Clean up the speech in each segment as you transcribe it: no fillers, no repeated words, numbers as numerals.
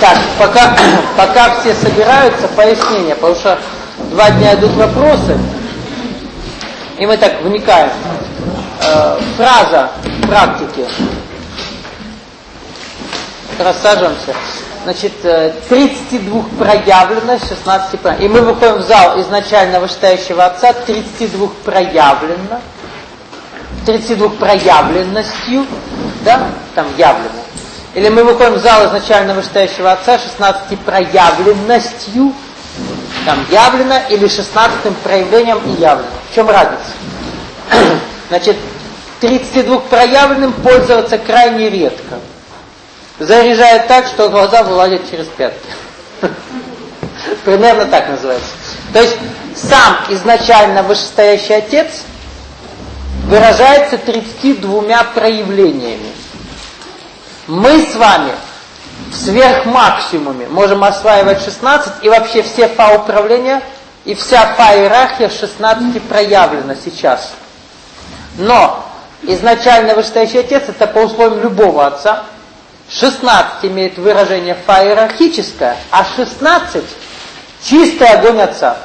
Так, пока все собираются, пояснение, потому что 2 дня идут вопросы, и мы так вникаем. Фраза практики. Рассаживаемся. Значит, 32 проявленность, 16 проявленно. И мы выходим в зал изначально вышестоящего отца, 32 проявленно, 32 проявленностью, да, там явлено. Или мы выходим в зал изначально вышестоящего отца, 16 проявленностью, там явлено, или 16 проявлением и явлено. В чем разница? Значит, 32 проявленным пользоваться крайне редко. Заряжает так, что глаза вылазят через пятки. Примерно так называется. То есть сам изначально вышестоящий отец выражается 32 проявлениями. Мы с вами в сверхмаксимуме можем осваивать 16, и вообще все фа-управления и вся фа-иерархия 16 проявлена сейчас. Но изначально вышестоящий отец, это по условиям любого отца, 16 имеет выражение фа-иерархическое, а 16 чистый огонь отца.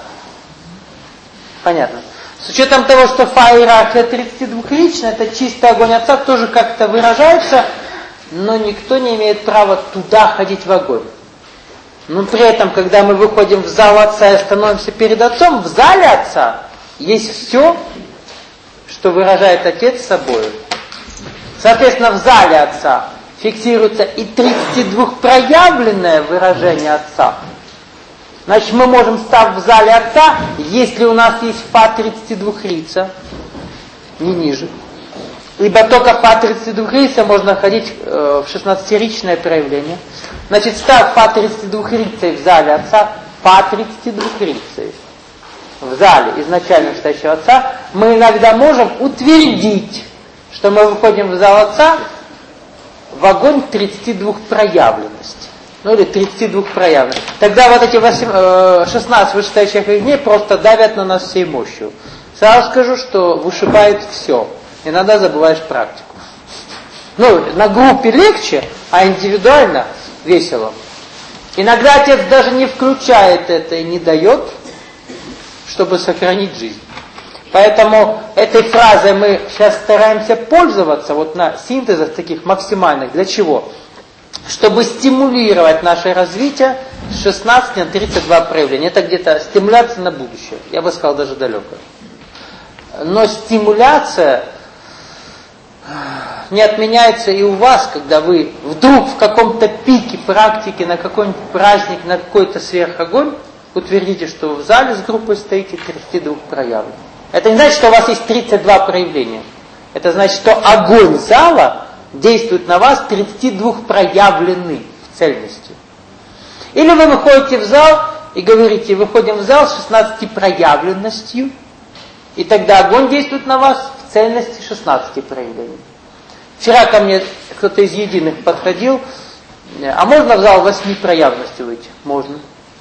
Понятно. С учетом того, что фа-иерархия 32-личная, это чистый огонь отца, тоже как-то выражается, но никто не имеет права туда ходить в огонь. Но при этом, когда мы выходим в зал отца и становимся перед отцом, в зале отца есть все, что выражает отец собой. Соответственно, в зале отца фиксируется и 32 проявленное выражение отца. Значит, мы можем, став в зале отца, если у нас есть фа 32 лица, не ниже. Ибо только фа 32 лица можно ходить в 16-ричное проявление. Значит, став фа 32 лицей в зале отца, фа 32 лицей в зале изначально вышестоящего отца, мы иногда можем утвердить, что мы выходим в зал отца в огонь 32 проявленности. Ну или 32 проявленностей. Тогда вот эти 16 вышестоящих огней просто давят на нас всей мощью. Сразу скажу, что вышибает все. Иногда забываешь практику. Ну, на группе легче, а индивидуально весело. Иногда отец даже не включает это и не дает, чтобы сохранить жизнь. Поэтому этой фразой мы сейчас стараемся пользоваться вот на синтезах таких максимальных. Для чего? Чтобы стимулировать наше развитие с 16 на 32 проявления. Это где-то стимуляция на будущее. Я бы сказал, даже далекая. Но стимуляция не отменяется и у вас, когда вы вдруг в каком-то пике практики, на какой-нибудь праздник, на какой-то сверхогонь, утвердите, что в зале с группой стоите 32 проявлений. Это не значит, что у вас есть 32 проявления. Это значит, что огонь зала действует на вас 32 проявлены в цельности. Или вы выходите в зал и говорите, выходим в зал с 16 проявленностью, и тогда огонь действует на вас в цельности 16 проявлений. Вчера ко мне кто-то из единых подходил, а можно в зал 8 проявленностью выйти? Можно.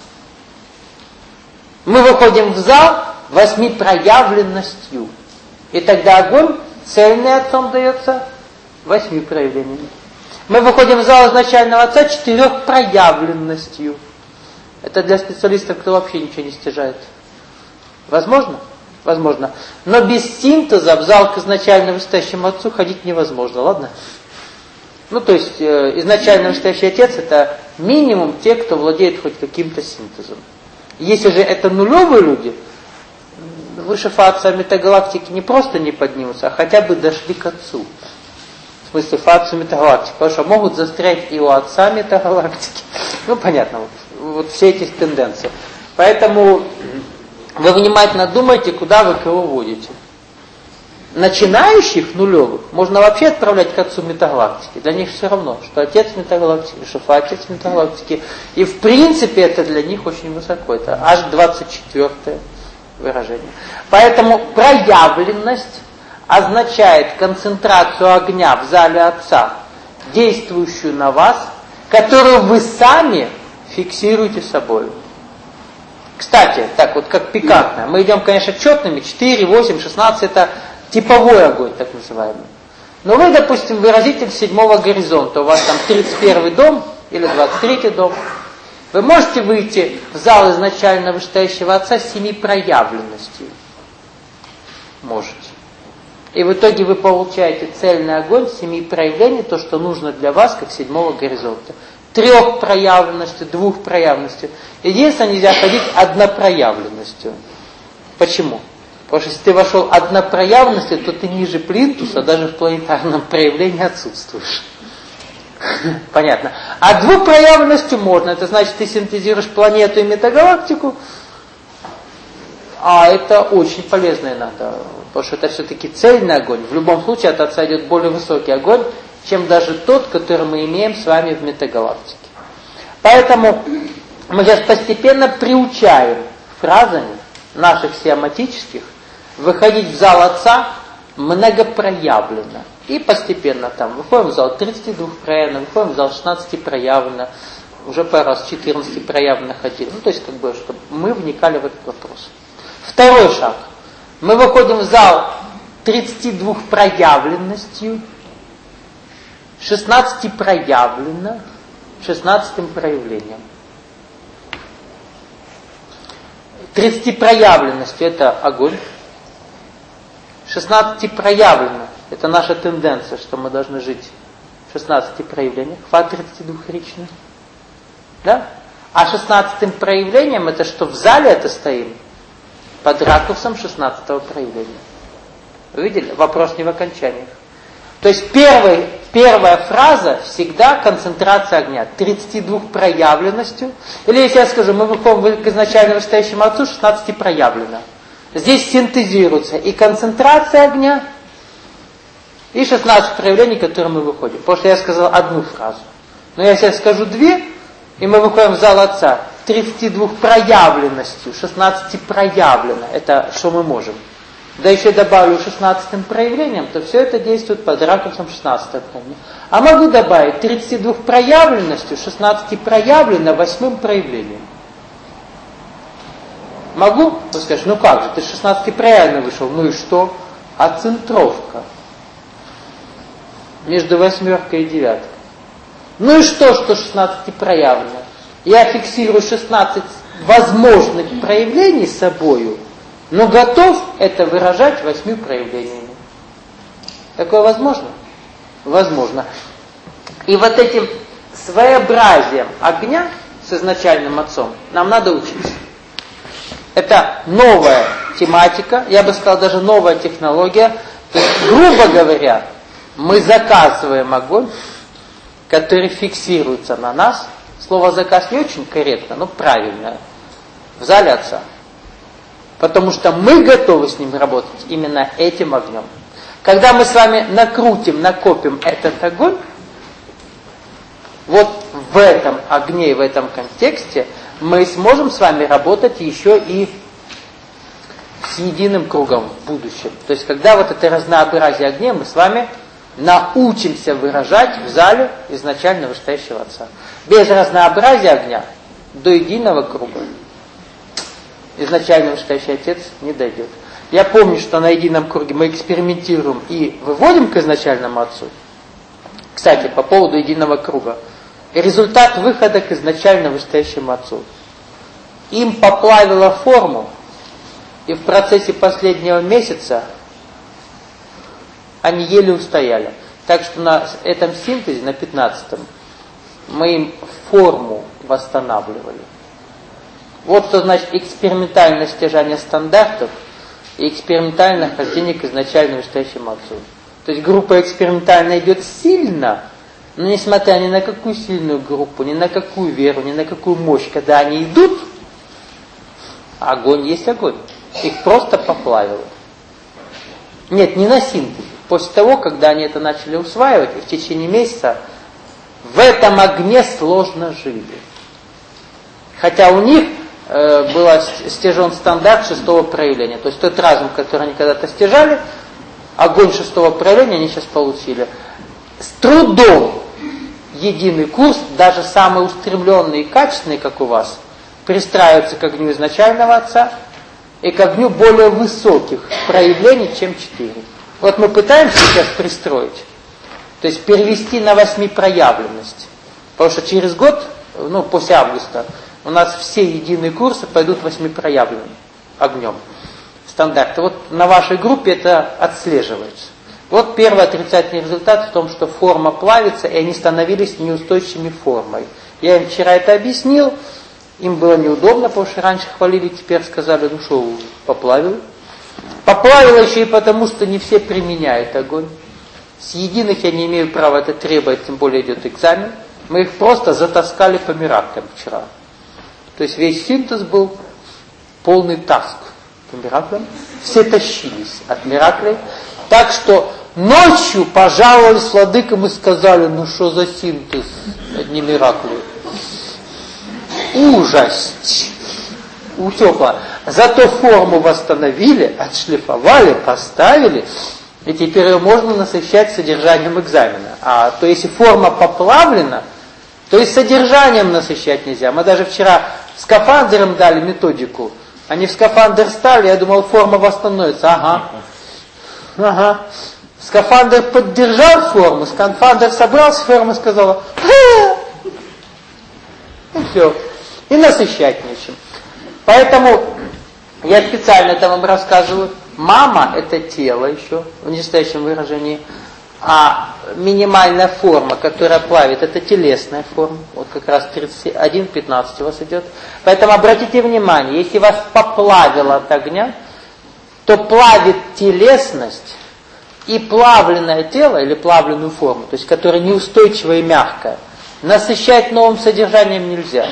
Мы выходим в зал 8 проявленностью, и тогда огонь цельный отцом дается 8 проявлениями. Мы выходим в зал изначального отца 4 проявленностью. Это для специалистов, кто вообще ничего не стяжает. Возможно? Возможно. Но без синтеза в зал к изначально вышестоящему отцу ходить невозможно, ладно? Ну, то есть, изначально вышестоящий отец это минимум те, кто владеет хоть каким-то синтезом. Если же это нулевые люди, выше фа отца метагалактики не просто не поднимутся, а хотя бы дошли к отцу. В смысле фа отцу метагалактики. Потому что могут застрять и у отца метагалактики. Ну, понятно, вот все эти тенденции. Поэтому вы внимательно думайте, куда вы кого водите. Начинающих нулевых можно вообще отправлять к отцу метагалактики. Для них все равно, что отец метагалактики, что фа отец метагалактики. И в принципе это для них очень высоко. Это аж 24-е выражение. Поэтому проявленность означает концентрацию огня в зале отца, действующую на вас, которую вы сами фиксируете собой. Кстати, так вот как пикантно, мы идем, конечно, четными, 4, 8, 16, это типовой огонь, так называемый. Но вы, допустим, выразитель 7-го горизонта, у вас там 31-й дом, или 23-й дом. Вы можете выйти в зал изначально вышестоящего Отца с 7 проявленностью. Можете. И в итоге вы получаете цельный огонь, 7 проявлений, то, что нужно для вас, как 7-го горизонта. 3 проявленностью, 2 проявленностью. Единственное, нельзя ходить однопроявленностью. Почему? Потому что если ты вошел однопроявленностью, то ты ниже плинтуса, даже в планетарном проявлении отсутствуешь. Понятно. А 2проявленностью можно. Это значит, ты синтезируешь планету и метагалактику. А это очень полезно иногда. Потому что это все-таки цельный огонь. В любом случае от Отца идет более высокий огонь, чем даже тот, который мы имеем с вами в метагалактике. Поэтому мы сейчас постепенно приучаем фразами наших сиаматических выходить в зал Отца многопроявленно. И постепенно там выходим в зал 32 проявленно, выходим в зал 16 проявленно, уже пару раз 14 проявленно ходили. Ну, то есть, как бы, чтобы мы вникали в этот вопрос. Второй шаг. Мы выходим в зал 32 проявленностью, 16 проявленно, 16 проявлением. 30 проявленностью это огонь. 16 проявленно это наша тенденция, что мы должны жить в 16 проявлениях, в 32-ричных. Да? А 16 проявлением это что в зале это стоим? Под ракурсом 16-го проявления. Вы видели? Вопрос не в окончаниях. То есть первая фраза всегда концентрация огня. 32 проявленностью. Или если я скажу, мы выходим к изначально вышестоящему Отцу 16 проявлено. Здесь синтезируется и концентрация огня, и 16 проявлений, которые мы выходим. Потому что я сказал одну фразу. Но если я скажу 2, и мы выходим в зал Отца 32 проявленностью, 16 проявлено. Это что мы можем. Да еще добавлю 16 проявлением, то все это действует под ракурсом 16 проявления. А могу добавить 32 проявленностью, 16 проявлено, 8 проявлением. Могу? Вы скажете, ну как же, ты 16 проявленно вышел, ну и что? А центровка между 8 и 9. Ну и что 16 проявлено? Я фиксирую 16 возможных проявлений собою, но готов это выражать 8 проявлениями. Такое возможно? Возможно. И вот этим своеобразием огня с изначальным Отцом нам надо учиться. Это новая тематика, я бы сказал, даже новая технология. То есть, грубо говоря, мы заказываем огонь, который фиксируется на нас. Слово «заказ» не очень корректно, но правильно. В зале Отца. Потому что мы готовы с ним работать именно этим огнем. Когда мы с вами накрутим, накопим этот огонь, вот в этом огне и в этом контексте мы сможем с вами работать еще и с единым кругом в будущем. То есть, когда вот это разнообразие огня мы с вами научимся выражать в зале изначально вышестоящего Отца. Без разнообразия огня до единого круга изначально вышестоящий Отец не дойдет. Я помню, что на едином круге мы экспериментируем и выводим к изначальному Отцу. Кстати, по поводу единого круга. Результат выхода к изначально вышестоящему Отцу. Им поплавило форму, и в процессе последнего месяца они еле устояли. Так что на этом синтезе, на 15-м, мы им форму восстанавливали. Вот что значит экспериментальное стяжание стандартов и экспериментальное хождение к изначально вышестоящему Отцу. То есть группа экспериментальная идет сильно, но несмотря ни на какую сильную группу, ни на какую веру, ни на какую мощь, когда они идут, огонь есть огонь. Их просто поплавило. Нет, не на синтезе. После того, когда они это начали усваивать, и в течение месяца в этом огне сложно жили. Хотя у них был стяжен стандарт 6-го проявления. То есть тот разум, который они когда-то стяжали, огонь 6-го проявления они сейчас получили. С трудом единый курс, даже самый устремленный и качественный, как у вас, пристраивается к огню изначального Отца и к огню более высоких проявлений, чем 4. Вот мы пытаемся сейчас пристроить, то есть перевести на 8 проявленность. Потому что через год, после августа, у нас все единые курсы пойдут 8-проявленным огнем. Стандарты. Вот на вашей группе это отслеживается. Вот первый отрицательный результат в том, что форма плавится, и они становились неустойчивыми формой. Я им вчера это объяснил, им было неудобно, потому что раньше хвалили, теперь сказали, поплавил. Поплавило еще и потому, что не все применяют огонь. С единых я не имею права это требовать, тем более идет экзамен. Мы их просто затаскали по мираклям вчера. То есть весь синтез был полный таск по мираклям. Все тащились от мираклей. Так что ночью пожаловались владыкам и сказали, что за синтез, одни миракли. Ужас! Утекла. Зато форму восстановили, отшлифовали, поставили, и теперь ее можно насыщать содержанием экзамена. А то если форма поплавлена, то и содержанием насыщать нельзя. Мы даже вчера скафандрам дали методику. Они в скафандр стали, я думал, форма восстановится. Ага. Скафандр поддержал форму, скафандр собрался, форма сказала, и все. И насыщать нечем. Поэтому я специально это вам рассказываю. Мама – это тело еще, в нижестоящем выражении. А минимальная форма, которая плавит, это телесная форма. Вот как раз 31-15 у вас идет. Поэтому обратите внимание, если вас поплавило от огня, то плавит телесность и плавленное тело, или плавленную форму, то есть которая неустойчивая и мягкая, насыщать новым содержанием нельзя.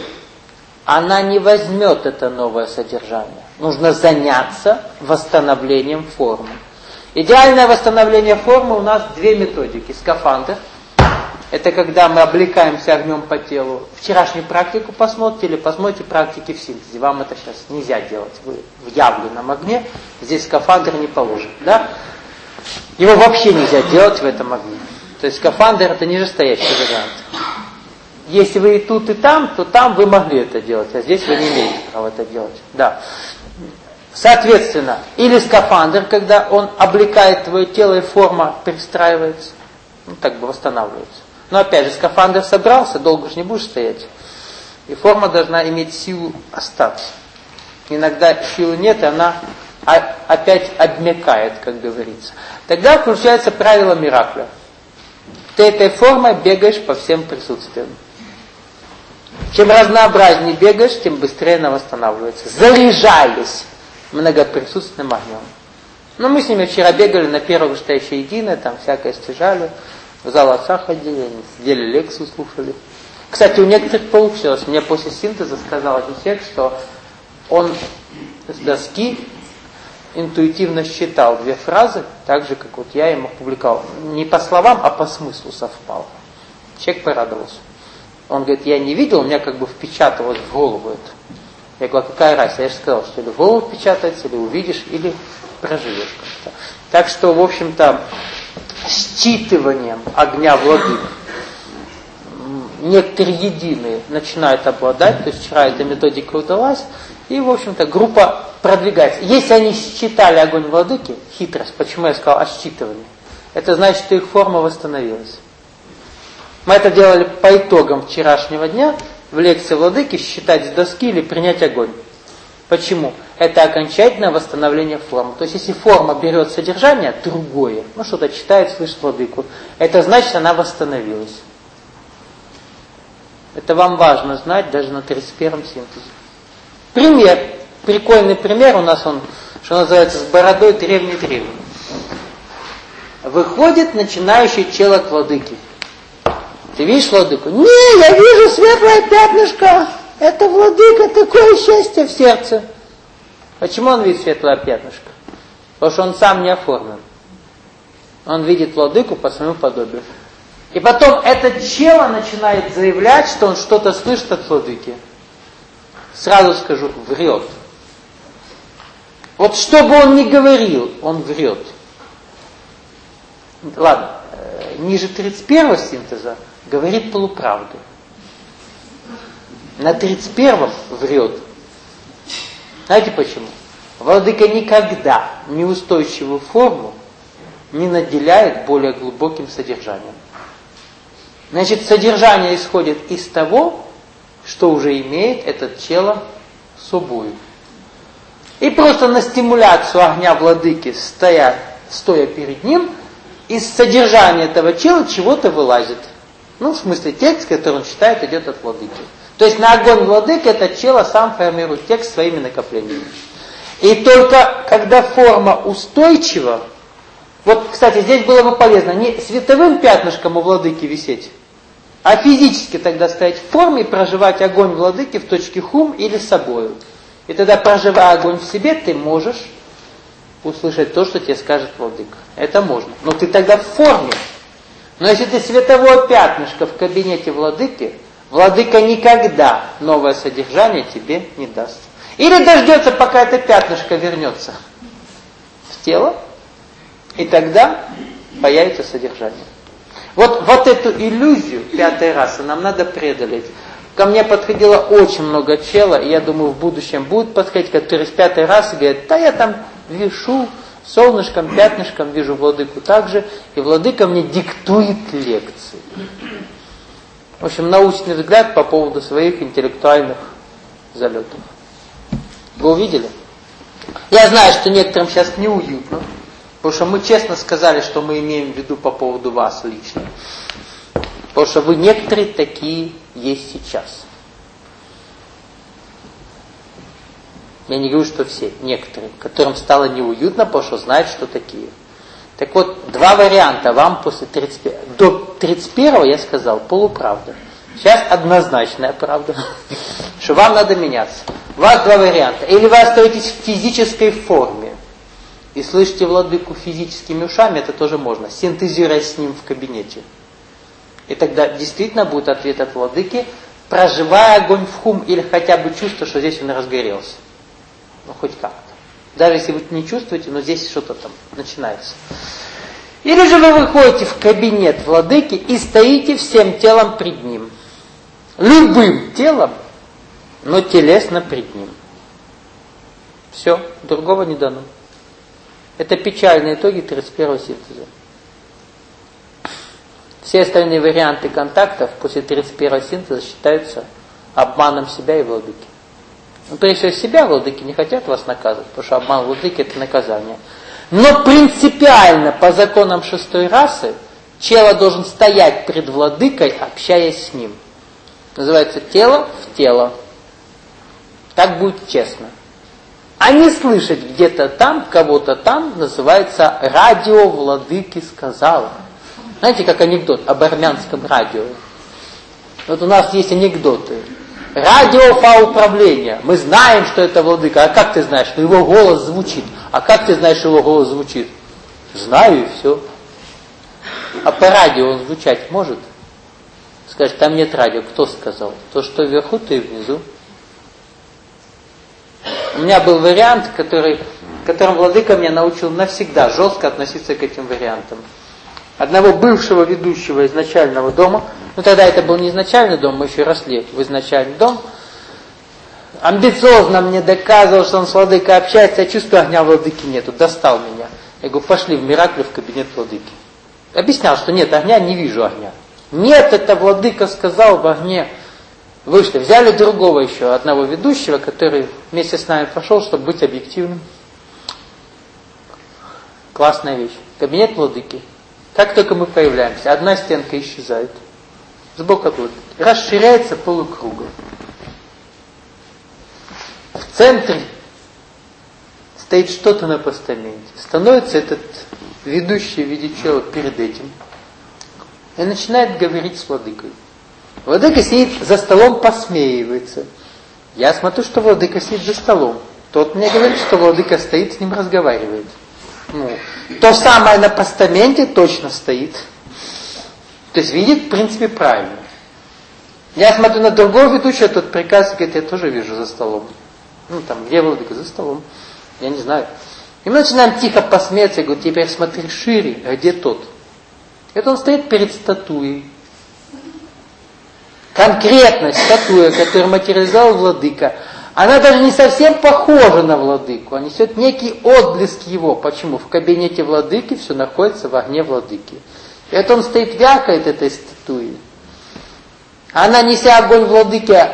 Она не возьмет это новое содержание. Нужно заняться восстановлением формы. Идеальное восстановление формы у нас две методики. Скафандр. Это когда мы облекаемся огнем по телу. Вчерашнюю практику посмотрите или посмотрите практики в синтезе. Вам это сейчас нельзя делать. Вы в явленном огне. Здесь скафандр не положен. Да? Его вообще нельзя делать в этом огне. То есть скафандр это нижестоящий вариант. Если вы и тут, и там, то там вы могли это делать, а здесь вы не имеете права это делать. Да. Соответственно, или скафандр, когда он облекает твое тело и форма перестраивается, так бы восстанавливается. Но опять же, скафандр собрался, долго же не будешь стоять. И форма должна иметь силу остаться. Иногда силы нет, и она опять обмякает, как говорится. Тогда включается правило миракля. Ты этой формой бегаешь по всем присутствиям. Чем разнообразнее бегаешь, тем быстрее она восстанавливается. Заряжаясь многоприсутственным огнем. Мы с ними вчера бегали на первое вышестоящее единое, там всякое стяжали, в зал отца ходили, они сидели, лекцию слушали. Кстати, у некоторых получилось. Мне после синтеза сказал один человек, что он с доски интуитивно считал две фразы, так же, как вот я ему опубликовал. Не по словам, а по смыслу совпало. Человек порадовался. Он говорит, я не видел, у меня как бы впечаталось в голову это. Я говорю, а какая разница? Я же сказал, что или в голову впечатается, или увидишь, или проживешь как-то. Так что, в общем-то, считыванием огня владык некоторые единые начинают обладать, то есть вчера эта методика удалась, и, в общем-то, группа продвигается. Если они считали огонь владыки, хитрость, почему я сказал о считывании, это значит, что их форма восстановилась. Мы это делали по итогам вчерашнего дня, в лекции владыки, считать с доски или принять огонь. Почему? Это окончательное восстановление формы. То есть, если форма берет содержание другое, что-то читает, слышит владыку, это значит, она восстановилась. Это вам важно знать даже на 31-м синтезе. Пример. Прикольный пример у нас он, что называется, с бородой древний-древний. Выходит начинающий чело к владыке. Ты видишь владыку? Не, я вижу светлое пятнышко. Это владыка, такое счастье в сердце. Почему он видит светлое пятнышко? Потому что он сам не оформлен. Он видит владыку по своему подобию. И потом этот чело начинает заявлять, что он что-то слышит от владыки. Сразу скажу, врет. Вот что бы он ни говорил, он врет. Ладно, ниже 31-го синтеза говорит полуправду. На 31-м врет. Знаете почему? Владыка никогда неустойчивую форму не наделяет более глубоким содержанием. Значит, содержание исходит из того, что уже имеет это тело с собой. И просто на стимуляцию огня владыки, стоя перед ним, из содержания этого тела чего-то вылазит. Ну, в смысле, текст, который он считает, идет от владыки. То есть на огонь владыки это тело сам формирует текст своими накоплениями. И только когда форма устойчива, вот, кстати, здесь было бы полезно не световым пятнышком у владыки висеть, а физически тогда стоять в форме и проживать огонь владыки в точке хум или собою. И тогда, проживая огонь в себе, ты можешь услышать то, что тебе скажет владыка. Это можно. Но ты тогда в форме. Но если ты световое пятнышко в кабинете владыки, владыка никогда новое содержание тебе не даст. Или дождется, пока это пятнышко вернется в тело, и тогда появится содержание. Вот эту иллюзию пятой расы нам надо преодолеть. Ко мне подходило очень много чела, и я думаю, в будущем будут подходить, которые с пятой расы говорят, да я там вешу, солнышком, пятнышком вижу владыку также, и владыка мне диктует лекции. В общем, научный взгляд по поводу своих интеллектуальных залетов. Вы увидели? Я знаю, что некоторым сейчас неуютно, потому что мы честно сказали, что мы имеем в виду по поводу вас лично. Потому что вы некоторые такие есть сейчас. Я не говорю, что все, некоторые, которым стало неуютно, потому что знают, что такие. Так вот, два варианта вам после 31. До 31 я сказал полуправда. Сейчас однозначная правда, что вам надо меняться. У вас два варианта. Или вы остаетесь в физической форме и слышите владыку физическими ушами, это тоже можно, синтезируя с ним в кабинете. И тогда действительно будет ответ от владыки, проживая огонь в хум, или хотя бы чувство, что здесь он разгорелся. Ну, хоть как-то. Даже если вы не чувствуете, но здесь что-то там начинается. Или же вы выходите в кабинет владыки и стоите всем телом пред ним. Любым телом, но телесно пред ним. Все, другого не дано. Это печальные итоги 31-го синтеза. Все остальные варианты контактов после 31-го синтеза считаются обманом себя и владыки. Ну, прежде всего, себя владыки не хотят вас наказывать, потому что обман владыки – это наказание. Но принципиально по законам шестой расы чело должен стоять пред владыкой, общаясь с ним. Называется тело в тело. Так будет честно. А не слышать где-то там, кого-то там, называется радио владыки сказала. Знаете, как анекдот об армянском радио. Вот у нас есть анекдоты. Радио фауправления. Мы знаем, что это владыка. А как ты знаешь? Что его голос звучит. А как ты знаешь, что его голос звучит? Знаю и все. А по радио он звучать может? Скажет, там нет радио. Кто сказал? То, что вверху, то и внизу. У меня был вариант, которым владыка меня научил навсегда жестко относиться к этим вариантам. Одного бывшего ведущего изначального дома, ну тогда это был не изначальный дом, мы еще росли в изначальный дом, амбициозно мне доказывал, что он с владыкой общается, я чувствую, огня владыки нету, достал меня. Я говорю, пошли в Миракле в кабинет владыки. Объяснял, что нет огня, не вижу огня. Нет, это владыка сказал в огне. Вышли, взяли другого еще, одного ведущего, который вместе с нами прошел, чтобы быть объективным. Классная вещь. Кабинет владыки. Как только мы появляемся, одна стенка исчезает. Сбоку от владыки. Расширяется полукругом. В центре стоит что-то на постаменте. Становится этот ведущий в виде чела перед этим. И начинает говорить с владыкой. Владыка сидит за столом, посмеивается. Я смотрю, что владыка сидит за столом. Тот мне говорит, что владыка стоит, с ним разговаривает. То самое на постаменте точно стоит. То есть видит, в принципе, правильно. Я смотрю на другого ведущего, тот приказ говорит, я тоже вижу за столом. Где владыка? За столом. Я не знаю. И мы начинаем тихо посмеяться, я говорю, теперь смотри шире, а где тот? Это он стоит перед статуей. Конкретно статуя, которую материализовал владыка, она даже не совсем похожа на владыку, а несет некий отблеск его. Почему? В кабинете владыки все находится в огне владыки. И это он стоит, вякает этой статуей. Она, неся огонь владыки,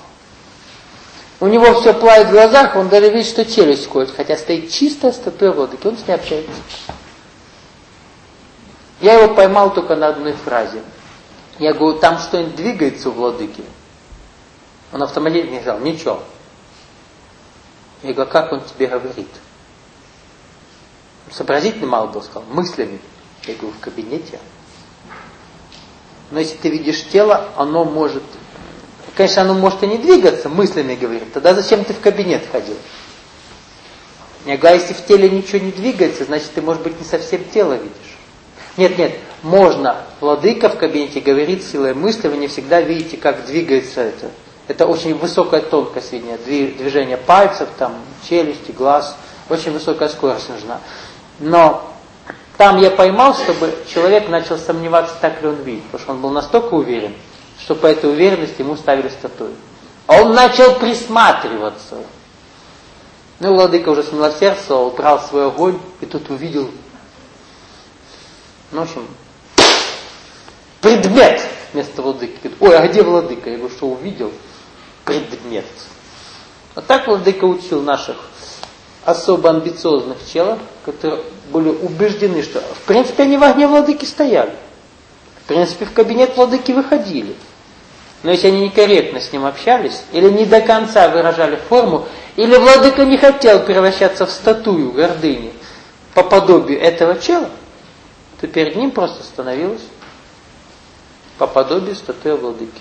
у него все пылает в глазах, он даже видит, что челюсть ходит, хотя стоит чистая статуя владыки, он с ней общается. Я его поймал только на одной фразе. Я говорю, там что-нибудь двигается у владыки? Он автоматически сказал, ничего. Я говорю, как он тебе говорит? Сообразительно мало был, сказал, мыслями. Я говорю, в кабинете. Но если ты видишь тело, оно может... Конечно, оно может и не двигаться, мыслями говорит. Тогда зачем ты в кабинет ходил? Я говорю, а если в теле ничего не двигается, значит, ты, может быть, не совсем тело видишь. Нет, можно. Владыка в кабинете говорит силой мысли, вы не всегда видите, как двигается это. Это очень высокая тонкость видения. Движение пальцев, там, челюсти, глаз. Очень высокая скорость нужна. Но там я поймал, чтобы человек начал сомневаться, так ли он видит. Потому что он был настолько уверен, что по этой уверенности ему ставили статую. А он начал присматриваться. Ну, владыка уже смилосердствовал, убрал свой огонь, и тут увидел, ну, в общем, предмет вместо владыки. Говорит, ой, а где владыка? Я говорю, что увидел? Предмет. Вот так владыка учил наших особо амбициозных челов, которые были убеждены, что в принципе они в огне владыки стояли. В принципе в кабинет владыки выходили. Но если они некорректно с ним общались, или не до конца выражали форму, или владыка не хотел превращаться в статую гордыни по подобию этого чела, то перед ним просто становилось по подобию статуя владыки.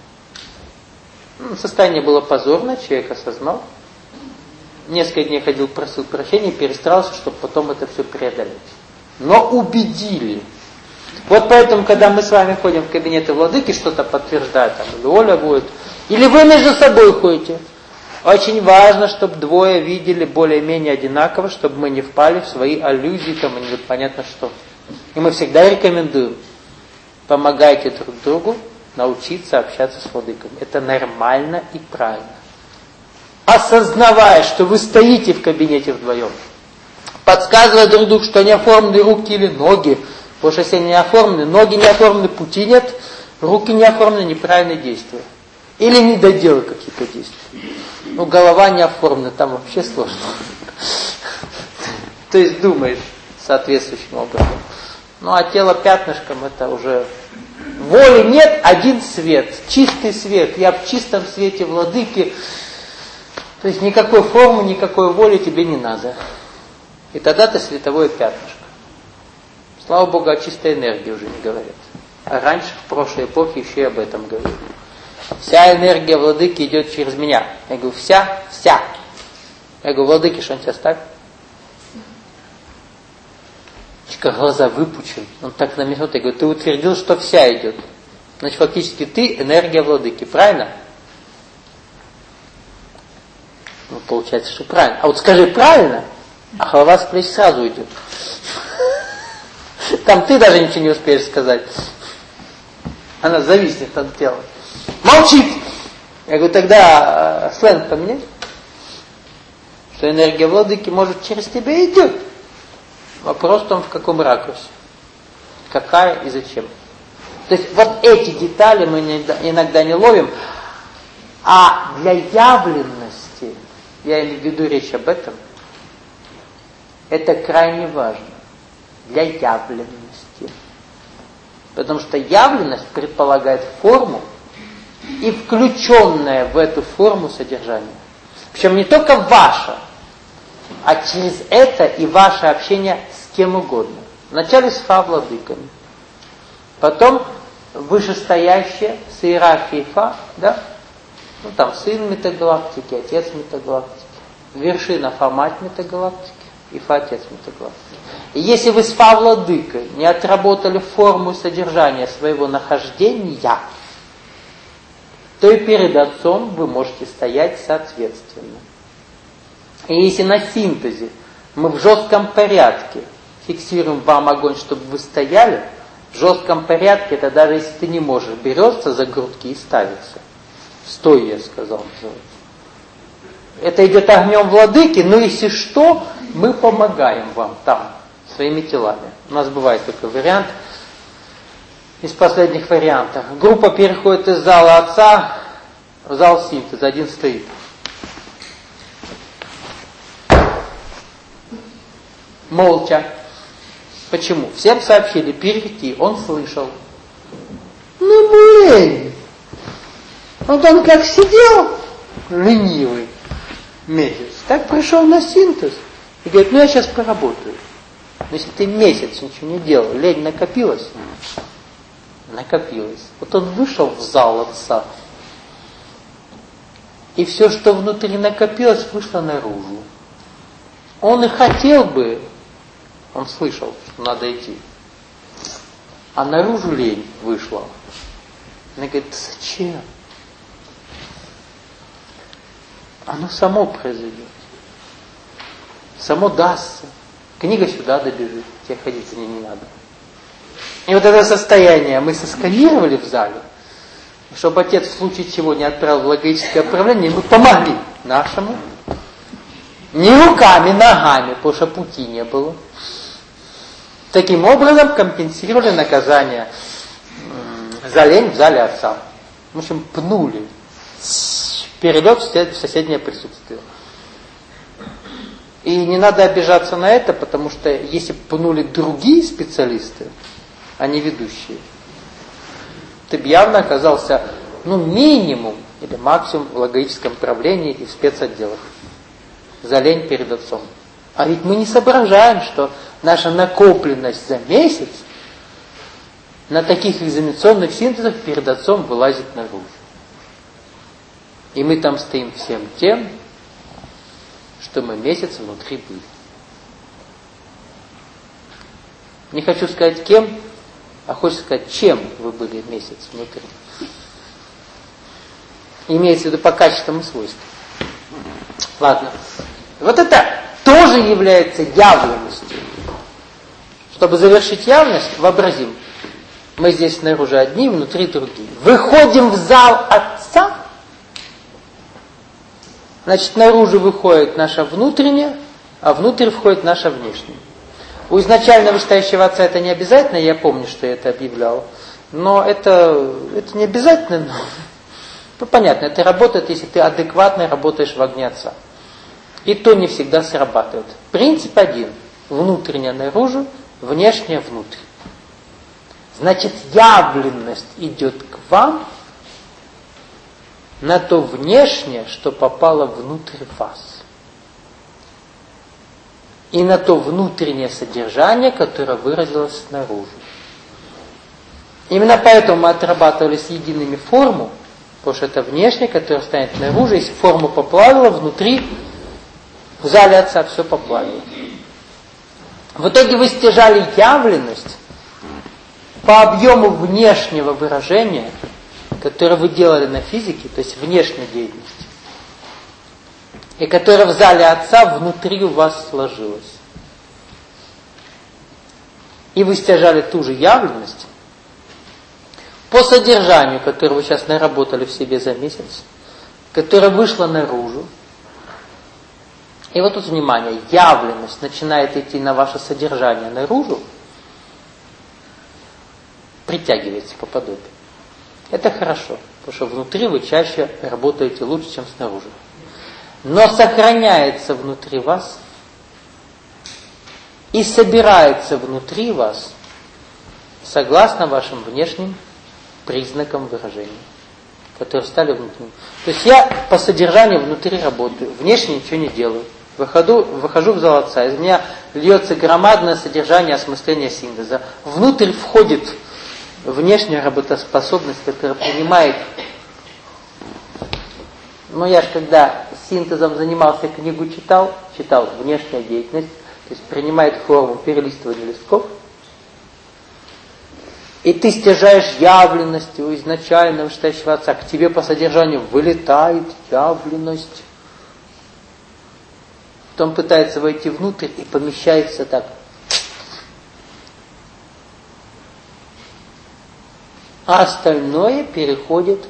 Состояние было позорное, человек осознал. Несколько дней ходил, просил прощения, перестарался, чтобы потом это все преодолеть. Но убедили. Вот поэтому, когда мы с вами ходим в кабинеты владыки, что-то подтверждает, там, или Оля будет, или вы между собой ходите, очень важно, чтобы двое видели более-менее одинаково, чтобы мы не впали в свои аллюзии, там, и непонятно что. И мы всегда рекомендуем, помогайте друг другу научиться общаться с владыками. Это нормально и правильно. Осознавая, что вы стоите в кабинете вдвоем, подсказывая друг другу, что не оформлены руки или ноги, потому что если они не оформлены, ноги не оформлены, пути нет, руки не оформлены, неправильные действия. Или недоделы какие-то действия. Ну, голова не оформлена, там вообще сложно. То есть думаешь соответствующим образом. Ну, а тело пятнышком, это уже... Воли нет, один свет, чистый свет. Я в чистом свете владыки. То есть никакой формы, никакой воли тебе не надо. И тогда ты световое пятнышко. Слава Богу, о чистой энергии уже не говорят. А раньше, в прошлой эпохе, еще и об этом говорили. Вся энергия владыки идет через меня. Я говорю, вся. Я говорю, владыки, что-нибудь оставь. Глаза выпучил. Он так на минуту, я говорю, ты утвердил, что вся идет. Значит, фактически ты энергия владыки, правильно? Ну, получается, что правильно. А вот скажи правильно, а голова с плеч сразу уйдет. Там ты даже ничего не успеешь сказать. Она зависнет от тела. Молчит! Я говорю, тогда сленг поменяй. Что энергия владыки, может, через тебя идет. Вопрос в том, в каком ракурсе. Какая и зачем. То есть вот эти детали мы иногда не ловим. А для явленности, я имею в виду речь об этом, это крайне важно. Для явленности. Потому что явленность предполагает форму и включенное в эту форму содержание. Причем не только ваше, а через это и ваше общение с кем угодно. Вначале с Фа владыками, потом вышестоящее с иерархией Фа, да? Ну там сын метагалактики, отец метагалактики, вершина Фа мать метагалактики и Фа отец метагалактики. И если вы с Фа владыкой не отработали форму и содержание своего нахождения, то и перед отцом вы можете стоять соответственно. И если на синтезе мы в жестком порядке фиксируем вам огонь, чтобы вы стояли, в жестком порядке, это даже если ты не можешь, берется за грудки и ставится. Стой, я сказал. Это идет огнем владыки, но если что, мы помогаем вам там, своими телами. У нас бывает такой вариант. из последних вариантов. Группа переходит из зала отца в зал синтеза. Один стоит. Молча. Почему? Всем сообщили перейти. Он слышал. Ну, блин. Вот он как сидел, ленивый месяц, так пришел на синтез. И говорит, ну я сейчас поработаю. Но если ты месяц ничего не делал, лень накопилась? Накопилась. Вот он вышел в зал отца. И все, что внутри накопилось, вышло наружу. Он и хотел бы, он слышал, что надо идти. А наружу лень вышла. Она говорит, зачем? Оно само произойдет. Само дастся. Книга сюда добежит. Тебе ходить за ней не надо. И вот это состояние мы сосканировали в зале, чтобы отец в случае чего не отправил в логическое отправление, мы помогли нашему. Не руками, ногами, потому что пути не было. Таким образом компенсировали наказание за лень в зале отца. В общем, пнули. Перелет в соседнее присутствие. И не надо обижаться на это, потому что если пнули другие специалисты, а не ведущие, ты бы явно оказался, минимум или максимум в логическом правлении и в спецотделах. За лень перед отцом. А ведь мы не соображаем, что наша накопленность за месяц на таких экзаменационных синтезах перед отцом вылазит наружу. И мы там стоим всем тем, что мы месяц внутри были. Не хочу сказать кем, а хочется сказать, чем вы были месяц внутри. Имеется в виду по качествам и свойствам. Ладно. Вот это тоже является явленностью. Чтобы завершить явность, вообразим. Мы здесь снаружи одни, внутри другие. Выходим в зал отца. Значит, наружу выходит наша внутренняя, а внутрь входит наша внешняя. У изначально вышестоящего отца это не обязательно, я помню, что я это объявлял. Но это не обязательно. Понятно, это работает, если ты адекватно работаешь в огне отца. И то не всегда срабатывает. Принцип один. Внутреннее наружу, внешнее внутрь. Значит, явленность идет к вам на то внешнее, что попало внутрь вас. И на то внутреннее содержание, которое выразилось снаружи. Именно поэтому мы отрабатывали с едиными форму, потому что это внешнее, которое станет наружу, если форма поплавила, внутри, в зале отца все поплавило. В итоге вы стяжали явленность по объему внешнего выражения, которое вы делали на физике, то есть внешней деятельности, и которое в зале отца внутри у вас сложилось. И вы стяжали ту же явленность по содержанию, которое вы сейчас наработали в себе за месяц, которое вышло наружу. И вот тут внимание, явленность начинает идти на ваше содержание наружу, притягивается по подобию. Это хорошо, потому что внутри вы чаще работаете лучше, чем снаружи. Но сохраняется внутри вас и собирается внутри вас согласно вашим внешним признакам выражения, которые стали внутренними. То есть я по содержанию внутри работаю, внешне ничего не делаю. Выхожу в зал отца, из меня льется громадное содержание осмысления синтеза. Внутрь входит внешняя работоспособность, которая принимает. Я же когда синтезом занимался, книгу читал внешняя деятельность, то есть принимает форму перелистывания листков. И ты стяжаешь явленность у изначального вышестоящего отца. К тебе по содержанию вылетает явленность. Потом пытается войти внутрь и помещается так. А остальное переходит.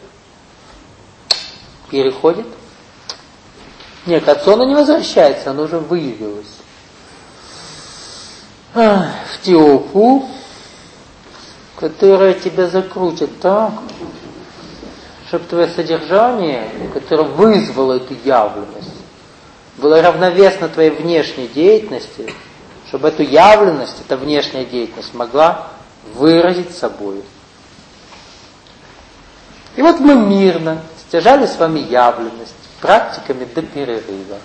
Нет, к отцу оно не возвращается, оно уже выявилось. В Теопу которая тебя закрутит так, чтобы твое содержание, которое вызвало эту явленность, было равновесно твоей внешней деятельности, чтобы эту явленность, эта внешняя деятельность могла выразить собой. И вот мы мирно стяжали с вами явленность практиками до перерыва.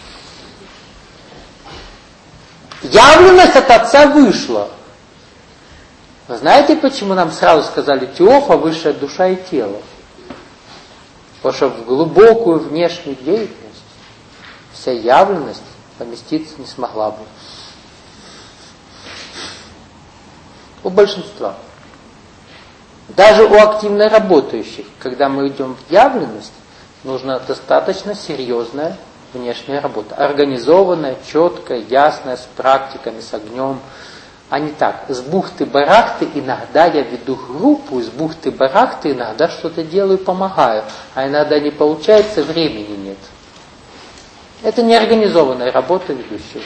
Явленность от Отца вышла. Вы знаете, почему нам сразу сказали Теофа, высшая душа и тело? Потому что в глубокую внешнюю деятельность вся явленность поместиться не смогла бы. У большинства. Даже у активно работающих, когда мы идем в явленность, нужна достаточно серьезная внешняя работа. Организованная, четкая, ясная, с практиками, с огнем. А не так. С бухты-барахты иногда я веду группу, с бухты-барахты иногда что-то делаю, помогаю. А иногда не получается, времени нет. Это неорганизованная работа ведущего.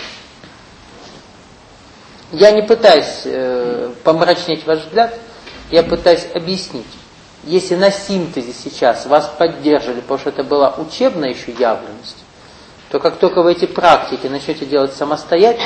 Я не пытаюсь помрачнеть ваш взгляд, я пытаюсь объяснить. Если на синтезе сейчас вас поддерживали, потому что это была учебная еще явленность, то как только вы эти практики начнете делать самостоятельно,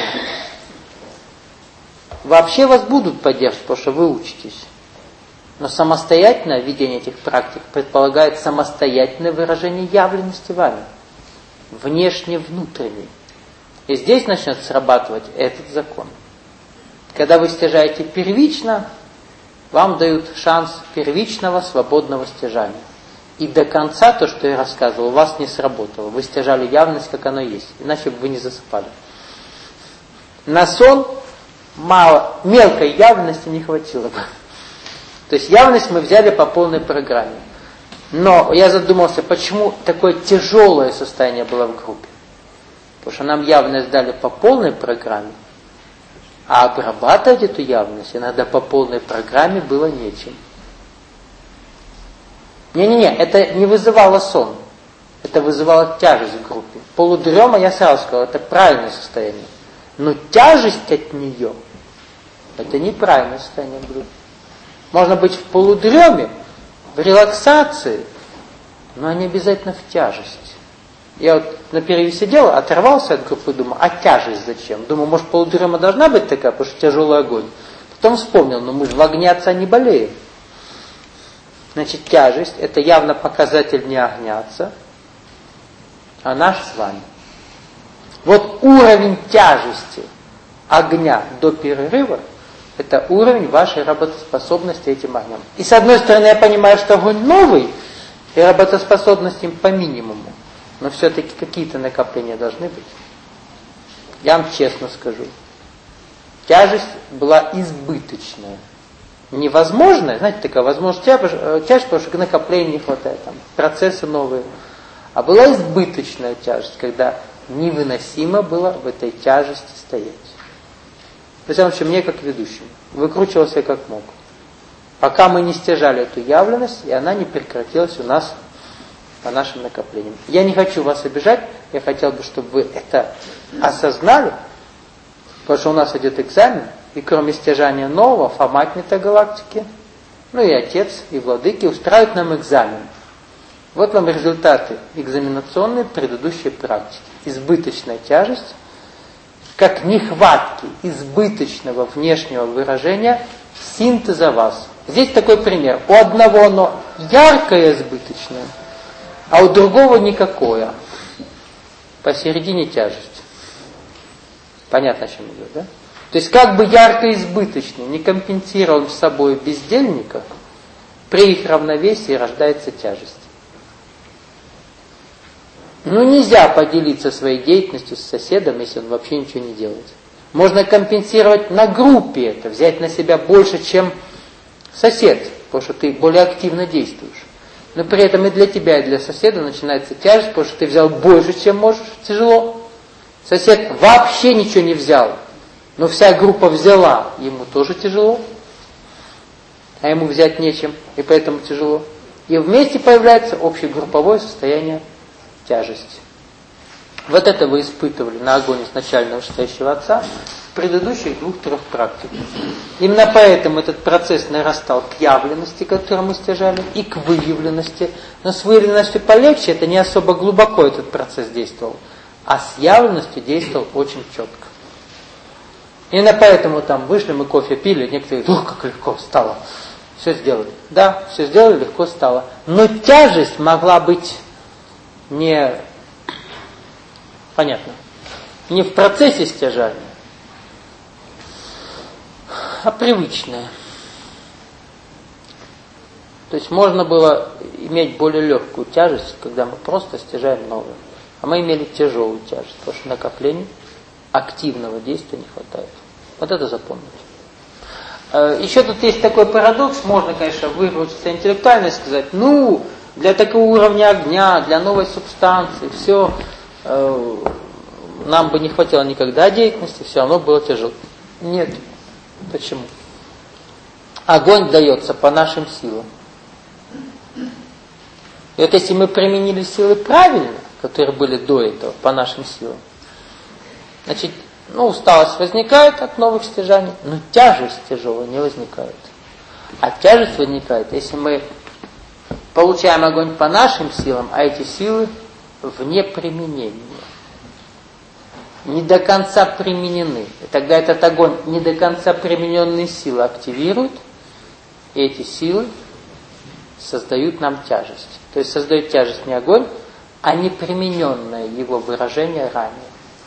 вообще вас будут поддерживать, потому что вы учитесь. Но самостоятельное ведение этих практик предполагает самостоятельное выражение явленности вами. Внешне-внутренней. И здесь начнет срабатывать этот закон. Когда вы стяжаете первично, вам дают шанс первичного свободного стяжания. И до конца то, что я рассказывал, у вас не сработало. Вы стяжали явность, как оно есть. Иначе бы вы не засыпали. На сон мало, мелкой явности не хватило бы. То есть явность мы взяли по полной программе. Но я задумался, почему такое тяжелое состояние было в группе. Потому что нам явность дали по полной программе, а обрабатывать эту явность иногда по полной программе было нечем. Не-не-не, это не вызывало сон. Это вызывало тяжесть в группе. Полудрема, я сразу сказал, это правильное состояние. Но тяжесть от нее, это неправильное состояние в группе. Можно быть в полудреме, в релаксации, но не обязательно в тяжести. Я вот на перерыве сидел, оторвался от группы, думаю, а тяжесть зачем? Думаю, может, полудрема должна быть такая, потому что тяжелый огонь. Потом вспомнил, но мы же в огне Отца не болеем. Значит, тяжесть – это явно показатель не огня Отца, а наш с вами. Вот уровень тяжести огня до перерыва – это уровень вашей работоспособности этим огнем. И с одной стороны, я понимаю, что огонь новый, и работоспособность им по минимуму. Но все-таки какие-то накопления должны быть. Я вам честно скажу. Тяжесть была избыточная. Невозможная, знаете, такая возможность тяжесть, потому что накопления не хватает, там, процессы новые. А была избыточная тяжесть, когда невыносимо было в этой тяжести стоять. Причем, что мне как ведущему. Выкручивался как мог. Пока мы не стяжали эту явленность, и она не прекратилась у нас по нашим накоплениям. Я не хочу вас обижать, я хотел бы, чтобы вы это осознали, потому что у нас идет экзамен, и кроме стяжания нового, форматной-то галактики, ну и Отец, и Владыки устраивают нам экзамен. Вот вам результаты экзаменационной предыдущей практики. Избыточная тяжесть, как нехватки избыточного внешнего выражения синтеза вас. Здесь такой пример. У одного оно яркое избыточное, а у другого никакое. Посередине тяжесть. Понятно, о чем идет, да? То есть как бы ярко избыточный не компенсировал с собой бездельника, при их равновесии рождается тяжесть. Ну нельзя поделиться своей деятельностью с соседом, если он вообще ничего не делает. Можно компенсировать на группе это, взять на себя больше, чем сосед, потому что ты более активно действуешь. Но при этом и для тебя, и для соседа начинается тяжесть, потому что ты взял больше, чем можешь, тяжело. Сосед вообще ничего не взял, но вся группа взяла, ему тоже тяжело, а ему взять нечем, и поэтому тяжело. И вместе появляется общегрупповое состояние тяжести. Вот это вы испытывали на огонь изначально вышестоящего Отца, предыдущих 2-3 практиках. Именно поэтому этот процесс нарастал к явленности, которую мы стяжали, и к выявленности. Но с выявленностью полегче, это не особо глубоко этот процесс действовал. А с явленностью действовал очень четко. Именно поэтому там вышли, мы кофе пили, некоторые говорят, как легко стало. Все сделали. Да, все сделали, легко стало. Но тяжесть могла быть не... Понятно. Не в процессе стяжания, а привычная. То есть можно было иметь более легкую тяжесть, когда мы просто стяжаем новое. А мы имели тяжелую тяжесть, потому что накоплений активного действия не хватает. Вот это запомните. Еще тут есть такой парадокс, можно, конечно, выразиться интеллектуально и сказать, для такого уровня огня, для новой субстанции, все, нам бы не хватило никогда деятельности, все равно было тяжело. Нет. Почему? Огонь дается по нашим силам. И вот если мы применили силы правильно, которые были до этого, по нашим силам, значит, усталость возникает от новых стяжаний, но тяжесть тяжелая не возникает. А тяжесть возникает, если мы получаем огонь по нашим силам, а эти силы вне применения. Не до конца применены. И тогда этот огонь не до конца примененные силы активирует, и эти силы создают нам тяжесть. То есть создает тяжесть не огонь, а непримененное его выражение ранее.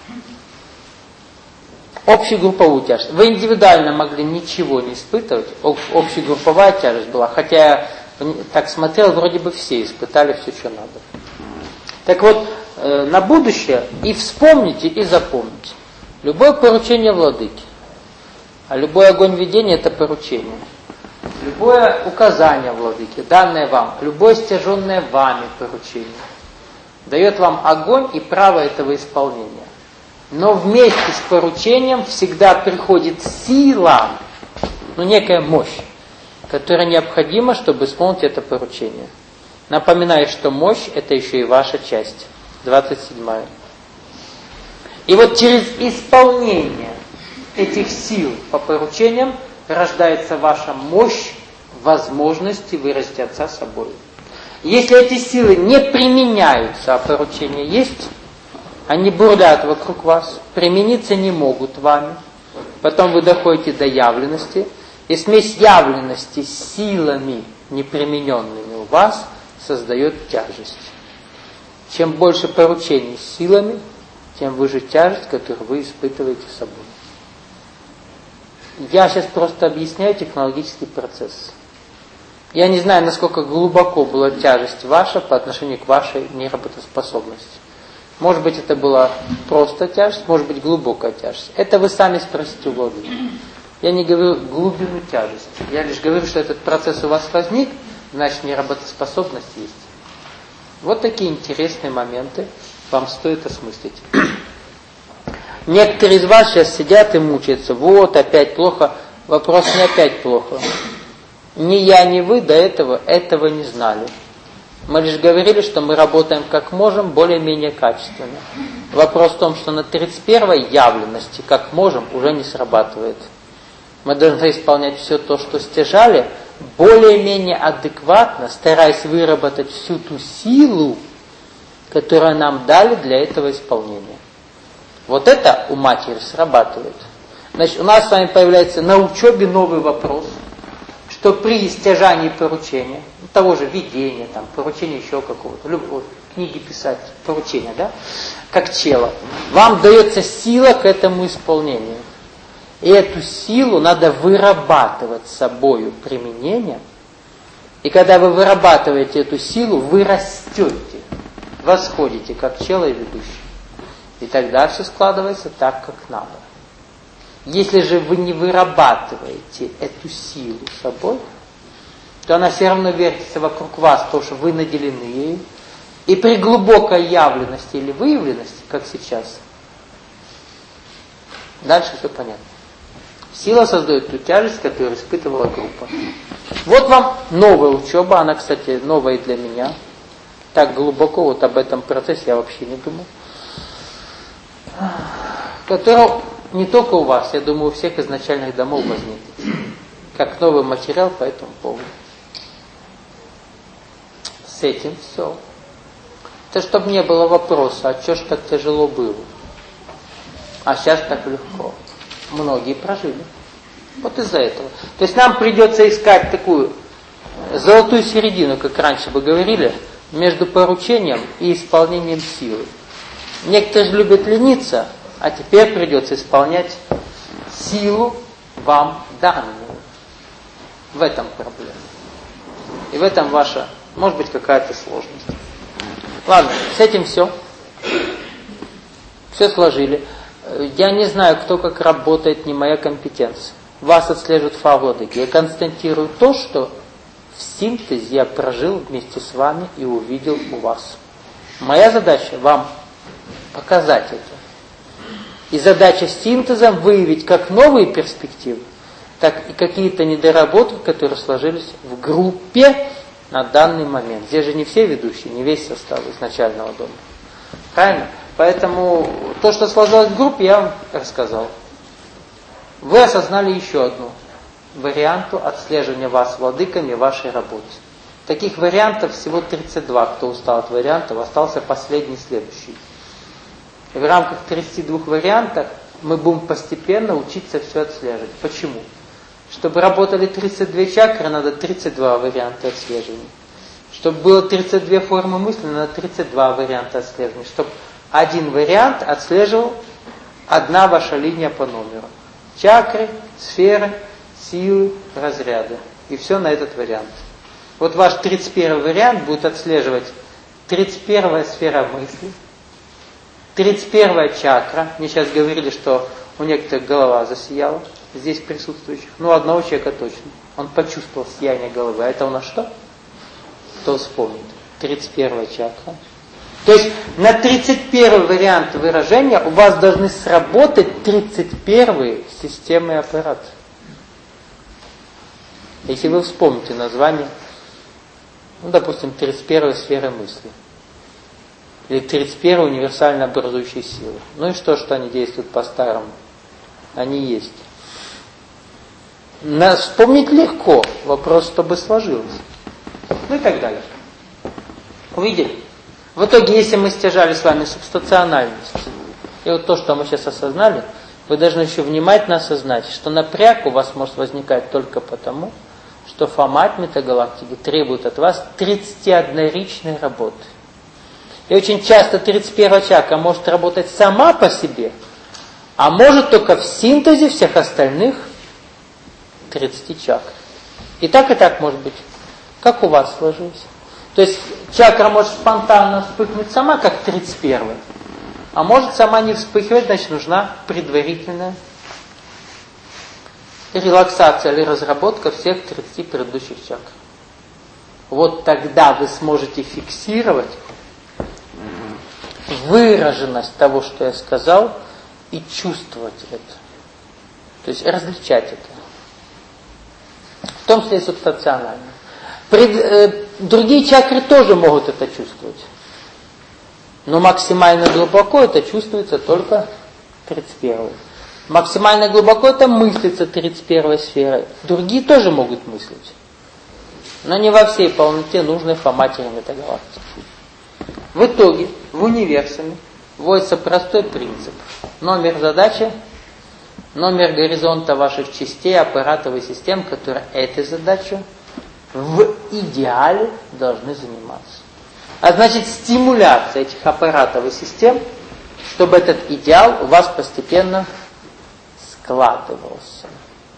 Общегрупповую тяжесть. Вы индивидуально могли ничего не испытывать, общегрупповая тяжесть была. Хотя я так смотрел, вроде бы все испытали все, что надо. Так вот, на будущее и вспомните, и запомните. Любое поручение владыки, а любой огонь видения это поручение. Любое указание владыки, данное вам, любое стяженное вами поручение, дает вам огонь и право этого исполнения. Но вместе с поручением всегда приходит сила, некая мощь, которая необходима, чтобы исполнить это поручение. Напоминаю, что мощь это еще и ваша часть. 27. И вот через исполнение этих сил по поручениям рождается ваша мощь возможности выразить Отца собой. Если эти силы не применяются, а поручения есть, они бурлят вокруг вас, примениться не могут вами, потом вы доходите до явленности, и смесь явленности с силами, непримененными у вас, создает тяжесть. Чем больше поручений с силами, тем выше тяжесть, которую вы испытываете собой. Я сейчас просто объясняю технологический процесс. Я не знаю, насколько глубоко была тяжесть ваша по отношению к вашей неработоспособности. Может быть, это была просто тяжесть, может быть, глубокая тяжесть. Это вы сами спросите у владыки. Я не говорю глубину тяжести. Я лишь говорю, что этот процесс у вас возник, значит, неработоспособность есть. Вот такие интересные моменты вам стоит осмыслить. Некоторые из вас сейчас сидят и мучаются. Вот, опять плохо. Вопрос не опять плохо. Ни я, ни вы до этого не знали. Мы лишь говорили, что мы работаем как можем, более-менее качественно. Вопрос в том, что на 31-й явленности как можем уже не срабатывает. Мы должны исполнять все то, что стяжали, более-менее адекватно, стараясь выработать всю ту силу, которую нам дали для этого исполнения. Вот это у матери срабатывает. Значит, у нас с вами появляется на учебе новый вопрос, что при стяжании поручения, того же видения, поручения еще какого-то, книги писать, поручения, да, как тело, вам дается сила к этому исполнению. И эту силу надо вырабатывать собою применением. И когда вы вырабатываете эту силу, вы растете, восходите, как чело и ведущий. И тогда все складывается так, как надо. Если же вы не вырабатываете эту силу собой, то она все равно вертится вокруг вас, потому что вы наделены ею. И при глубокой явленности или выявленности, как сейчас, дальше все понятно. Сила создает ту тяжесть, которую испытывала группа. Вот вам новая учеба, она, кстати, новая и для меня. Так глубоко вот об этом процессе я вообще не думал. Которую Не только у вас, я думаю, у всех изначальных домов возникнет. Как новый материал по этому поводу. С этим все. Это чтобы не было вопроса, а что ж так тяжело было? А сейчас так легко. Многие прожили. Вот из-за этого. То есть нам придется искать такую золотую середину, как раньше вы говорили, между поручением и исполнением силы. Некоторые же любят лениться, а теперь придется исполнять силу вам данную. В этом проблема. И в этом ваша, может быть, какая-то сложность. Ладно, с этим все. Все сложили. Я не знаю, кто как работает, не моя компетенция. Вас отслеживают фа-владыки. Я констатирую то, что в синтезе я прожил вместе с вами и увидел у вас. Моя задача вам показать это. И задача синтеза выявить как новые перспективы, так и какие-то недоработки, которые сложились в группе на данный момент. Здесь же не все ведущие, не весь состав изначального дома. Правильно? Поэтому то, что сложилось в группе, я вам рассказал. Вы осознали еще одну варианту отслеживания вас владыками в вашей работе. Таких вариантов всего 32. Кто устал от вариантов, остался последний, следующий. И в рамках 32 вариантов мы будем постепенно учиться все отслеживать. Почему? Чтобы работали 32 чакры, надо 32 варианта отслеживания. Чтобы было 32 формы мысли, надо 32 варианта отслеживания. Чтобы один вариант отслеживал одна ваша линия по номеру. Чакры, сферы, силы, разряды. И все на этот вариант. Вот ваш 31 вариант будет отслеживать 31 сфера мысли, 31 чакра. Мне сейчас говорили, что у некоторых голова засияла, здесь присутствующих. Ну, одного человека точно. Он почувствовал сияние головы. А это у нас что? Кто вспомнит? 31 чакра. То есть на 31 вариант выражения у вас должны сработать 31 системы и аппараты. Если вы вспомните название, ну, допустим, 31 сфера мысли. Или 31 универсально образующие силы. Ну и что они действуют по-старому? Они есть. Вспомнить легко. Вопрос, чтобы сложилось. Ну и так далее. Увидели? В итоге, если мы стяжали с вами субстанциональность, и вот то, что мы сейчас осознали, вы должны еще внимательно осознать, что напряг у вас может возникать только потому, что формат метагалактики требует от вас 31-ричной работы. И очень часто 31 чакра может работать сама по себе, а может только в синтезе всех остальных 30 чакр. И так может быть. Как у вас сложилось? То есть чакра может спонтанно вспыхнуть сама, как 31, а может сама не вспыхивать, значит нужна предварительная релаксация или разработка всех 30 предыдущих чакр. Вот тогда вы сможете фиксировать выраженность того, что я сказал, и чувствовать это. То есть различать это. В том числе и субстанционально. Другие чакры тоже могут это чувствовать. Но максимально глубоко это чувствуется только 31. Максимально глубоко это мыслится 31 сферой. Другие тоже могут мыслить. Но не во всей полноте нужной формате метагалактики. В итоге в универсуме вводится простой принцип. Номер задачи, номер горизонта ваших частей, аппаратов и систем, которые этой задачей в идеале должны заниматься. А значит, стимуляция этих аппаратов и систем, чтобы этот идеал у вас постепенно складывался.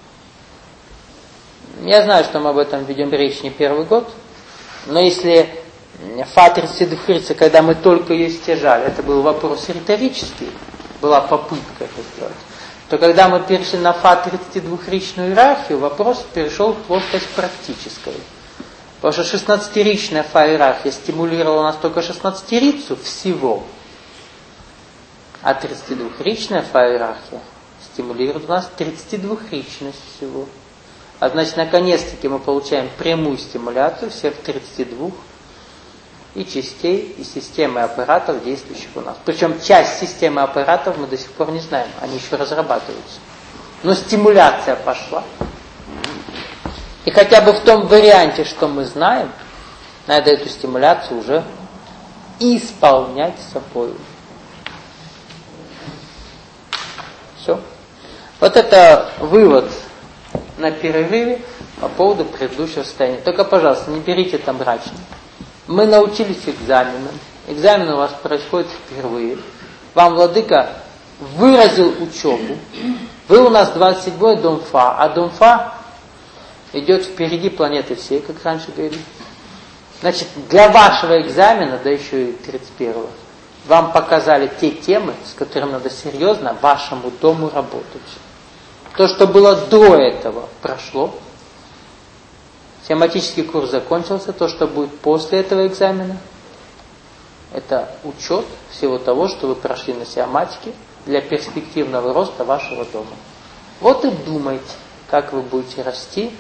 Я знаю, что мы об этом ведем речь не первый год, но если Фа-32, когда мы только ее стяжали, это был вопрос риторический, была попытка это сделать, то когда мы перешли на Фа-32-ричную иерархию, вопрос перешел в плоскость практическую. Потому что 16-ричная Фа-иерархия стимулировала у нас только 16-рицу всего, а 32-ричная Фа-иерархия стимулирует у нас 32-ричность всего. А значит, наконец-таки мы получаем прямую стимуляцию всех 32 и частей, и системы аппаратов, действующих у нас. Причем часть системы аппаратов мы до сих пор не знаем, они еще разрабатываются. Но стимуляция пошла. И хотя бы в том варианте, что мы знаем, надо эту стимуляцию уже исполнять собой. Все. Вот это вывод на перерыве по поводу предыдущего состояния. Только, пожалуйста, не берите это мрачно. Мы научились экзаменам. Экзамен у вас происходит впервые. Вам владыка выразил учебу. Вы у нас 27-й дом Фа, а дом Фа идет впереди планеты всей, как раньше говорили. Значит, для вашего экзамена, да еще и 31-го, вам показали те темы, с которыми надо серьезно вашему дому работать. То, что было до этого, прошло. Тематический курс закончился. То, что будет после этого экзамена, это учет всего того, что вы прошли на сиаматике для перспективного роста вашего дома. Вот и думайте, как вы будете расти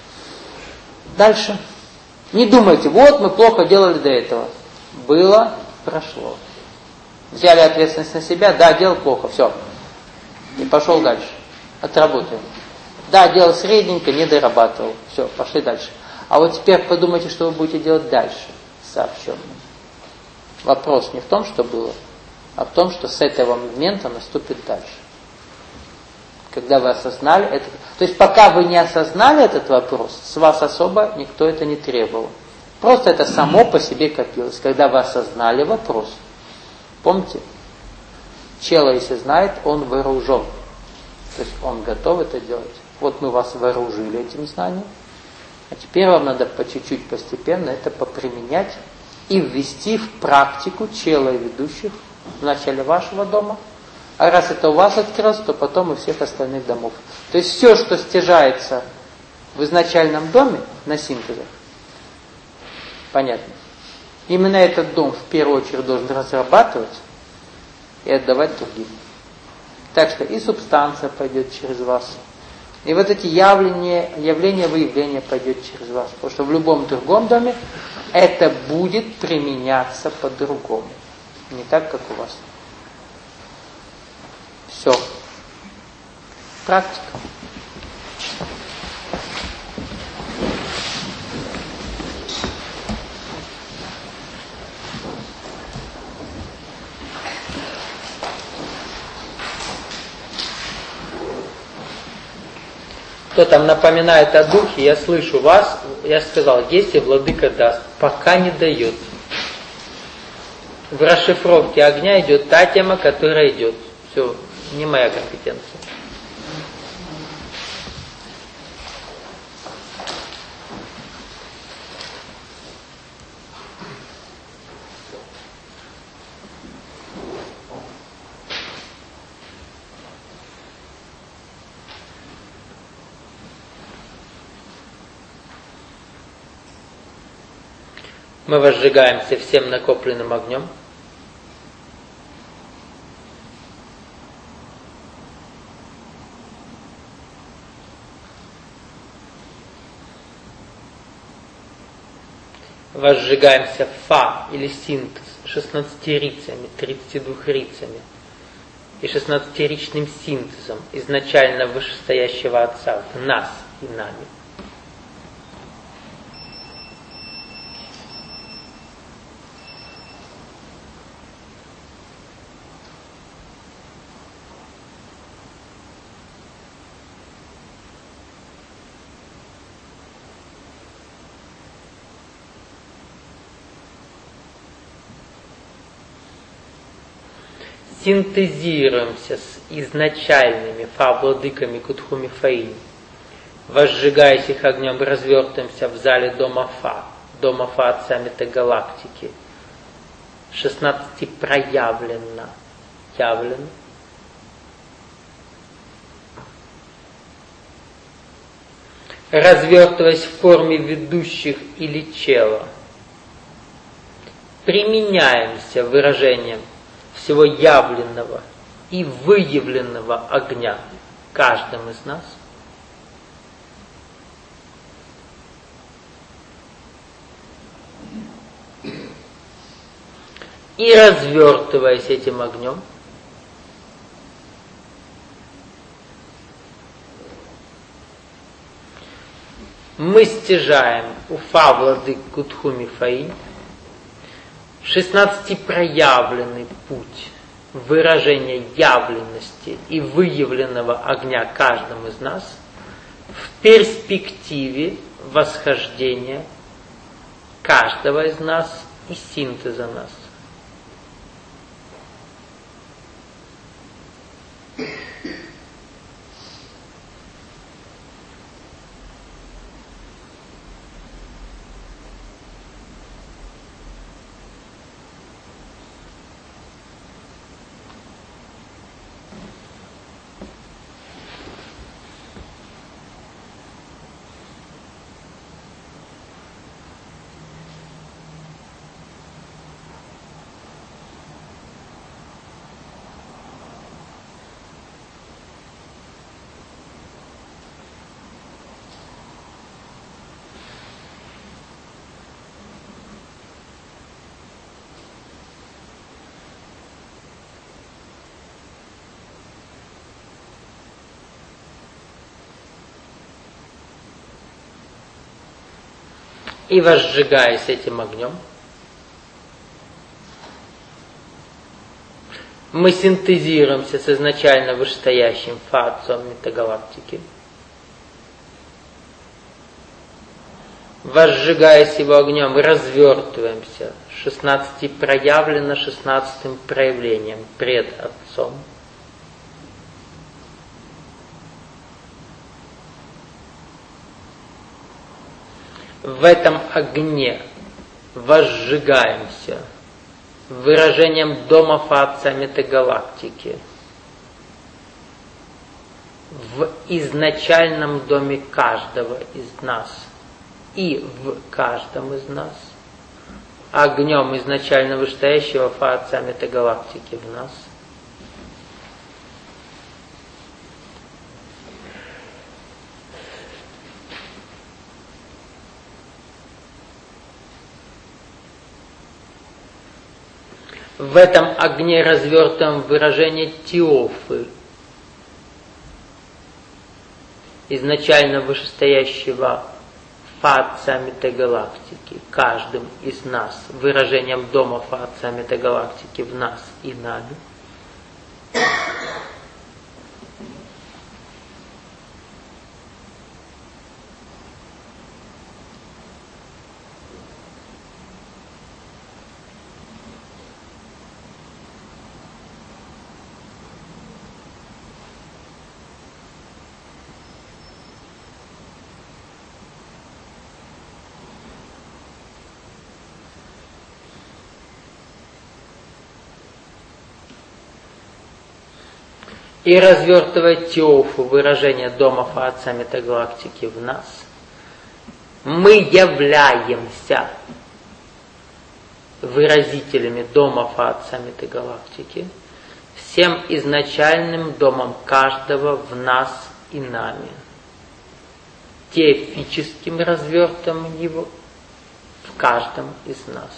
дальше. Не думайте, вот мы плохо делали до этого. Было, прошло. Взяли ответственность на себя, да, делал плохо, все. И пошел дальше. Отработаем. Да, делал средненько, не дорабатывал. Все, пошли дальше. А вот теперь подумайте, что вы будете делать дальше. Сообщенно. Вопрос не в том, что было, а в том, что с этого момента наступит дальше. Когда вы осознали это. То есть пока вы не осознали этот вопрос, с вас особо никто это не требовал. Просто это само по себе копилось. Когда вы осознали вопрос, помните, чела, если знает, он вооружен. То есть он готов это делать. Вот мы вас вооружили этим знанием. А теперь вам надо по чуть-чуть постепенно это поприменять и ввести в практику чела и ведущих в начале вашего дома. А раз это у вас открылось, то потом и всех остальных домов. То есть все, что стяжается в изначальном доме на синтезах, понятно. Именно этот дом в первую очередь должен разрабатывать и отдавать другим. Так что и субстанция пойдет через вас, и вот эти явления, выявления пойдет через вас. Потому что в любом другом доме это будет применяться по-другому. Не так, как у вас. Все. Практика. Кто там напоминает о духе, я слышу вас, я сказал, если владыка даст, пока не дает. В расшифровке огня идет та тема, которая идет. Все, не моя компетенция. Мы возжигаемся всем накопленным огнем. Возжигаемся фа или синтез 16-рицами, 32-рицами и 16-ричным синтезом изначально вышестоящего Отца в нас и нами. Синтезируемся с изначальными фа-владыками Кутхуми Фаи. Возжигаясь их огнем, развертываемся в зале дома Фа Отца Метагалактики. 16 проявлено, явлено. Развертываясь в форме ведущих или чела, применяемся выражением всего явленного и выявленного огня каждым из нас. И развертываясь этим огнем, мы стяжаем Уфа владыку Тхуми Фаи, 16-проявленный путь выражения явленности и выявленного огня каждым из нас в перспективе восхождения каждого из нас и синтеза нас. И возжигаясь этим огнем, мы синтезируемся с изначально вышестоящим фа-отцом метагалактики. Возжигаясь его огнем, развертываемся 16-проявленно 16-м проявлением пред Отцом. В этом огне возжигаемся выражением дома Фа-Отца метагалактики в изначальном доме каждого из нас и в каждом из нас, огнем изначально вышестоящего Фа-Отца метагалактики в нас. В этом огне развертываем выражение Теофы, изначально вышестоящего Фа-Отца метагалактики, каждым из нас, выражением дома Фа-Отца метагалактики в нас и нами. И развертывая Теофу, выражение дома Фа-Отца метагалактики в нас, мы являемся выразителями дома Фа-Отца метагалактики, всем изначальным домом каждого в нас и нами, теофическим развертываем его в каждом из нас.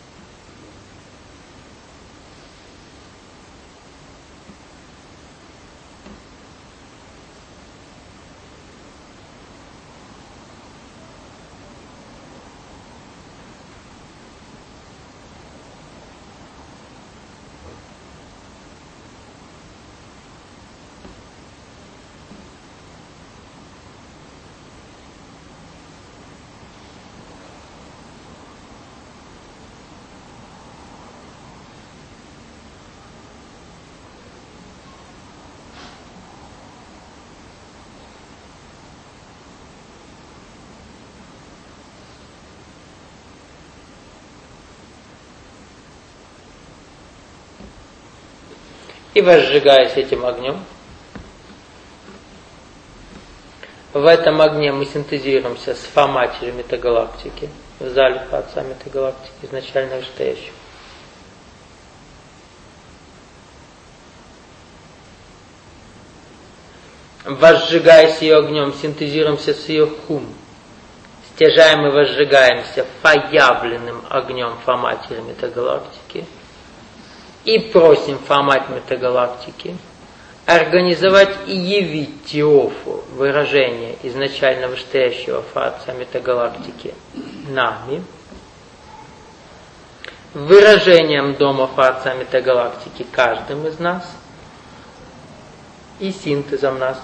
И возжигаясь этим огнем, в этом огне мы синтезируемся с Фа-матерью метагалактики, в зале Фа-Отца метагалактики, изначально вышестоящего. Возжигаясь ее огнем, синтезируемся с ее Хум, стяжаем и возжигаемся Фа-явленным огнем Фа-матери метагалактики, И просим Фомать Метагалактики организовать и явить Теофу выражение изначально вышестоящего Фаца Метагалактики нами, выражением дома Фаца Метагалактики каждым из нас и синтезом нас.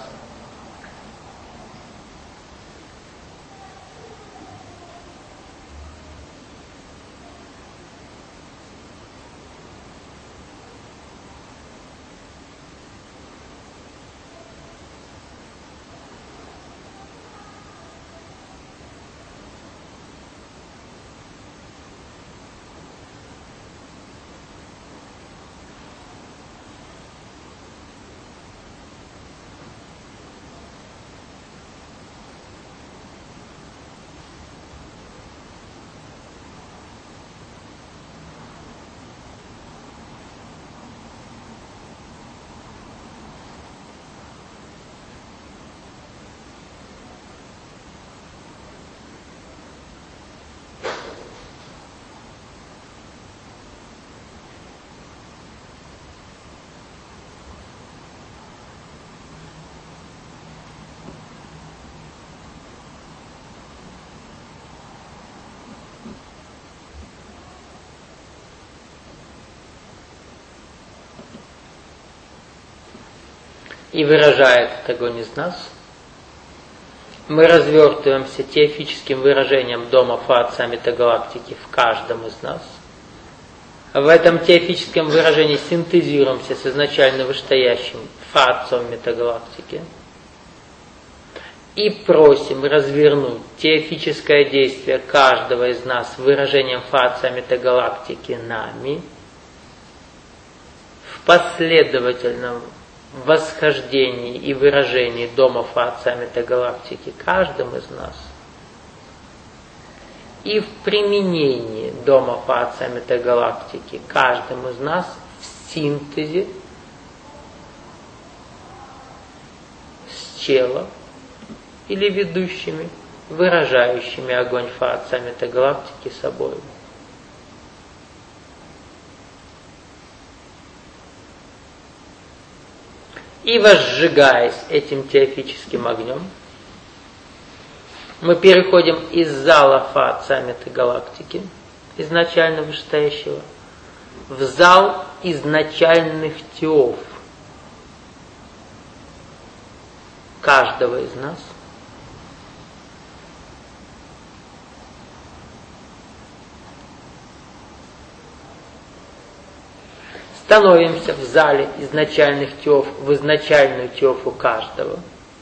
И выражает этот огонь из нас, мы развертываемся теофическим выражением дома Фаца Метагалактики в каждом из нас. В этом теофическом выражении синтезируемся с изначально вышестоящим Фацом Метагалактики и просим развернуть теофическое действие каждого из нас выражением Фаца Метагалактики нами в последовательном восхождении и выражении дома Фаца Метагалактики каждым из нас и в применении дома Фаца Метагалактики каждым из нас в синтезе с челом или ведущими, выражающими огонь Фаца Метагалактики собой. И возжигаясь этим теофическим огнем, мы переходим из зала Фаца Метагалактики, изначально вышестоящего, в зал изначальных теоф каждого из нас. Становимся в зале изначальных теоф, в изначальную теофу каждого.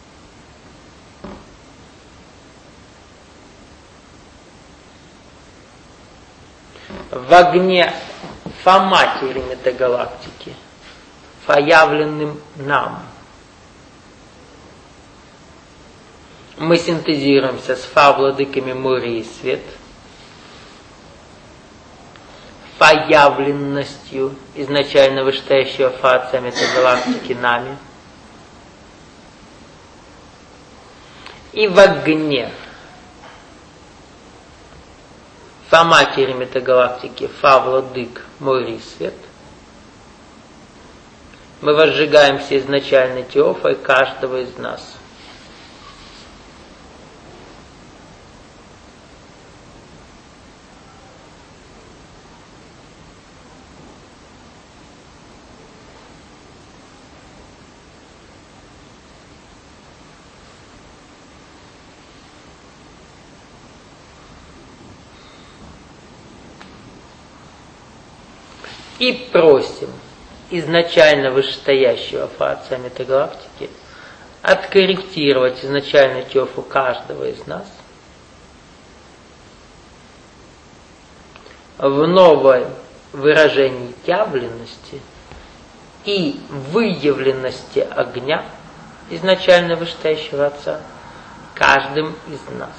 В огне Фа-матери Метагалактики, появленным нам. Мы синтезируемся с Фа-владыками Мури и Свет, появленностью изначально вышестоящего Фаца Метагалактики нами. И в огне Фа-матери Метагалактики, Фа-владык Мури Свет, мы возжигаемся изначальной теофой каждого из нас. И просим изначально вышестоящего Фаца Метагалактики откорректировать изначальную теофу каждого из нас в новое выражение явленности и выявленности огня изначально вышестоящего Отца каждым из нас.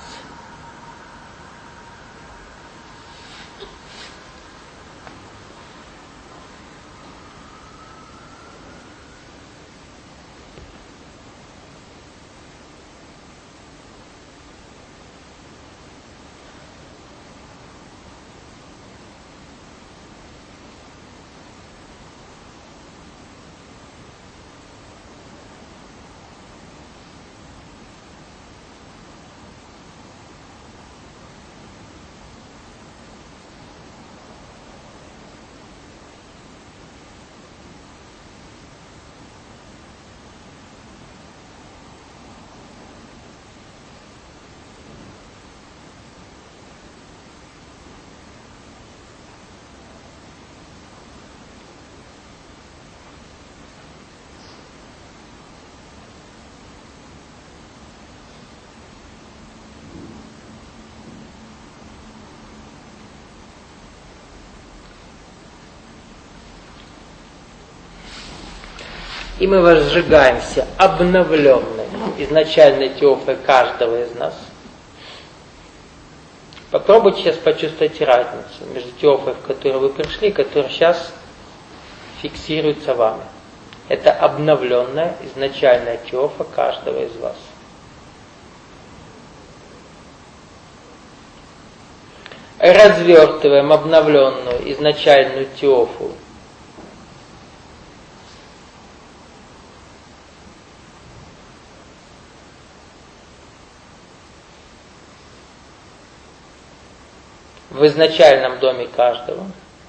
И мы возжигаемся обновленной изначальной теофой каждого из нас. Попробуйте сейчас почувствовать разницу между теофой, в которую вы пришли, и которая сейчас фиксируется вами. Это обновленная изначальная теофа каждого из вас. Развертываем обновленную изначальную теофу в изначальном доме каждого.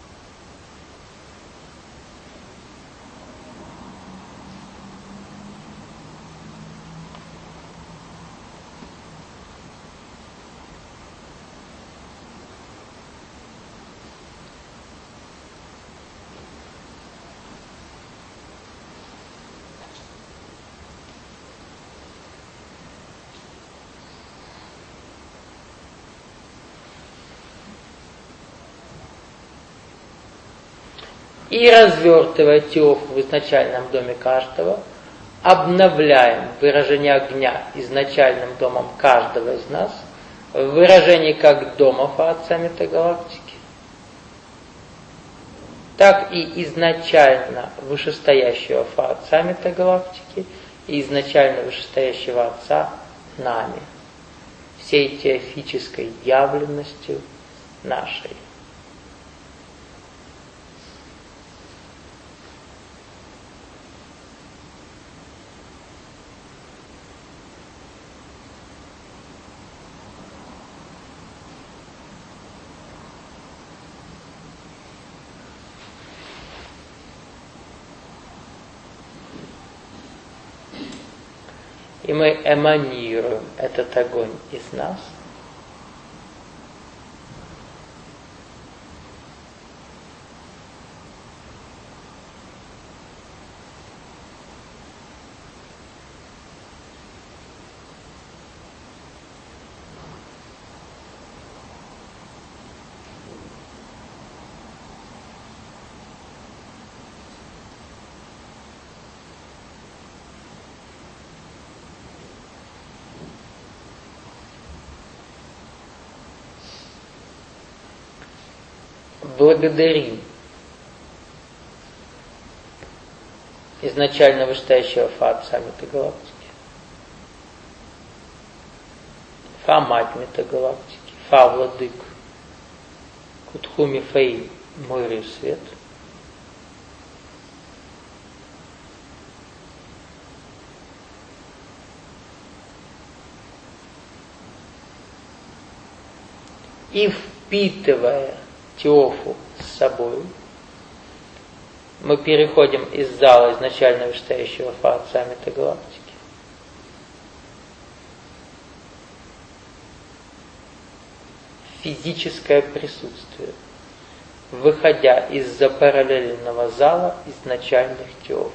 И развертывая теофу в изначальном доме каждого, обновляем выражение огня изначальным домом каждого из нас, в выражении как дома Фаотца метагалактики, так и изначально вышестоящего Фаотца метагалактики и изначально вышестоящего Отца нами, всей теофической явленностью нашей. И мы эманируем этот огонь из нас. Благодарим изначально вышестоящего Фа-Отца метагалактики, Фа-Мать метагалактики, Фа-Владык, Кутхуми Фэй, Мой Свет. И впитывая теофу с собой, мы переходим из зала изначально вышестоящего Фа-Отца метагалактики в физическое присутствие, выходя из-за параллельного зала изначальных теоф.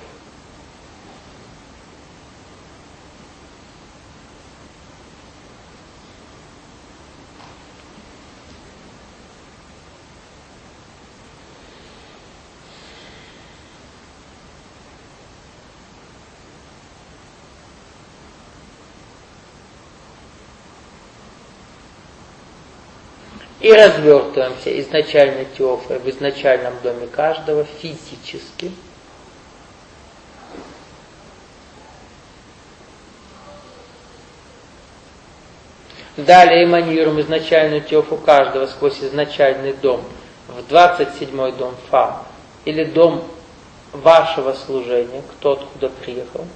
И развертываемся изначальной теофой в изначальном доме каждого физически. Далее эманируем изначальную теофу каждого сквозь изначальный дом в 27-й дом Фа, или дом вашего служения, кто откуда приехал.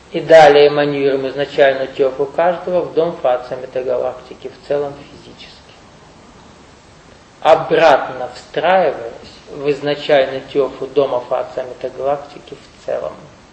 И далее эманируем изначальную теофу каждого в дом фация метагалактики, в целом физически. Обратно встраиваясь в изначальную теофу дома фация метагалактики в целом.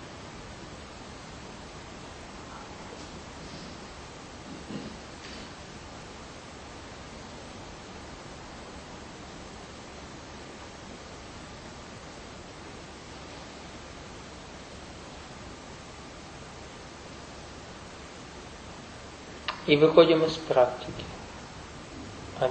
И выходим из практики. Аминь.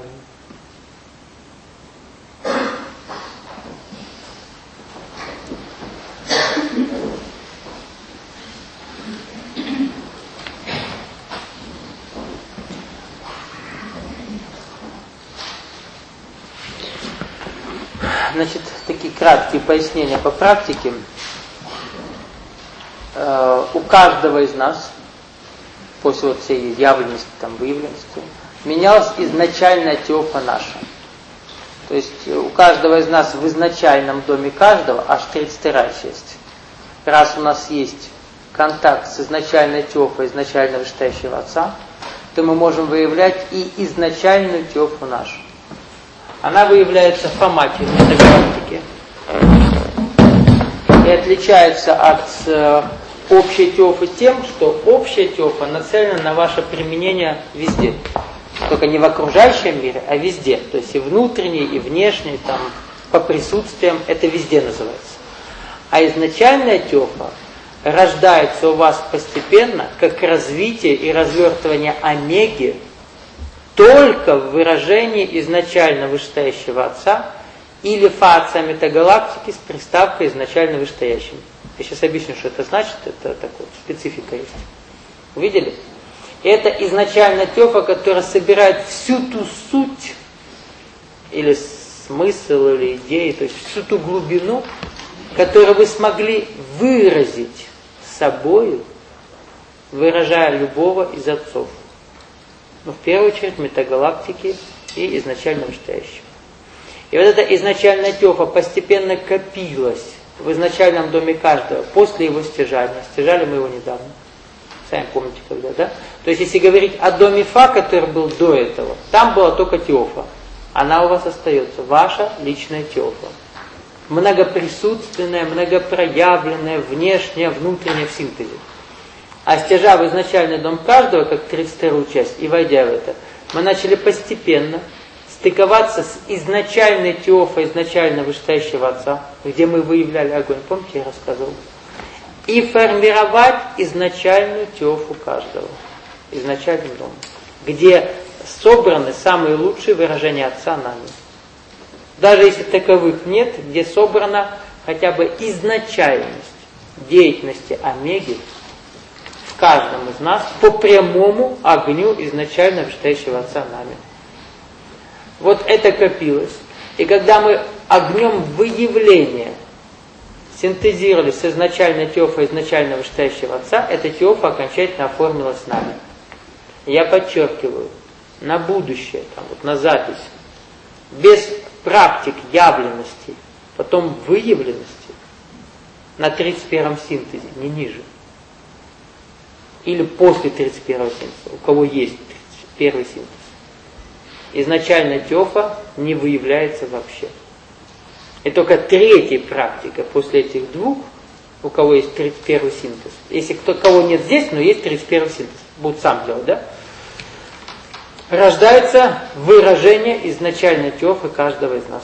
Значит, такие краткие пояснения по практике. У каждого из нас после вот всей явленности, выявленности, менялась изначальная теофа наша. То есть у каждого из нас в изначальном доме каждого аж 32 часть. Раз у нас есть контакт с изначальной теофой изначально вышестоящего Отца, то мы можем выявлять и изначальную теофу нашу. Она выявляется в формате метагалактики и отличается от общей теофы тем, что общая теофа нацелена на ваше применение везде. Только не в окружающем мире, а везде. То есть и внутренний, и внешний, по присутствиям, это везде называется. А изначальная теофа рождается у вас постепенно, как развитие и развертывание омеги, только в выражении изначально вышестоящего Отца или фация метагалактики с приставкой изначально вышестоящим. Я сейчас объясню, что это значит, это такая специфика есть. Увидели? Это изначально теофа, которая собирает всю ту суть, или смысл, или идею, то есть всю ту глубину, которую вы смогли выразить собою, выражая любого из отцов. Но в первую очередь метагалактики и изначально вышестоящего. И вот эта изначальная теофа постепенно копилась в изначальном доме каждого, после его стяжания. Стяжали мы его недавно. Сами помните, когда, да? То есть, если говорить о доме Фа, который был до этого, там была только теофа. Она у вас остается, ваша личная теофа. Многоприсутственная, многопроявленная, внешняя, внутренняя в синтезе. А стяжа в изначальный дом каждого, как 32-ю часть, и войдя в это, мы начали постепенно стыковаться с изначальной теофой изначально вышестоящего Отца, где мы выявляли огонь, помните, я рассказывал, и формировать изначальную теофу каждого, изначальный дом, где собраны самые лучшие выражения Отца нами. Даже если таковых нет, где собрана хотя бы изначальность деятельности омеги в каждом из нас по прямому огню изначально вышестоящего Отца нами. Вот это копилось. И когда мы огнем выявления синтезировали с изначальной теофой изначально вышестоящего Отца, эта теофа окончательно оформилась нами. Я подчеркиваю, на будущее, на запись, без практик явленности, потом выявленности, на 31-м синтезе, не ниже. Или после 31-го синтеза, у кого есть 31-й синтез. Изначально теофа не выявляется вообще. И только третья практика после этих двух, у кого есть 31-й синтез. Если кого нет здесь, но есть 31-й синтез, будут сам делать, да? Рождается выражение изначальной теофы каждого из нас.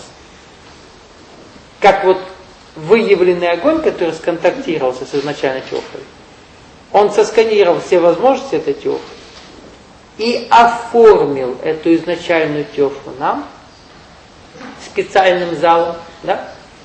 Как вот выявленный огонь, который сконтактировался с изначальной теофой, он сосканировал все возможности этой теофы и оформил эту изначальную теофу нам специальным залом, да?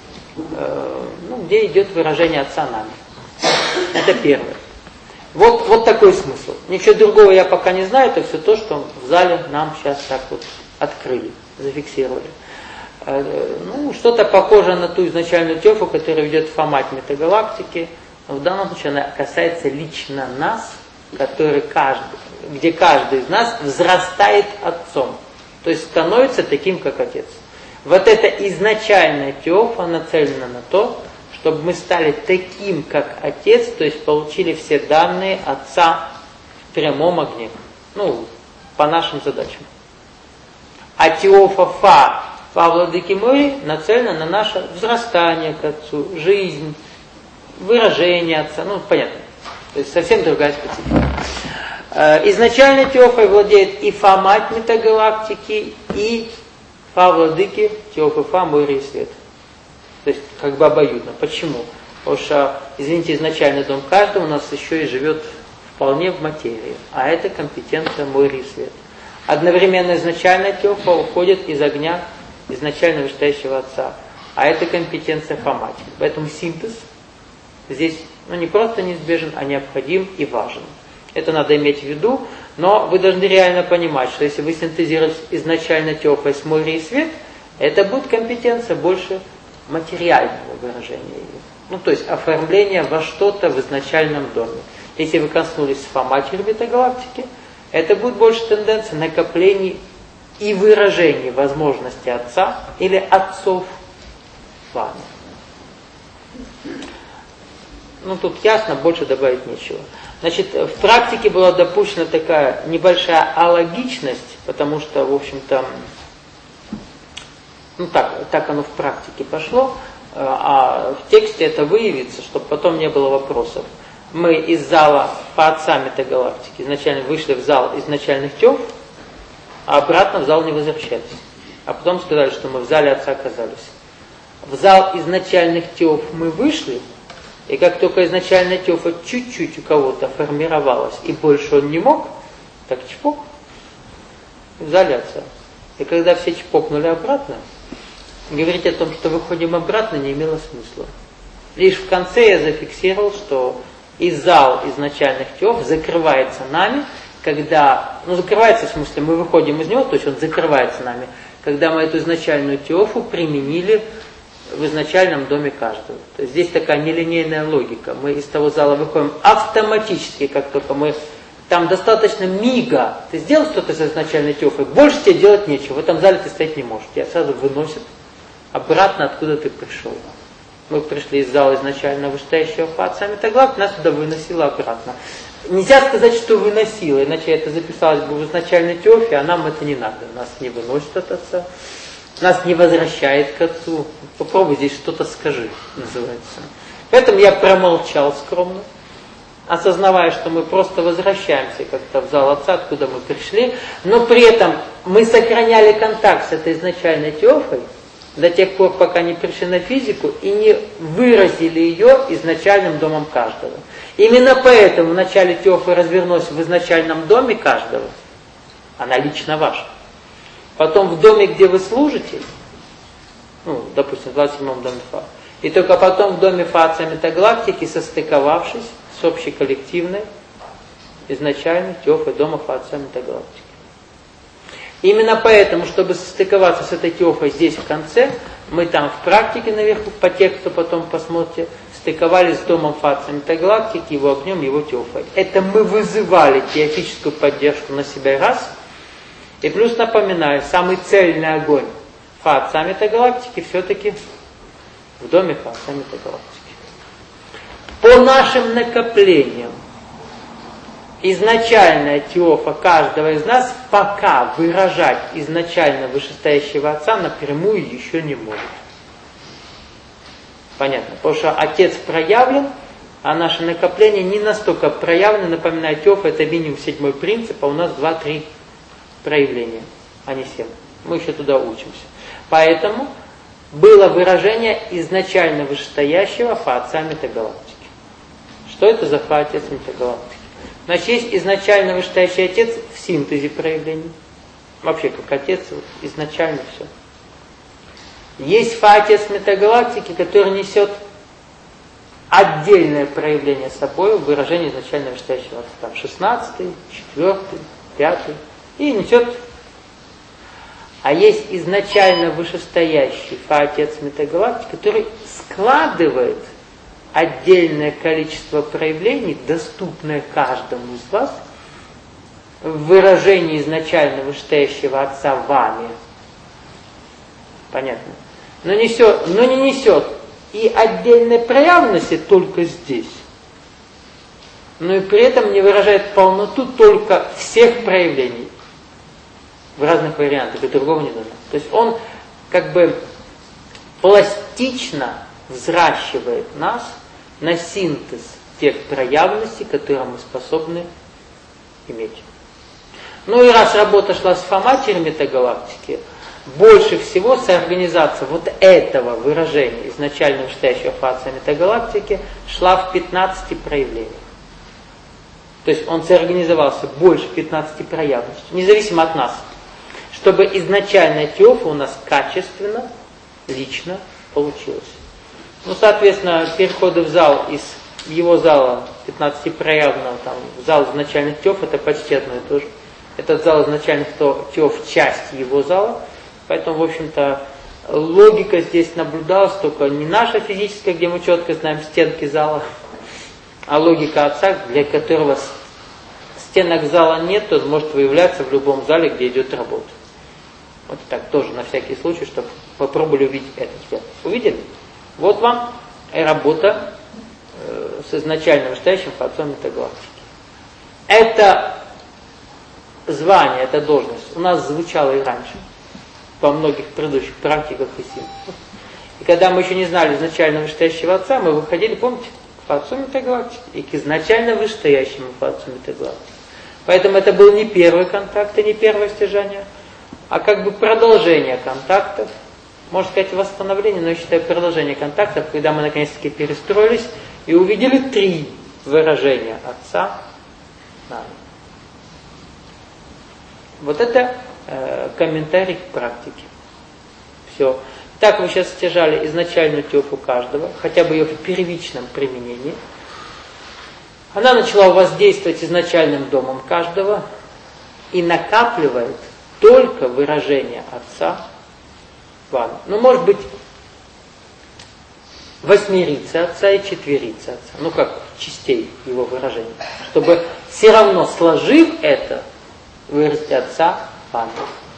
Где идет выражение Отца нами. Это первое. Вот такой смысл. Ничего другого я пока не знаю, это все то, что в зале нам сейчас так вот открыли, зафиксировали. Что-то похожее на ту изначальную теофу, которая ведет в формате метагалактики. Но в данном случае она касается лично нас, где каждый из нас взрастает Отцом. То есть становится таким, как Отец. Вот эта изначальная теофа нацелена на то, чтобы мы стали таким, как Отец, то есть получили все данные Отца в прямом огне. Ну, по нашим задачам. А Теофа Фа Владыки Мори нацелена на наше взрастание к Отцу, жизнь, выражение Отца. Ну, понятно. То есть совсем другая специфика. Изначально Теофой владеет и Фа Мать Метагалактики, и Фа Владыки Теофа Фа Море и Свет. То есть как бы обоюдно. Почему? Потому что, извините, изначальный дом каждого у нас еще и живет вполне в материи. А это компетенция Море и Свет. Одновременно изначальная Теофа уходит из огня изначально вышестоящего Отца. А это компетенция Фа Мать. Поэтому синтез здесь не просто неизбежен, а необходим и важен. Это надо иметь в виду, но вы должны реально понимать, что если вы синтезируете изначально Теофа с Море и Свет, это будет компетенция больше материального выражения ее. Ну, то есть оформление во что-то в изначальном доме. Если вы коснулись Фа Матери Метагалактики, это будет больше тенденция накоплений и выражений возможности Отца или Отцов вами. Ну, тут ясно, больше добавить нечего. Значит, в практике была допущена такая небольшая алогичность, потому что, в общем-то, так оно в практике пошло, а в тексте это выявится, чтобы потом не было вопросов. Мы из зала по Отца Метагалактики изначально вышли в зал изначальных Теоф, а обратно в зал не возвращались. А потом сказали, что мы в зале Отца оказались. В зал изначальных Теоф мы вышли, и как только изначальная Теофа чуть-чуть у кого-то формировалась, и больше он не мог, так чпок, в зале Отца. И когда все чпокнули обратно, говорить о том, что выходим обратно, не имело смысла. Лишь в конце я зафиксировал, что и зал изначальных Теоф закрывается нами, когда, закрывается в смысле, мы выходим из него, то есть он закрывается нами, когда мы эту изначальную Теофу применили в изначальном доме каждого. То есть здесь такая нелинейная логика. Мы из того зала выходим автоматически, как только мы... Там достаточно мига. Ты сделал что-то с изначальной Теофой, больше тебе делать нечего. В этом зале ты стоять не можешь. Тебя сразу выносят обратно, откуда ты пришел. Мы пришли из зала изначально вышестоящего Отца Метагалактики, нас туда выносило обратно. Нельзя сказать, что выносило, иначе это записалось бы в изначальной Теофе, а нам это не надо. Нас не выносит от Отца. Нас не возвращает к Отцу. Попробуй здесь что-то скажи, называется. Поэтому я промолчал скромно, осознавая, что мы просто возвращаемся как-то в зал Отца, откуда мы пришли, но при этом мы сохраняли контакт с этой изначальной Теофой до тех пор, пока не пришли на физику и не выразили ее изначальным домом каждого. Именно поэтому в начале Теофы развернулась в изначальном доме каждого. Она лично ваша. Потом в доме, где вы служите, допустим, в 27-м доме Фа, и только потом в доме Фа Отца Метагалактики, состыковавшись с общеколлективной, изначальной Теофой дома Фа Отца Метагалактики. Именно поэтому, чтобы состыковаться с этой Теофой здесь в конце, мы там в практике наверху, по тексту потом посмотрите, стыковались с домом Фа Отца Метагалактики, его огнем, его Теофой. Это мы вызывали теоретическую поддержку на себя раз. И плюс напоминаю, самый цельный огонь Фа Отца Метагалактики все-таки в доме Фа Отца Метагалактики. По нашим накоплениям, изначальная Теофа каждого из нас пока выражать изначально вышестоящего Отца напрямую еще не может. Понятно? Потому что Отец проявлен, а наше накопление не настолько проявлено. Напоминаю, Теофа это минимум 7-й принцип, а у нас 2-3 проявления, а не 7. Мы еще туда учимся. Поэтому было выражение изначально вышестоящего Фа Отца Метагалактики. Что это за Фа Отец Метагалактики? Значит, есть изначально вышестоящий Отец в синтезе проявлений. Вообще, как Отец, изначально все. Есть Фа Отец Метагалактики, который несет отдельное проявление собой, выражение изначально вышестоящего Отца. Там 16-й, 4-й, 5-й. И несет. А есть изначально вышестоящий Фа Отец Метагалактики, который складывает отдельное количество проявлений, доступное каждому из вас, в выражении изначально вышестоящего Отца вами. Понятно? Но не несет и отдельной проявленности только здесь, но и при этом не выражает полноту только всех проявлений в разных вариантах, и другого не дано. То есть он как бы пластично взращивает нас на синтез тех проявленностей, которые мы способны иметь. Ну и раз работа шла с Фа-матерью метагалактики, больше всего соорганизация вот этого выражения изначально вышестоящего фаса метагалактики шла в 15 проявлениях. То есть он соорганизовался больше 15 проявленностей, независимо от нас, чтобы изначальная теофа у нас качественно, лично получилась. Ну, соответственно, переходы в зал из его зала 15 проявленного там, в зал изначальных теоф, это почти одно и то же. Этот зал изначальных теоф часть его зала. Поэтому, в общем-то, логика здесь наблюдалась, только не наша физическая, где мы четко знаем стенки зала, а логика Отца, для которого стенок зала нет, то может выявляться в любом зале, где идет работа. Вот так тоже, на всякий случай, чтобы попробовали увидеть это. Увидели? Вот вам работа с изначально вышестоящим Отцом метагалактики. Это звание, эта должность у нас звучало и раньше, во многих предыдущих практиках и синтезах. И когда мы еще не знали изначально вышестоящего Отца, мы выходили, помните, к Отцу метагалактики и к изначально вышестоящему Отцу метагалактики. Поэтому это был не первый контакт и не первое стяжание, а как бы продолжение контактов, можно сказать восстановление, но я считаю продолжение контактов, когда мы наконец-таки перестроились и увидели 3 выражения Отца нами. Вот это комментарий к практике. Все. Так вы сейчас стяжали изначальную теофу каждого, хотя бы ее в первичном применении. Она начала у вас действовать изначальным домом каждого и накапливает только выражение Отца вами. Ну, может быть, восьмерица Отца и четверица Отца. Ну, как частей его выражения. Чтобы все равно, сложив это, выразить Отца вами.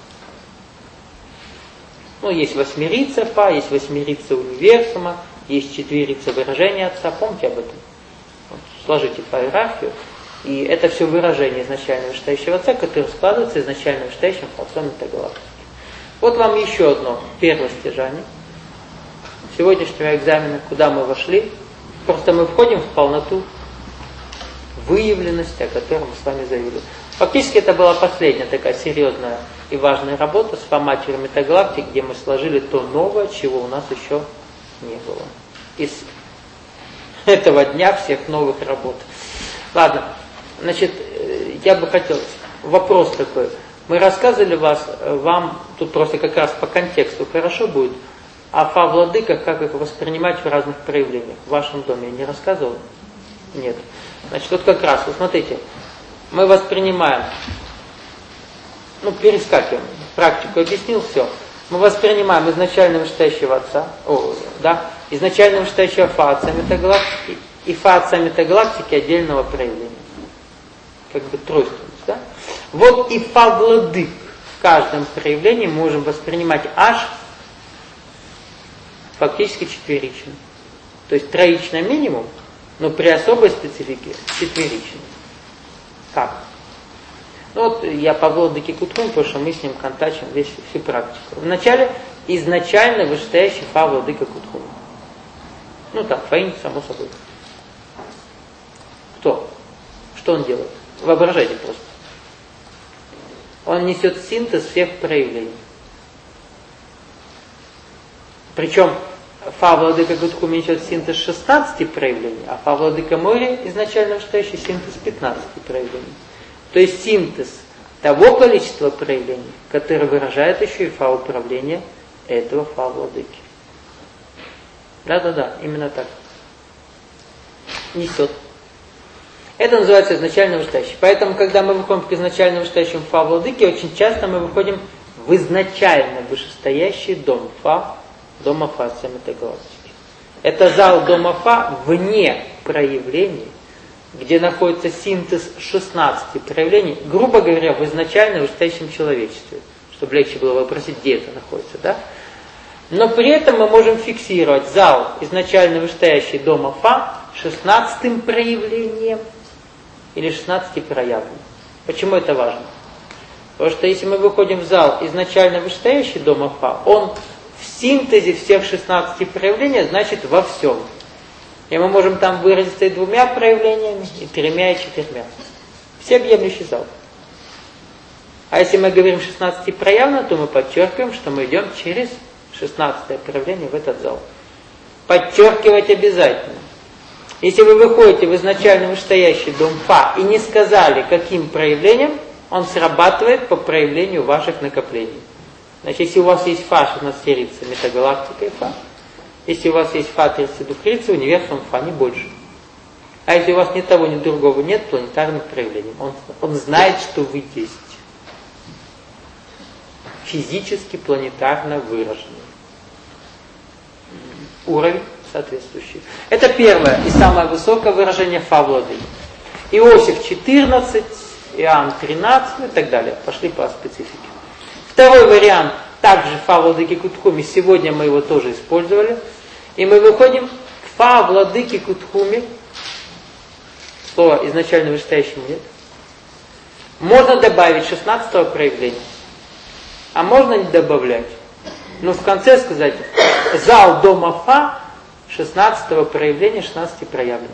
Ну, есть восьмерица Фа, есть восьмерица универсума, есть четверица выражения Отца. Помните об этом? Вот, сложите по иерархию. И это все выражение изначально вышестоящего Отца, которое складывается изначально вышестоящим Отцом метагалактики. Вот вам еще одно первое стяжание сегодняшнего экзамена, куда мы вошли. Просто мы входим в полноту выявленности, о которой мы с вами заявили. Фактически это была последняя такая серьезная и важная работа с Фа-матерью метагалактики, где мы сложили то новое, чего у нас еще не было. Из этого дня всех новых работ. Ладно, значит, я бы хотел, вопрос такой. Мы рассказывали вам, тут просто как раз по контексту хорошо будет, о Фа-владыках, как их воспринимать в разных проявлениях. В вашем доме я не рассказывал? Нет. Значит, вот как раз, вот смотрите, мы воспринимаем, ну, перескакиваем, практику объяснил, все. Мы воспринимаем изначально вышестоящего Отца, изначально вышестоящего Фа Отца метагалактики и Фа Отца метагалактики отдельного проявления. Как бы тройственность, да? Вот и Фа-владык в каждом проявлении мы можем воспринимать аж фактически четверично. То есть троично минимум, но при особой специфике четверично. Как? Ну вот я по владыке Кутхум, потому что мы с ним контачим всю практику. Вначале изначально вышестоящий Фа владыка Кутхум. Ну там, Фаин, само собой. Кто? Что он делает? Воображайте просто. Он несет синтез всех проявлений. Причем Фа владыка Кутхум несет синтез 16 проявлений, а Фа владыка Мори изначально вышестоящий синтез 15 проявлений. То есть синтез того количества проявлений, которое выражает еще и Фа управления этого Фа владыки. Да, именно так. Несет. Это называется изначально вышестоящий. Поэтому, когда мы выходим к изначально вышестоящему Фа владыке, очень часто мы выходим в изначально вышестоящий дом Фа, дома Фа Отца метагалактики. Это зал дома Фа вне проявлений, где находится синтез 16 проявлений, грубо говоря, в изначально вышестоящем человечестве. Чтобы легче было вопросить, где это находится, да? Но при этом мы можем фиксировать зал, изначально вышестоящий дома Фа, 16-м проявлением или 16 проявленным. Почему это важно? Потому что если мы выходим в зал, изначально вышестоящий дома Фа, он в синтезе всех 16 проявлений, значит во всем. И мы можем там выразиться и 2 проявлениями, и 3, и 4. Всеобъемлющий зал. А если мы говорим 16 проявленно, то мы подчеркиваем, что мы идем через 16 проявление в этот зал. Подчеркивать обязательно. Если вы выходите в изначально вышестоящий дом Фа и не сказали, каким проявлением, он срабатывает по проявлению ваших накоплений. Значит, если у вас есть Фа 16-рица, метагалактика и Фа, если у вас есть Фа 30-рица, универсум Фа, не больше. А если у вас ни того, ни другого нет, планетарных проявлений, он знает, что вы есть. Физически планетарно выраженный. Уровень соответствующий. Это первое и самое высокое выражение Фа владыки. Иосиф 14, Иоанн 13 и так далее. Пошли по специфике. Второй вариант, также Фа владыки Кутхуми, сегодня мы его тоже использовали. И мы выходим к Фа владыки Кутхуми. Слова изначально вышестоящему нет. Можно добавить 16-го проявления. А можно не добавлять. Но в конце сказать, зал дома Фа 16-го проявления, 16 проявлений.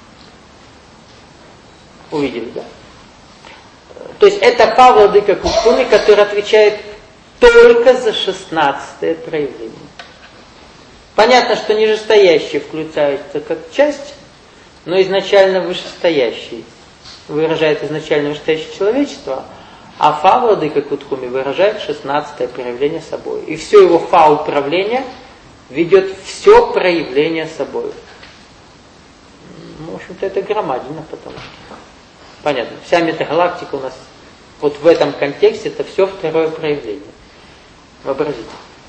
Увидели, да? То есть это Фа владыка Кутхуми, который отвечает только за 16-е проявление. Понятно, что нижестоящий включается как часть, но изначально вышестоящий выражает изначально вышестоящее человечество, а Фа владыка Кутхуми выражает 16-е проявление собой. И все его Фа управление ведет все проявление собой. В общем-то, это громадина, потому что... Понятно, вся метагалактика у нас вот в этом контексте это все второе проявление. Вообразите.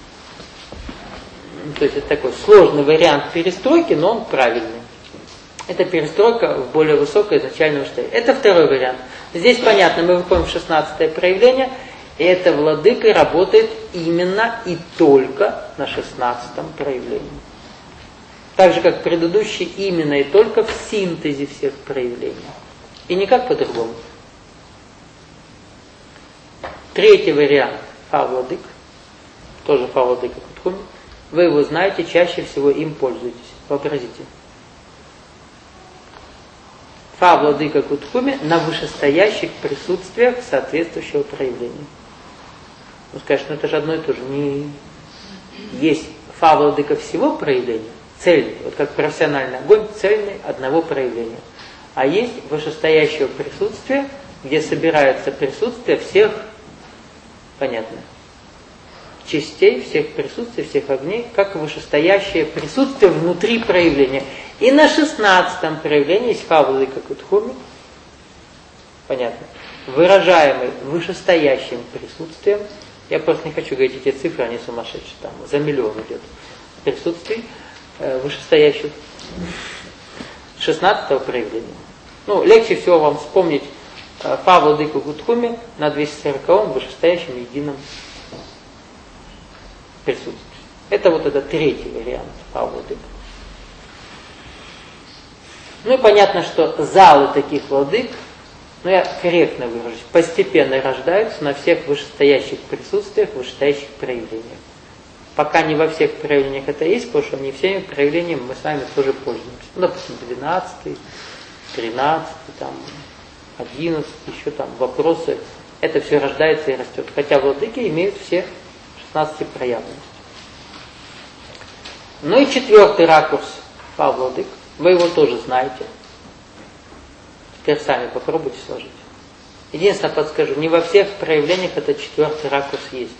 То есть это такой сложный вариант перестройки, но он правильный. Это перестройка в более высокое изначальное состояние. Это второй вариант. Здесь понятно, мы выходим в 16-е проявление, и это владыка работает именно и только на 16-м проявлении. Так же, как предыдущий именно и только в синтезе всех проявлений. И никак по-другому. Третий вариант Фа владык, тоже Фа владыка Кутхуми. Вы его знаете, чаще всего им пользуетесь. Вообразите. Фа владыка Кутхуми на вышестоящих присутствиях соответствующего проявления. Ну скажешь, ну это же одно и то же. Не есть Фа владыка всего проявления, цельный, вот как профессиональный огонь, цельный одного проявления. А есть вышестоящего присутствия, где собирается присутствие всех, понятно, частей, всех присутствий, всех огней, как вышестоящее присутствие внутри проявления. И на 16-м проявлении есть Фа владыка Кутхуми, понятно, выражаемый вышестоящим присутствием. Я просто не хочу говорить эти цифры, они сумасшедшие, там за миллион идет присутствий вышестоящих 16-го проявления. Ну, легче всего вам вспомнить Фа владыку Кутхуми на 240-м вышестоящем едином присутствии. Это вот этот третий вариант Фа владык. Ну и понятно, что залы таких владык, ну я корректно выражусь, постепенно рождаются на всех вышестоящих присутствиях, вышестоящих проявлениях. Пока не во всех проявлениях это есть, потому что не всеми проявлениями мы с вами тоже пользуемся. Ну, допустим, 12, 13, там, 11, еще там вопросы. Это все рождается и растет. Хотя владыки имеют все 16 проявленностей. Ну и четвертый ракурс Фа владык. Вы его тоже знаете. Теперь сами попробуйте сложить. Единственное подскажу, не во всех проявлениях этот четвертый ракурс есть.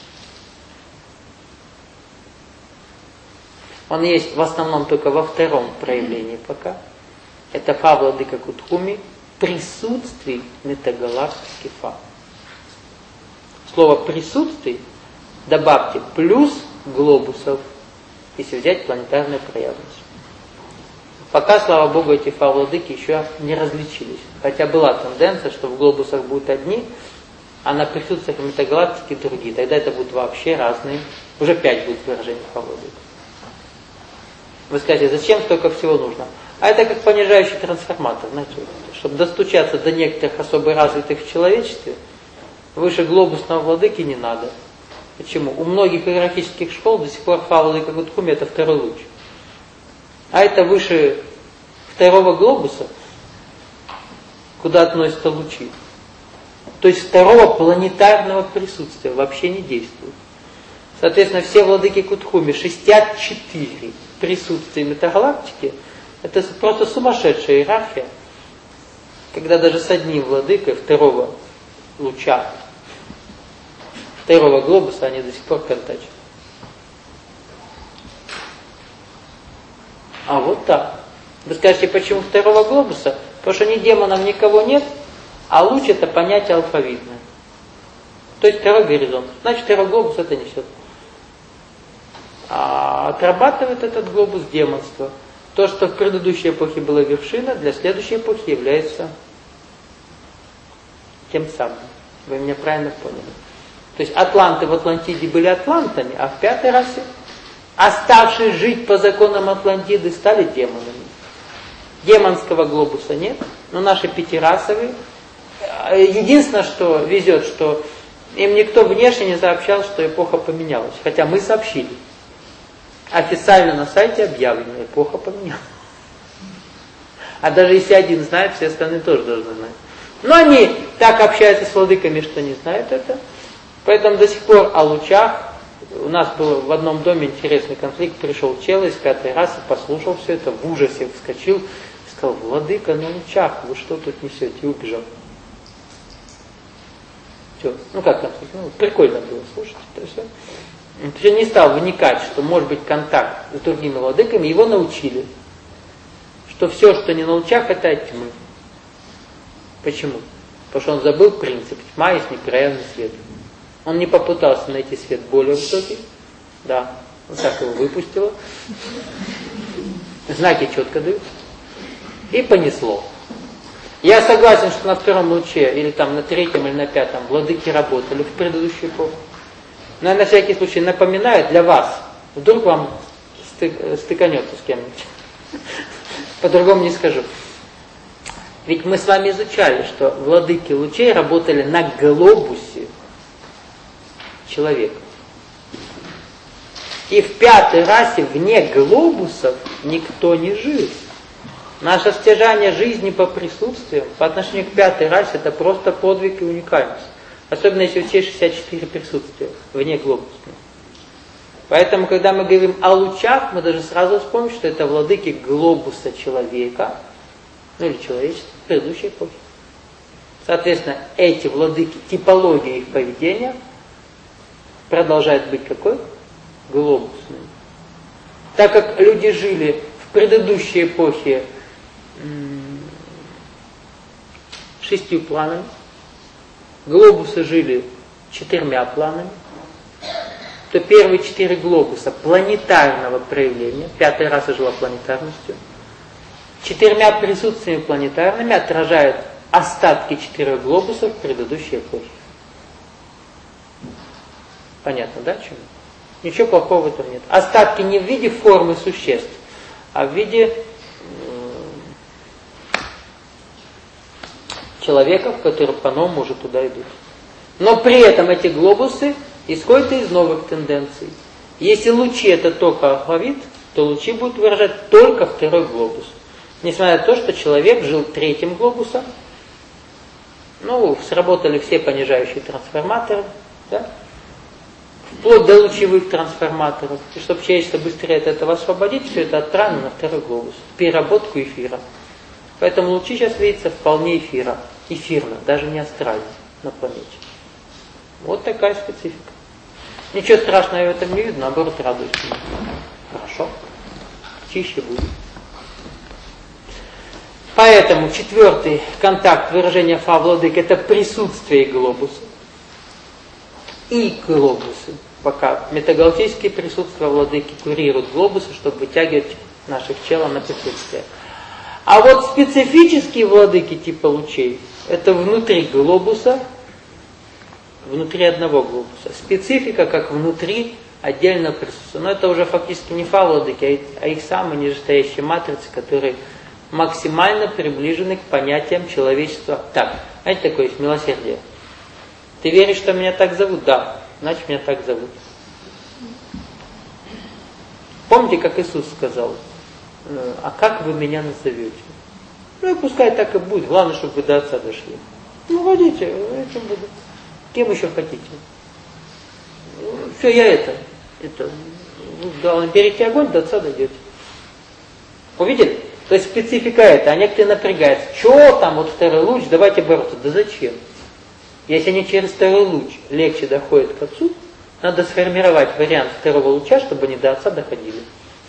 Он есть в основном только во втором проявлении пока. Это Фа владыка Кутхуми, присутствие метагалактики Фа. Слово присутствие добавьте плюс глобусов, если взять планетарную проявленность. Пока, слава Богу, эти Фа владыки еще не различились. Хотя была тенденция, что в глобусах будут одни, а на присутствиях метагалактики другие. Тогда это будут вообще разные. Уже 5 будет выражений Фа-владыки. Вы скажете, зачем столько всего нужно? А это как понижающий трансформатор. Знаете, чтобы достучаться до некоторых особо развитых в человечестве, выше глобусного владыки не надо. Почему? У многих иерархических школ до сих пор Фа-владыка Гутхуми это второй луч. А это выше второго глобуса, куда относятся лучи. То есть второго планетарного присутствия вообще не действует. Соответственно, все владыки Гутхуми 64 присутствия метагалактики, это просто сумасшедшая иерархия, когда даже с одним владыкой второго луча, второго глобуса они до сих пор контачат. А вот так. Вы скажете, почему второго глобуса? Потому что ни демонов, никого нет, а луч это понятие алфавитное. То есть второй горизонт. Значит, второй глобус это несет. А отрабатывает этот глобус демонство. То, что в предыдущей эпохе была вершина, для следующей эпохи является тем самым. Вы меня правильно поняли. То есть атланты в Атлантиде были атлантами, а в пятой расе, оставшие жить по законам Атлантиды, стали демонами. Демонского глобуса нет, но наши пятирасовые. Единственное, что везет, что им никто внешне не сообщал, что эпоха поменялась. Хотя мы сообщили. Официально на сайте объявлено, эпоха поменялась. А даже если один знает, все остальные тоже должны знать. Но они так общаются с владыками, что не знают это. Поэтому до сих пор о лучах. У нас был в одном доме интересный конфликт. Пришел чел из пятой расы, послушал все это, в ужасе вскочил и сказал: владыка, на лучах, вы что тут несете? И убежал. Все. Ну как конфликт? Ну, прикольно было слушать это все. Он не стал вникать, что может быть контакт с другими владыками. Его научили, что все, что не на лучах, это от тьмы. Почему? Потому что он забыл принцип. Тьма есть непроявленный свет. Он не попытался найти свет более высокий. Да, вот так его выпустило. Знаки четко дают. И понесло. Я согласен, что на втором луче, или там на третьем, или на пятом, владыки работали в предыдущую эпоху. Но я на всякий случай напоминаю для вас. Вдруг вам стыканется с кем-нибудь. По-другому не скажу. Ведь мы с вами изучали, что владыки лучей работали на глобусе человека. И в пятой расе вне глобусов никто не жил. Наше стяжание жизни по присутствиям по отношению к пятой расе это просто подвиг и уникальность. Особенно если все 64 присутствия вне глобуса. Поэтому, когда мы говорим о лучах, мы даже сразу вспомним, что это владыки глобуса человека, ну или человечества, предыдущей эпохи. Соответственно, эти владыки, типология их поведения продолжает быть какой? Глобусной. Так как люди жили в предыдущей эпохе 6 планами, глобусы жили 4 планами, то первые 4 глобуса планетарного проявления, пятая раса жила планетарностью, 4 присутствиями планетарными отражают остатки 4 глобусов предыдущей эпохи. Понятно, да, чему? Ничего плохого в этом нет. Остатки не в виде формы существ, а в виде человеков, которые по-новому уже туда идут. Но при этом эти глобусы исходят из новых тенденций. Если лучи это только алфавит, то лучи будут выражать только второй глобус. Несмотря на то, что человек жил третьим глобусом, ну, сработали все понижающие трансформаторы, да? Вплоть до лучевых трансформаторов. И чтобы человечество быстрее от этого освободить, все это отправлено на второй глобус, в переработку эфира. Поэтому лучи сейчас видятся вполне эфирно, даже не астрально на планете. Вот такая специфика. Ничего страшного я в этом не видно, наоборот радуюсь. Хорошо, чище будет. Поэтому 4-й контакт выражения Фа-владык это присутствие глобуса. И глобусы. Пока метагалактические присутствия владыки курируют глобусы, чтобы вытягивать наших челов на присутствие. А вот специфические владыки типа лучей, это внутри глобуса внутри одного глобуса. Специфика, как внутри отдельного присутствия. Но это уже фактически не фа-владыки, а их самые нижестоящие матрицы, которые максимально приближены к понятиям человечества. Так, знаете, такое есть милосердие. Ты веришь, что меня так зовут? Да, значит меня так зовут. Помните, как Иисус сказал, а как вы меня назовете? Ну и пускай так и будет, главное, чтобы вы до Отца дошли. Ну, ходите, этим буду. Кем еще хотите? Все, я это. Главное, берите огонь, до Отца дойдете. Увидели? То есть специфика это, а некоторые напрягаются. Чего там, вот второй луч, давайте бороться. Да зачем? Если они через второй луч легче доходят к Отцу, надо сформировать вариант второго луча, чтобы они до Отца доходили.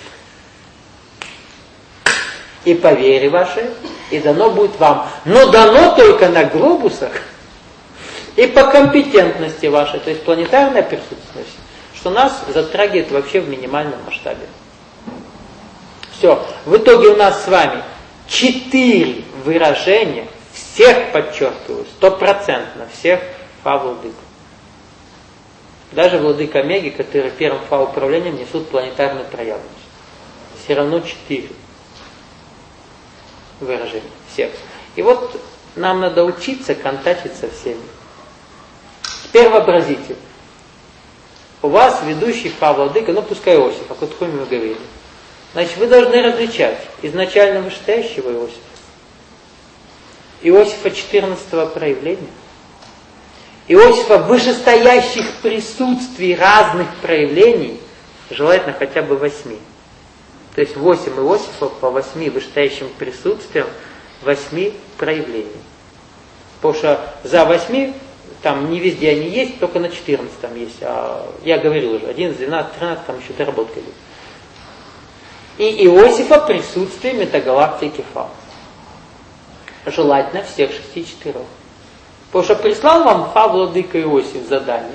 И по вере вашей, и дано будет вам. Но дано только на глобусах, и по компетентности вашей, то есть планетарная присутственность, что нас затрагивает вообще в минимальном масштабе. Все. В итоге у нас с вами 4 выражения, всех, подчеркиваю, 100%, всех фа-владык. Даже владыка Омеги, которые первым фа-управлением несут планетарную проявленность. Все равно 4 выражения, всех. И вот нам надо учиться контактить со всеми. Теперь вообразите. У вас ведущий фа-владыка, ну пускай Иосиф, о котором мы говорили. Значит, вы должны различать изначально вышестоящего Иосифа, Иосифа 14-го проявления, Иосифа вышестоящих присутствий разных проявлений, желательно хотя бы 8. То есть 8 Иосифов по 8 вышестоящим присутствиям, 8 проявлений. Потому что за 8, там не везде они есть, только на 14 там есть. А я говорил уже, 11, 12, 13, там еще доработка идет. И Иосифа присутствие метагалактики Фа. Желательно всех 6 4. Потому что прислал вам Фа владыка Иосиф задание.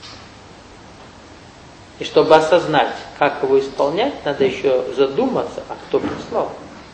И чтобы осознать, как его исполнять, надо еще задуматься, а кто прислал.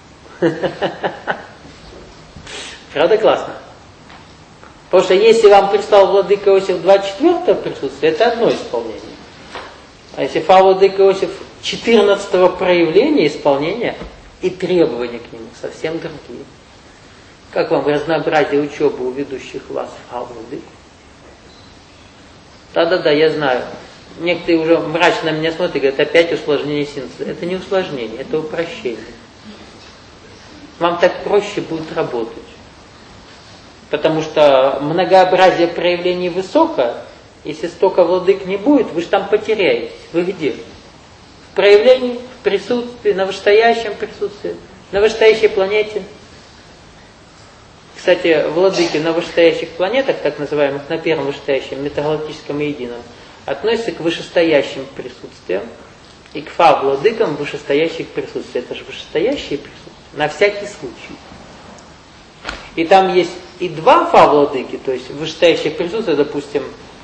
Правда классно? Потому что если вам прислал владыка Иосиф 24-го присутствия, это одно исполнение. А если Фа владыка Иосиф 14-го проявления, исполнения и требования к нему совсем другие. Как вам разнообразие учебы у ведущих вас Фа владык? Да-да-да, я знаю. Некоторые уже мрачно на меня смотрят и говорят, опять усложнение синтеза. Это не усложнение, это упрощение. Вам так проще будет работать. Потому что многообразие проявлений высокое, если столько владык не будет, вы же там потеряетесь. Вы где? В проявлении, в присутствии, на вышестоящем присутствии, на вышестоящей планете. Кстати, владыки на вышестоящих планетах, так называемых, на первом вышестоящем, метагалактическом и едином, относятся к вышестоящим присутствиям и к фа-владыкам вышестоящих присутствий. Это же вышестоящие присутствия, на всякий случай. И там есть и 2 фа-владыки, то есть вышестоящее присутствие, допустим,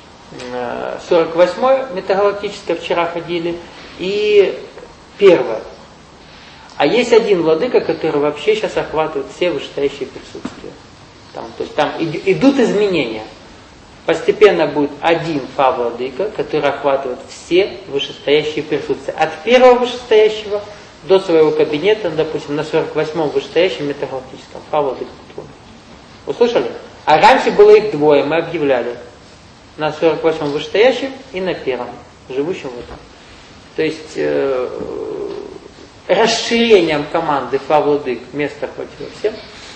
48-е метагалактическое вчера ходили, и 1-е. А есть один владыка, который вообще сейчас охватывает все вышестоящие присутствия. Там, то есть там идут изменения. Постепенно будет один фа-владыка, который охватывает все вышестоящие присутствия. От 1-го вышестоящего до своего кабинета, допустим, на 48-м вышестоящем метагалактическом фа-владыка. Услышали? А раньше было их 2, мы объявляли. На 48-м вышестоящем и на 1-м, живущем в этом. То есть расширением команды фа-владык места хватило всем.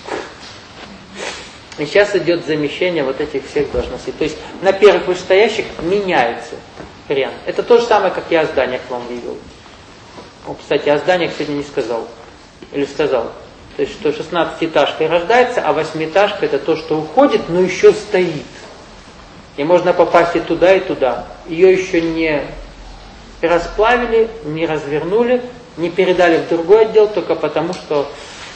И сейчас идет замещение вот этих всех должностей. То есть на первых вышестоящих меняется вариант. Это то же самое, как я о зданиях вам вывел. Кстати, о зданиях сегодня не сказал. Или сказал. То есть, что 16-этажка рождается, а 8-этажка это то, что уходит, но еще стоит. И можно попасть и туда, и туда. Ее еще не расплавили, не развернули, не передали в другой отдел, только потому, что...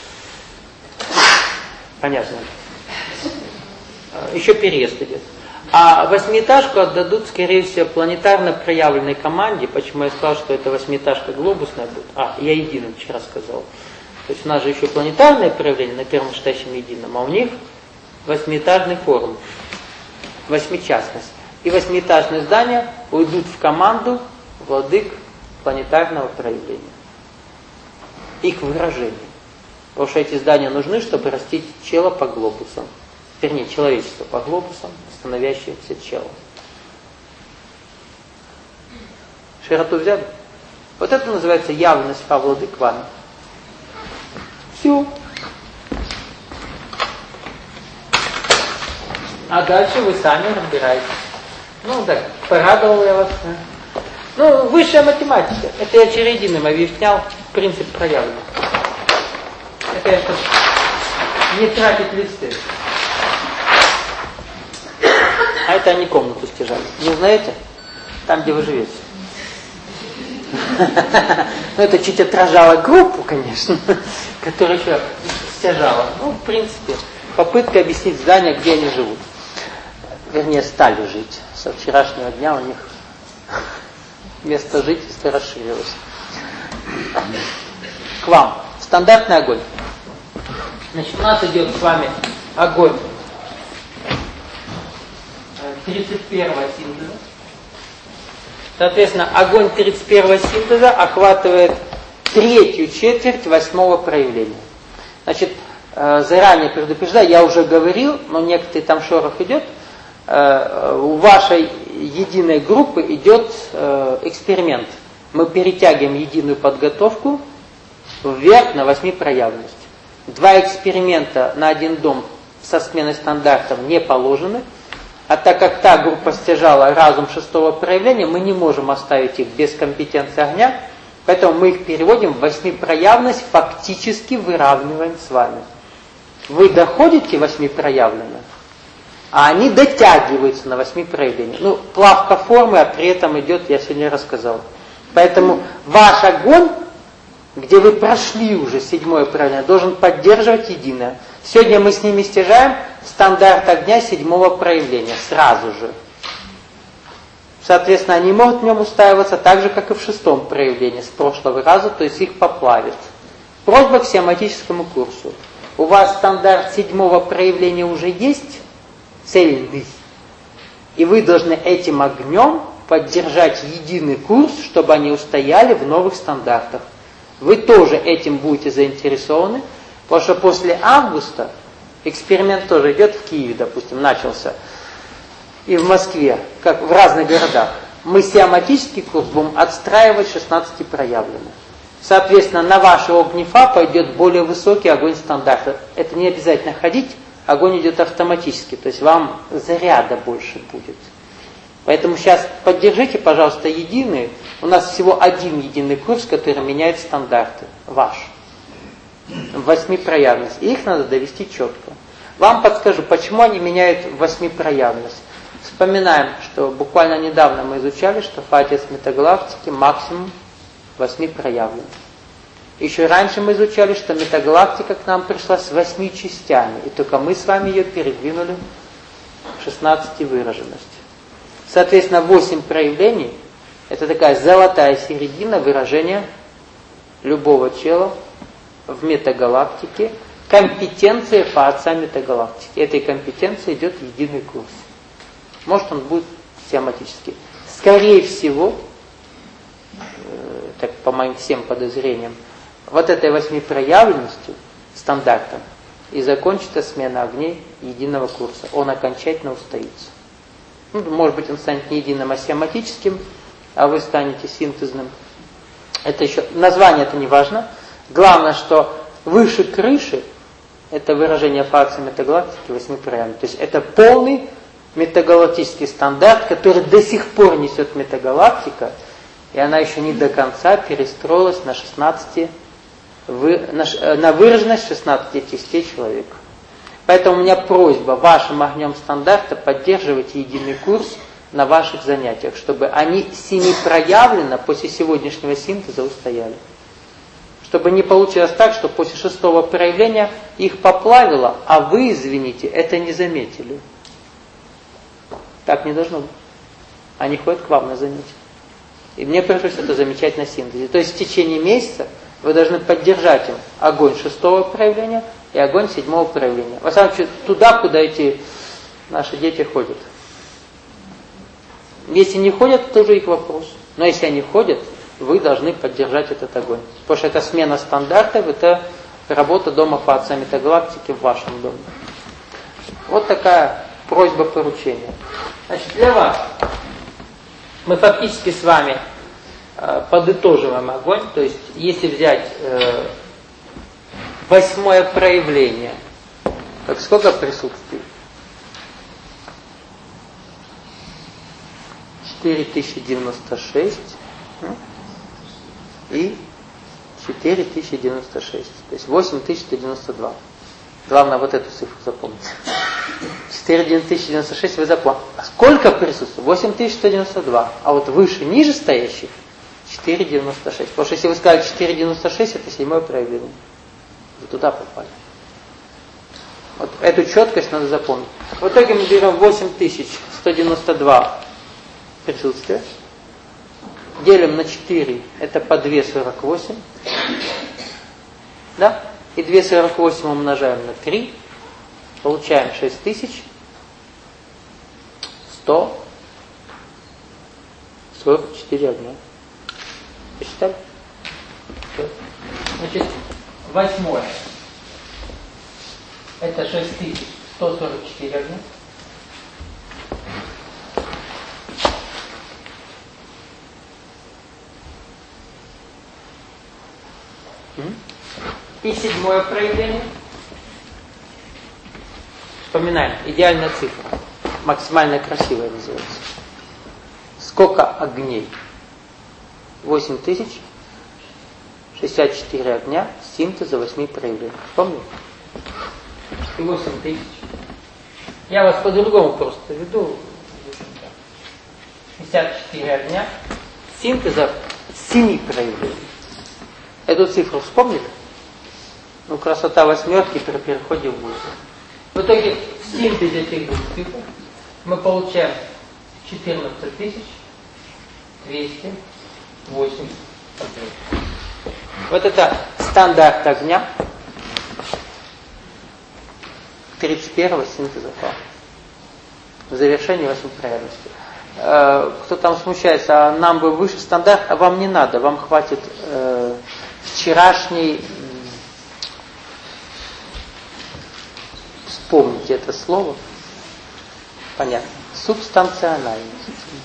Понятно. Еще переезд идет. А 8-этажку отдадут, скорее всего, планетарно проявленной команде. Почему я сказал, что это 8-этажка глобусная будет? Я единым вчера сказал. То есть у нас же еще планетарное проявление на первом вышестоящем едином, а у них 8-этажный форум. 8-частность. И 8-этажные здания уйдут в команду владык планетарного проявления. Их выражение. Потому что эти здания нужны, чтобы растить чело по глобусам. Вернее, человечество по глобусам, становящееся челом. Широту взяли? Вот это называется явленность владык вами. Все. А дальше вы сами разбираетесь. Ну так, порадовал я вас. Ну, высшая математика. Это я Черединым объяснял принцип проявленности. Это я, чтобы не тратить листы. А это они комнату стяжали. Не узнаете? Там, где вы живете. Ну, это чуть отражало группу, конечно, которая еще стяжала. Ну, в принципе, попытка объяснить здание, где они живут. Вернее, стали жить. Со вчерашнего дня у них место жительства расширилось. К вам. Стандартный огонь. Значит, у нас идет с вами огонь 31-го синтеза. Соответственно, огонь 31-го синтеза охватывает 3/4 8-го проявления. Значит, заранее предупреждаю, я уже говорил, но некоторый там шорох идет. У вашей единой группы идет эксперимент. Мы перетягиваем единую подготовку вверх на 8-проявленность. 2 эксперимента на один дом со сменой стандартов не положены. А так как та группа стяжала разум 6-го проявления, мы не можем оставить их без компетенции огня, поэтому мы их переводим в 8-проявленность, фактически выравниваем с вами. Вы доходите 8-проявленно, а они дотягиваются на 8-проявление. Ну, плавка формы, а при этом идет, я сегодня рассказал. Поэтому ваш огонь, где вы прошли уже 7-е проявление, должен поддерживать единое. Сегодня мы с ними стяжаем стандарт огня 7-го проявления, сразу же. Соответственно, они могут в нем устаиваться так же, как и в 6-м проявлении с прошлого раза, то есть их поплавит. Просьба к семантическому курсу. У вас стандарт 7-го проявления уже есть, цельный, и вы должны этим огнем поддержать единый курс, чтобы они устояли в новых стандартах. Вы тоже этим будете заинтересованы, потому что после августа эксперимент тоже идет в Киеве, допустим, начался, и в Москве, как в разных городах. Мы сиаматический курс будем отстраивать 16 проявленных. Соответственно, на ваши огнефа пойдет более высокий огонь стандарта. Это не обязательно ходить, огонь идет автоматически, то есть вам заряда больше будет. Поэтому сейчас поддержите, пожалуйста, единый. У нас всего один единый курс, который меняет стандарты. Ваш. В 8-проявленность. И их надо довести четко. Вам подскажу, почему они меняют в 8-проявленность. Вспоминаем, что буквально недавно мы изучали, что фатис метагалактики максимум 8-проявленный. Еще раньше мы изучали, что метагалактика к нам пришла с 8 частями. И только мы с вами ее передвинули в 16 выраженности. Соответственно, 8 проявлений – это такая золотая середина выражения любого тела в метагалактике, компетенция фаца метагалактики. Этой компетенции идет единый курс. Может, он будет сиаматический. Скорее всего, так по моим всем подозрениям, вот этой 8-проявленностью, стандартом, и закончится смена огней единого курса. Он окончательно устоится. Ну, может быть, он станет не единым, а сиаматическим, а вы станете синтезным. Это еще, название это не важно. Главное, что выше крыши, это выражение факции метагалактики 8-проявленной. То есть это полный метагалактический стандарт, который до сих пор несет метагалактика, и она еще не до конца перестроилась на 16, на выраженность 16 частей человека. Поэтому у меня просьба вашим огнем стандарта поддерживать единый курс на ваших занятиях, чтобы они 7-проявленно после сегодняшнего синтеза устояли. Чтобы не получилось так, что после 6-го проявления их поплавило, а вы, извините, это не заметили. Так не должно быть. Они ходят к вам на занятия. И мне пришлось это замечать на синтезе. То есть в течение месяца вы должны поддержать им огонь 6-го проявления и огонь 7-го проявления. Во всяком случае, туда, куда эти наши дети ходят. Если не ходят, тоже их вопрос. Но если они ходят, вы должны поддержать этот огонь. Потому что это смена стандартов, это работа дома по отцам галактики в вашем доме. Вот такая просьба поручения. Значит, для вас мы фактически с вами подытоживаем огонь. То есть, если взять 8-е проявление, так сколько присутствует? 4096 и 4096. То есть 8192. Главное вот эту цифру запомнить. 4096 вы запомните. А сколько присутствует? 8192. А вот выше, ниже стоящих 496. Потому что если вы сказали 496, это 7-е проявление. Вы туда попали. Вот эту четкость надо запомнить. В итоге мы берем 8192 присутствия. Делим на 4, это по 2,48. Да? И 2,48 умножаем на 3. Получаем 6144 огня. Посчитали? Значит, 8-е. Это 6144 огня. И 7-е проявление. Вспоминаем, идеальная цифра. Максимально красивая называется. Сколько огней? 8064 огня синтеза 8 проявлений. Помните? И 8000. Я вас по-другому просто веду. 54 огня синтеза 7 проявлений. Эту цифру вспомнили? Ну, красота 8-ки при переходе в 8. В итоге в синтезе этих двух цифр мы получаем 14208. Вот это стандарт огня 31-го синтеза фа. В завершении 8 проявленностей. Кто там смущается, а нам бы выше стандарт, а вам не надо, вам хватит вчерашний, вспомните это слово, понятно, субстанциональность.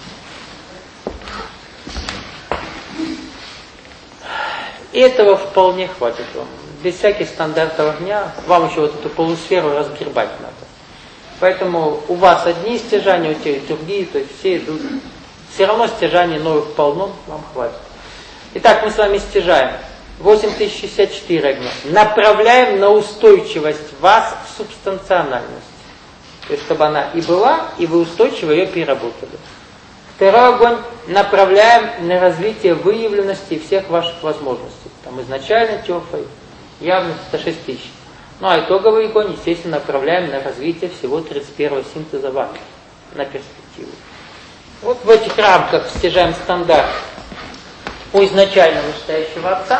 И этого вполне хватит вам. Без всяких стандартов огня вам еще вот эту полусферу разгребать надо. Поэтому у вас одни стяжания, у тех другие, то есть все идут. Все равно стяжаний новых полно, вам хватит. Итак, мы с вами стяжаем 8064 огня. Направляем на устойчивость вас в субстанциональность. То есть, чтобы она и была, и вы устойчиво ее переработали. Второй огонь направляем на развитие выявленности всех ваших возможностей. Там изначально теофой, явность это 6000. Ну а итоговый огонь, естественно, направляем на развитие всего 31-го синтеза вами, на перспективу. Вот в этих рамках стяжаем стандарт у изначально настоящего отца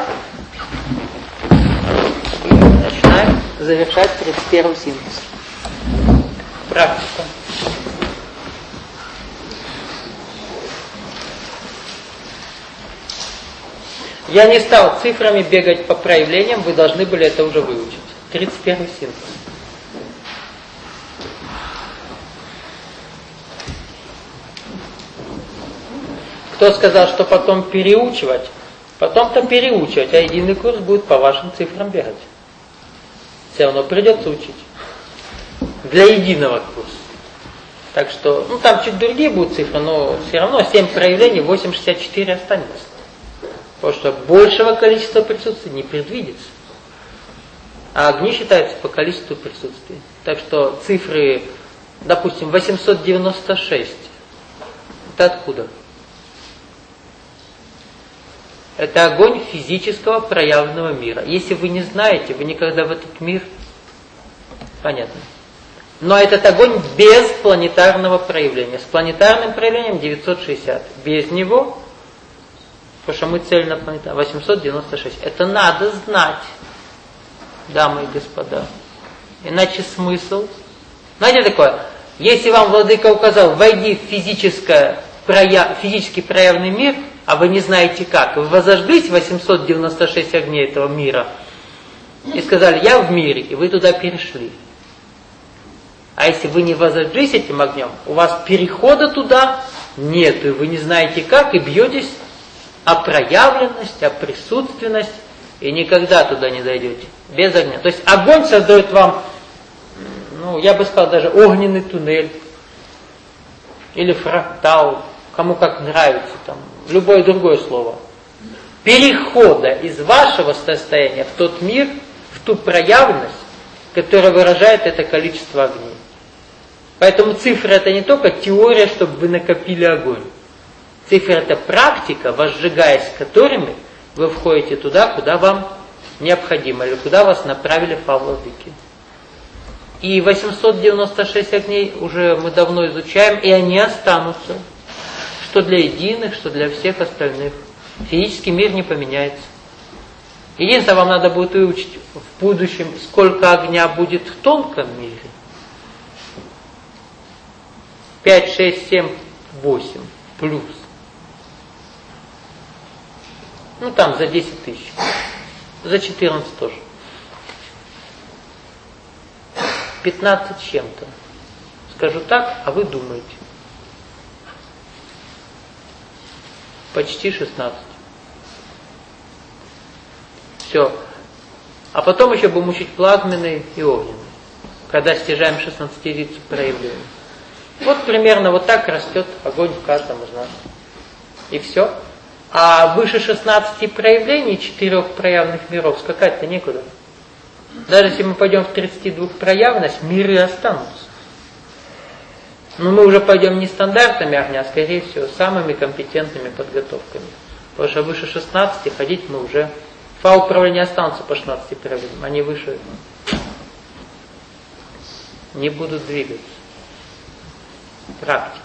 и начинаем завершать 31-й синтез. Практика. Я не стал цифрами бегать по проявлениям, вы должны были это уже выучить. 31-й синтез. Кто сказал, что потом переучивать? Потом-то переучивать, а единый курс будет по вашим цифрам бегать. Все равно придется учить. Для единого курса. Так что, ну там чуть другие будут цифры, но все равно 7 проявлений, 8,64 останется. Потому что большего количества присутствий не предвидится. А огни считаются по количеству присутствий. Так что цифры, допустим, 896. Это откуда? Это огонь физического проявленного мира. Если вы не знаете, вы никогда в этот мир... Понятно. Но этот огонь без планетарного проявления. С планетарным проявлением 960. Без него, потому что мы цель на планетарном, 896. Это надо знать, дамы и господа. Иначе смысл... Знаете такое? Если вам владыка указал, войди в физическое физически проявленный мир, а вы не знаете как. Вы возожглись 896 огней этого мира и сказали, я в мире, и вы туда перешли. А если вы не возожглись этим огнем, у вас перехода туда нет, и вы не знаете как, и бьетесь о проявленность, о присутственность, и никогда туда не дойдете. Без огня. То есть огонь создает вам, я бы сказал, даже огненный туннель. Или фрактал, кому как нравится, там, любое другое слово. Перехода из вашего состояния в тот мир, в ту проявленность, которая выражает это количество огней. Поэтому цифра это не только теория, чтобы вы накопили огонь. Цифра это практика, возжигаясь которыми вы входите туда, куда вам необходимо, или куда вас направили фа-владыки. И 896 огней уже мы давно изучаем, и они останутся. Что для единых, что для всех остальных. Физический мир не поменяется. Единственное, вам надо будет выучить в будущем, сколько огня будет в тонком мире. 5, 6, 7, 8 плюс. Там за 10 тысяч. За 14 тоже. 15 чем-то. Скажу так, а вы думаете. Почти 16. Все. А потом еще будем учить плазменный и огненный. Когда стяжаем 16-рицу проявления. Вот примерно вот так растет огонь в каждом из нас. И все. А выше 16 проявлений, 4 проявленных миров, скакать-то некуда. Даже если мы пойдем в 32 проявленность, миры останутся. Но мы уже пойдем не стандартами огня, а скорее всего самыми компетентными подготовками. Потому что выше 16 ходить мы уже... Фа-управления останутся по 16 проявлениям, они выше не будут двигаться. Практика.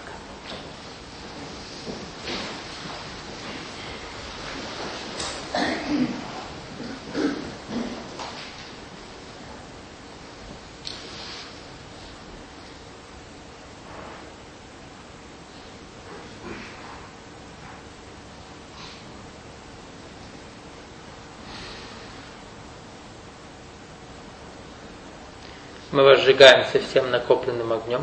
Мы возжигаемся всем накопленным огнем.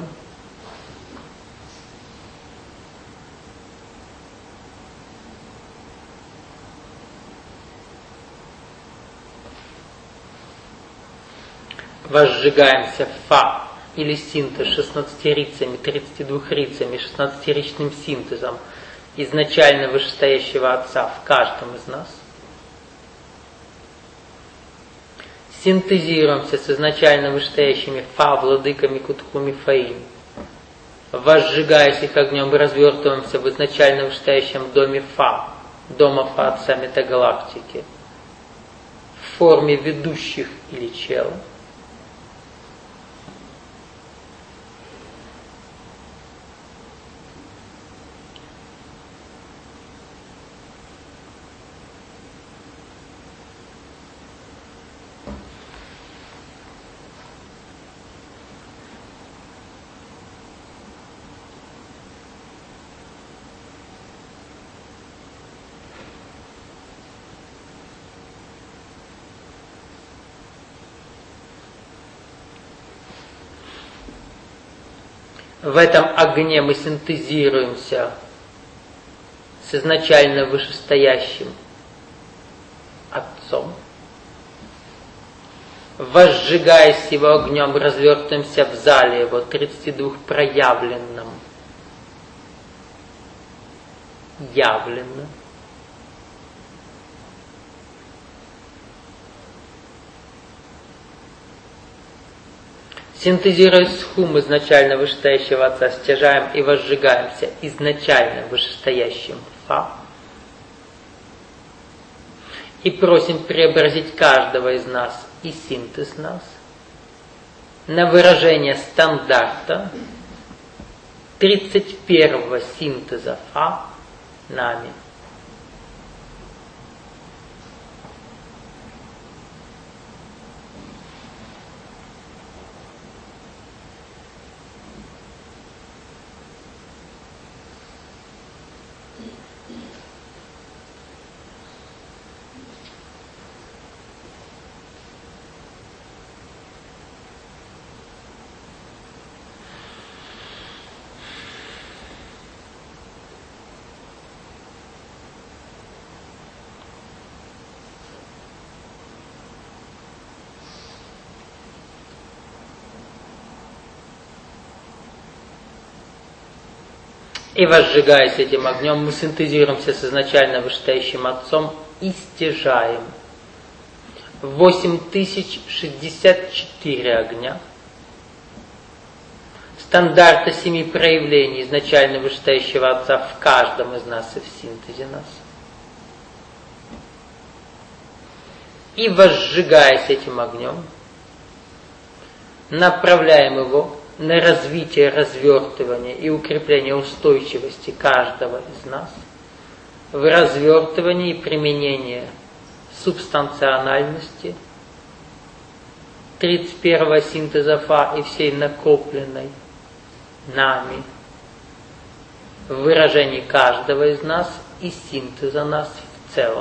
Возжигаемся фа или синтез 16-рицами, 32-рицами, 16-ричным синтезом изначально вышестоящего Отца в каждом из нас. Синтезируемся с изначально вышестоящими фа, владыками, кутхуми, фаим. Возжигаясь их огнем, развертываемся в изначально вышестоящем доме фа, дома фа Отца метагалактики, в форме ведущих или чел. В этом огне мы синтезируемся с изначально вышестоящим Отцом. Возжигаясь его огнем, развертываемся в зале его 32 проявленном, явленном. Синтезируя схум изначально вышестоящего Отца, стяжаем и возжигаемся изначально вышестоящим Фа. И просим преобразить каждого из нас и синтез нас на выражение стандарта 31-го синтеза Фа нами. И возжигаясь этим огнем, мы синтезируемся с изначально вышестоящим Отцом и стяжаем 8064 огня, стандарта 7 проявлений изначально вышестоящего Отца в каждом из нас и в синтезе нас. И возжигаясь этим огнем, направляем его на развитие, развертывание и укрепление устойчивости каждого из нас, в развертывании и применении субстанциональности 31-го синтеза Фа и всей накопленной нами в выражении каждого из нас и синтеза нас в целом.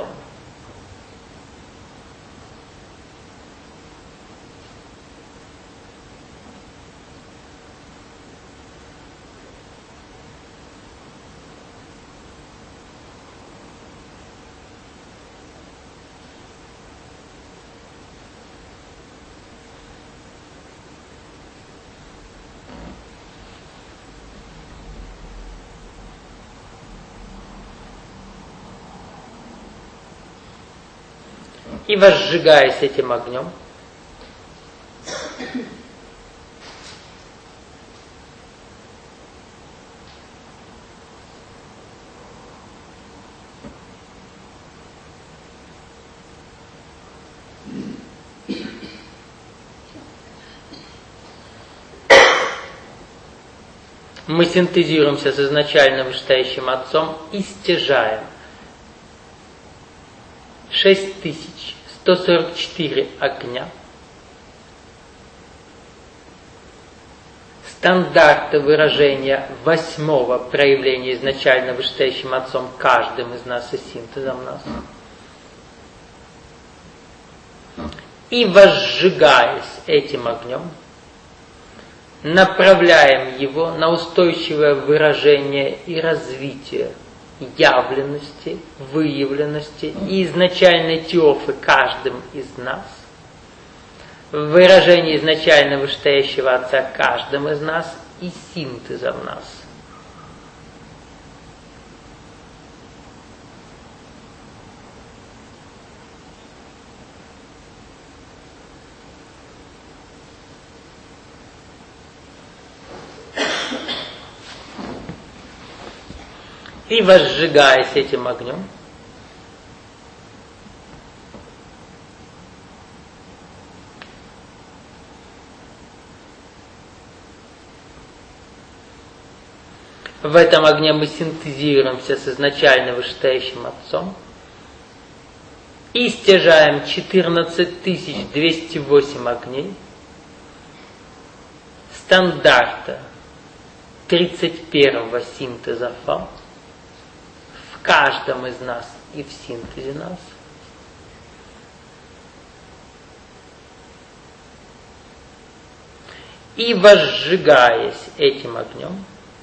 И возжигаясь этим огнем, мы синтезируемся с изначально вышестоящим Отцом и стяжаем 6144 огня, стандарты выражения 8-го проявления изначально вышестоящим Отцом каждым из нас и синтезом нас. И возжигаясь этим огнем, направляем его на устойчивое выражение и развитие явленности, выявленности и изначальной теофы каждым из нас, в выражении изначально вышестоящего Отца каждым из нас и синтеза в нас. И возжигаясь этим огнем, в этом огне мы синтезируемся с изначально вышестоящим Отцом и стяжаем 14208 огней стандарта 31-го синтеза Фа в каждом из нас и в синтезе нас. И возжигаясь этим огнем,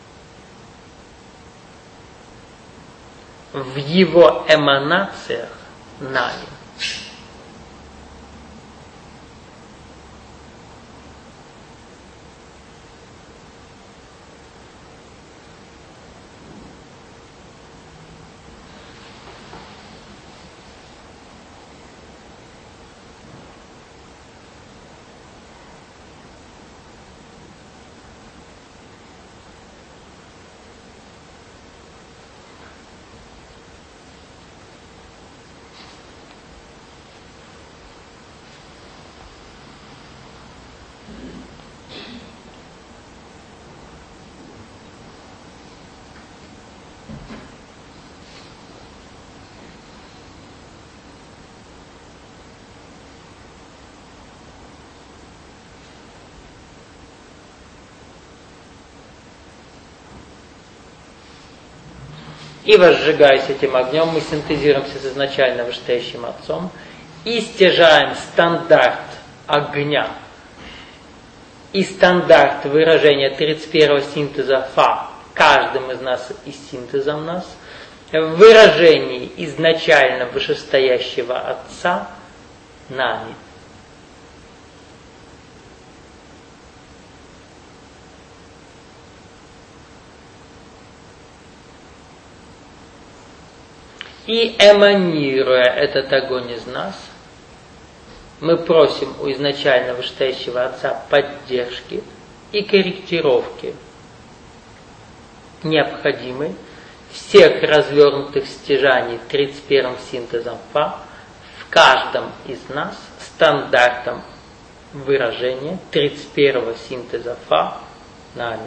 в его эманациях нами. И возжигаясь этим огнем, мы синтезируемся с изначально вышестоящим Отцом и стяжаем стандарт огня и стандарт выражения 31-го синтеза Фа каждым из нас и синтезом нас в выражении изначально вышестоящего Отца нами. И эманируя этот огонь из нас, мы просим у изначально вышестоящего Отца поддержки и корректировки, необходимой всех развернутых стяжаний 31-м синтезом Фа в каждом из нас стандартом выражения 31-го синтеза Фа нами.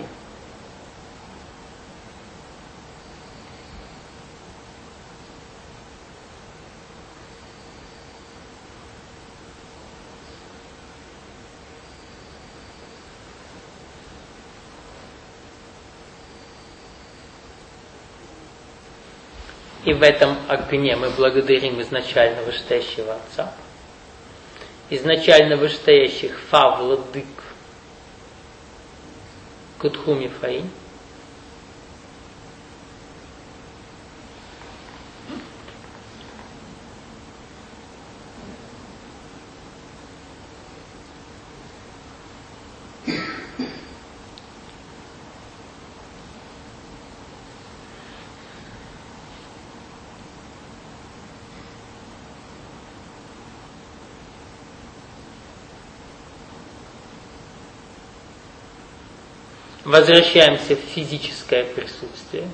И в этом огне мы благодарим изначально вышестоящего Отца, изначально вышестоящих Фа владык Кудхуми Фаинь, возвращаемся в физическое присутствие,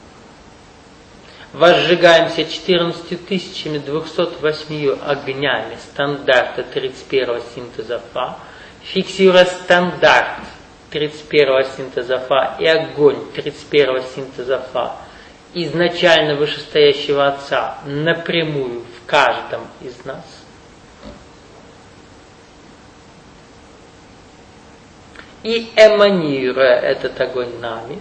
возжигаемся 14 208 огнями стандарта 31-го синтеза Фа, фиксируя стандарт 31-го синтеза Фа и огонь 31-го синтеза Фа изначально вышестоящего Отца напрямую в каждом из нас. И эманируя этот огонь нами,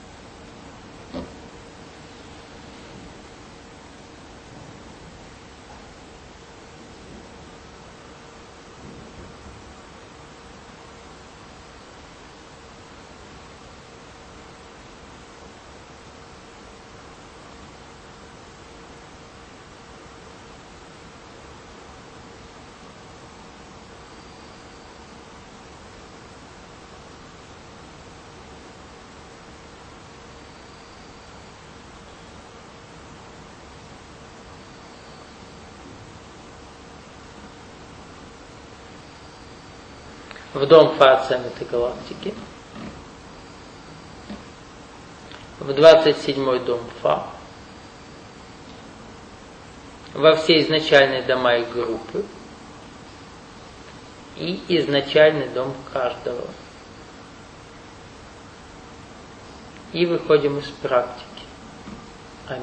в дом Фа Отцам этой галактики, в 27-й дом Фа, во все изначальные дома и группы и изначальный дом каждого. И выходим из практики. Аминь.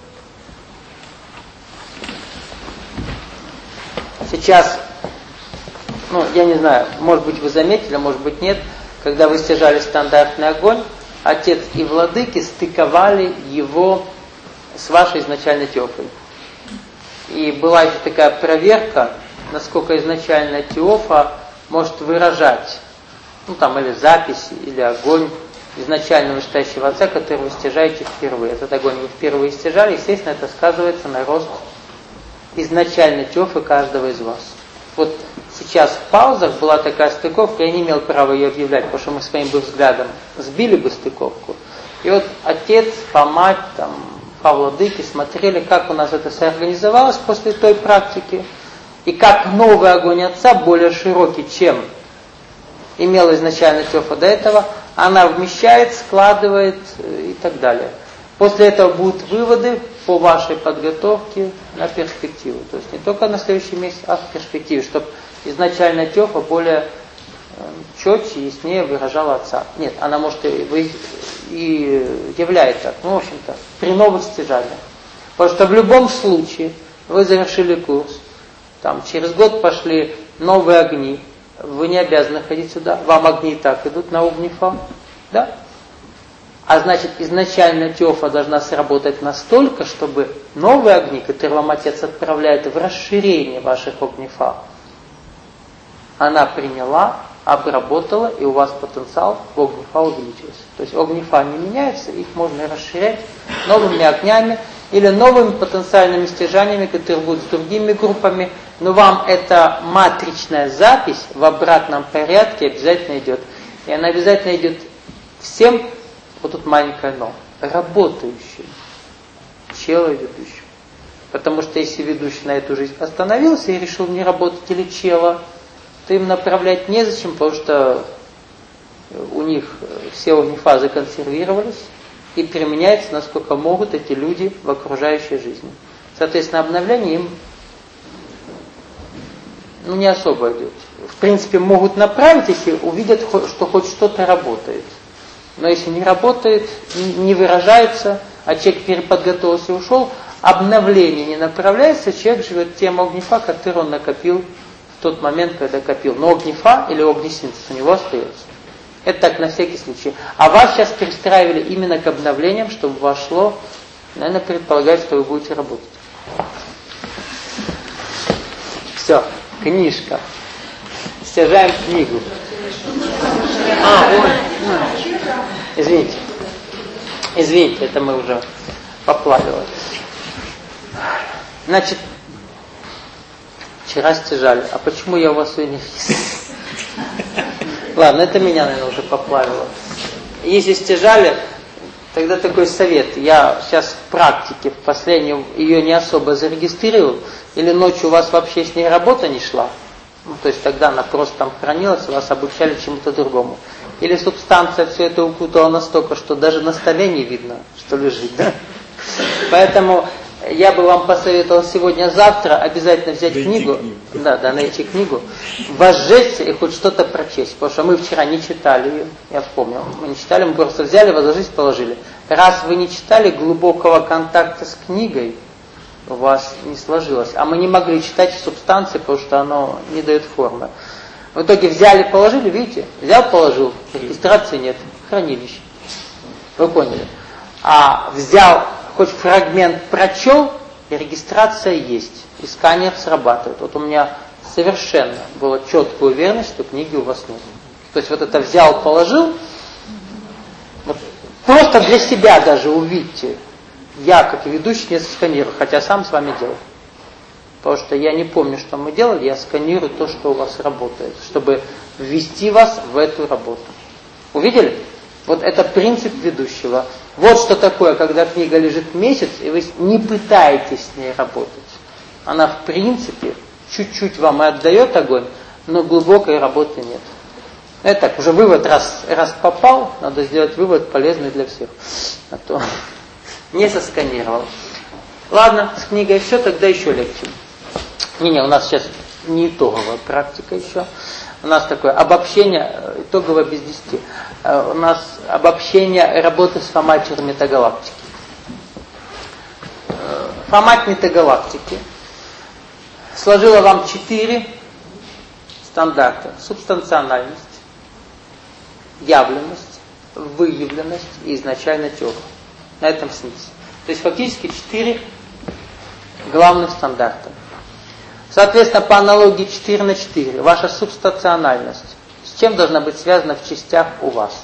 Сейчас, я не знаю, может быть вы заметили, может быть нет, когда вы стяжали стандартный огонь, Отец и Владыки стыковали его с вашей изначальной Теофой. И была еще такая проверка, насколько изначальная Теофа может выражать, или записи, или огонь изначально вышестоящего Отца, который вы стяжаете впервые. Этот огонь вы впервые стяжали, естественно, это сказывается на рост изначальной Теофы каждого из вас. Вот сейчас в паузах была такая стыковка, я не имел права ее объявлять, потому что мы своим бы взглядом сбили бы стыковку. И вот Отец, Фа-Мать, Фа-Владыки смотрели, как у нас это соорганизовалось после той практики, и как новый огонь Отца, более широкий, чем имел изначально Теофа до этого, она вмещает, складывает и так далее. После этого будут выводы по вашей подготовке на перспективу. То есть не только на следующий месяц, а в перспективе, чтобы изначально Теофа более четче, яснее выражала Отца. Нет, она может и является, в общем-то, при новых стяжаниях. Потому что в любом случае вы завершили курс, через год пошли новые огни, вы не обязаны ходить сюда, вам огни и так идут на уровне Фа, да? А значит, изначально Теофа должна сработать настолько, чтобы новые огни, которые вам Отец отправляет в расширение ваших огнефа, она приняла, обработала, и у вас потенциал в огнефа увеличился. То есть огнефа не меняются, их можно расширять новыми огнями или новыми потенциальными стяжаниями, которые будут с другими группами. Но вам эта матричная запись в обратном порядке обязательно идет. И она обязательно идет всем, вот тут маленькое но, работающим, человедущим. Потому что если ведущий на эту жизнь остановился и решил не работать или чела, то им направлять незачем, потому что у них все огнефазы консервировались и применяются, насколько могут эти люди в окружающей жизни. Соответственно, обновление им не особо идет. В принципе, могут направить, если увидят, что хоть что-то работает. Но если не работает, не выражается, а человек переподготовился и ушел, обновление не направляется, человек живет тем огнефа, который он накопил в тот момент, когда копил. Но огнефа или огнесинтез у него остается. Это так на всякий случай. А вас сейчас перестраивали именно к обновлениям, чтобы вошло, наверное, предполагает, что вы будете работать. Все, книжка. Стяжаем книгу. Извините, это мы уже поплавили. Значит, вчера стяжали. А почему я у вас сегодня... Ладно, это меня, наверное, уже поплавило. Если стяжали, тогда такой совет. Я сейчас в практике, в последнем, ее не особо зарегистрировал. Или ночью у вас вообще с ней работа не шла. То есть тогда она просто там хранилась, вас обучали чему-то другому. Или субстанция все это укутала настолько, что даже на столе не видно, что лежит. Да? Поэтому я бы вам посоветовал сегодня-завтра обязательно взять книгу. Да, найти книгу. Возжечься и хоть что-то прочесть. Потому что мы вчера не читали ее, я вспомнил. Мы не читали, мы просто взяли, возложились, положили. Раз вы не читали, глубокого контакта с книгой у вас не сложилось. А мы не могли читать субстанции, потому что оно не дает формы. В итоге взяли, положили, видите? Взял, положил. Регистрации нет. Хранилище. Вы поняли? А взял, хоть фрагмент прочел, и регистрация есть. И сканер срабатывает. Вот у меня совершенно была четкая уверенность, что книги у вас нет. То есть вот это взял, положил. Вот просто для себя даже увидьте. Я, как ведущий, не сканирую, хотя сам с вами делал. Потому что я не помню, что мы делали, я сканирую то, что у вас работает, чтобы ввести вас в эту работу. Увидели? Вот это принцип ведущего. Вот что такое, когда книга лежит месяц, и вы не пытаетесь с ней работать. Она, в принципе, чуть-чуть вам и отдает огонь, но глубокой работы нет. Это так, уже вывод раз попал, надо сделать вывод полезный для всех. А то не сосканировал. Ладно, с книгой все, тогда еще легче. Не, у нас сейчас не итоговая практика еще. У нас такое обобщение, итоговое без 10. У нас обобщение работы с форматом метагалактики. Формат метагалактики сложила вам 4 стандарта. Субстанциональность, явленность, выявленность и изначально теория. На этом смысле. То есть фактически 4 главных стандарта. Соответственно, по аналогии 4 на 4, ваша субстанциональность с чем должна быть связана в частях у вас?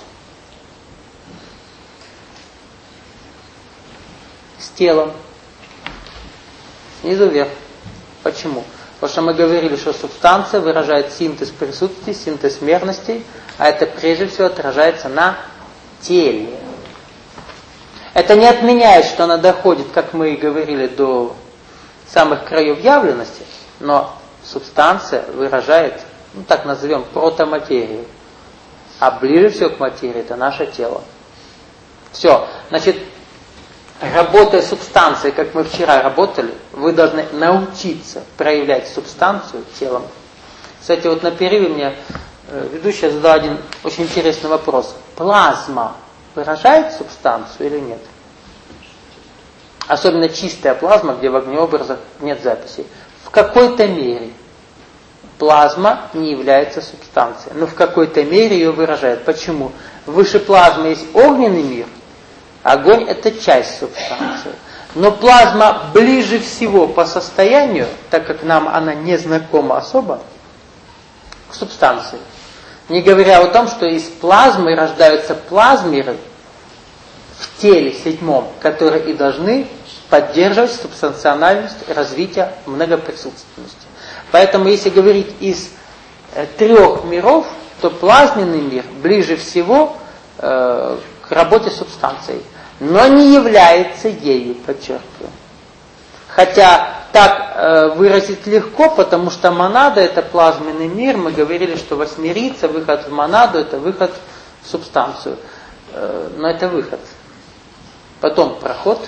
С телом. Снизу вверх. Почему? Потому что мы говорили, что субстанция выражает синтез присутствий, синтез мерностей, а это прежде всего отражается на теле. Это не отменяет, что она доходит, как мы и говорили, до самых краев явленности, но субстанция выражает, так назовем, протоматерию. А ближе всего к материи это наше тело. Все. Значит, работая с субстанцией, как мы вчера работали, вы должны научиться проявлять субстанцию телом. Кстати, вот на перерыве мне ведущая задала один очень интересный вопрос. Плазма выражает субстанцию или нет? Особенно чистая плазма, где в огнеобразах нет записей. В какой-то мере плазма не является субстанцией, но в какой-то мере ее выражает. Почему? Выше плазмы есть огненный мир, огонь это часть субстанции. Но плазма ближе всего по состоянию, так как нам она не знакома особо, к субстанции. Не говоря о том, что из плазмы рождаются плазмеры в теле седьмом, которые и должны поддерживать субстанциональность развития многоприсутственности. Поэтому, если говорить из 3 миров, то плазменный мир ближе всего к работе с субстанцией, но не является ею, подчеркиваю. Хотя так выразить легко, потому что монада это плазменный мир. Мы говорили, что восьмерица, выход в монаду это выход в субстанцию. Но это выход. Потом проход.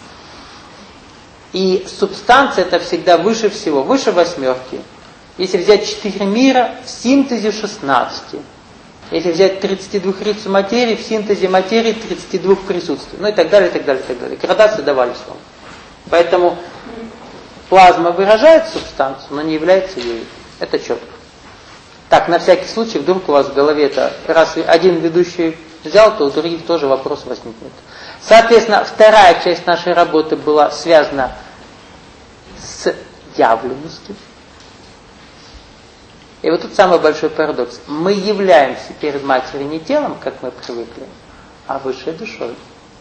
И субстанция это всегда выше всего, выше восьмерки. Если взять 4 мира, в синтезе 16. Если взять 32-рицу материи, в синтезе материи 32 присутствий. Ну и так далее, и так далее, и так далее. Градации давались вам. Поэтому плазма выражает субстанцию, но не является ею. Это четко. Так, на всякий случай, вдруг у вас в голове это, раз один ведущий взял, то у других тоже вопрос возникнет. Соответственно, вторая часть нашей работы была связана с явленностью. И вот тут самый большой парадокс. Мы являемся перед матерью не телом, как мы привыкли, а высшей душой.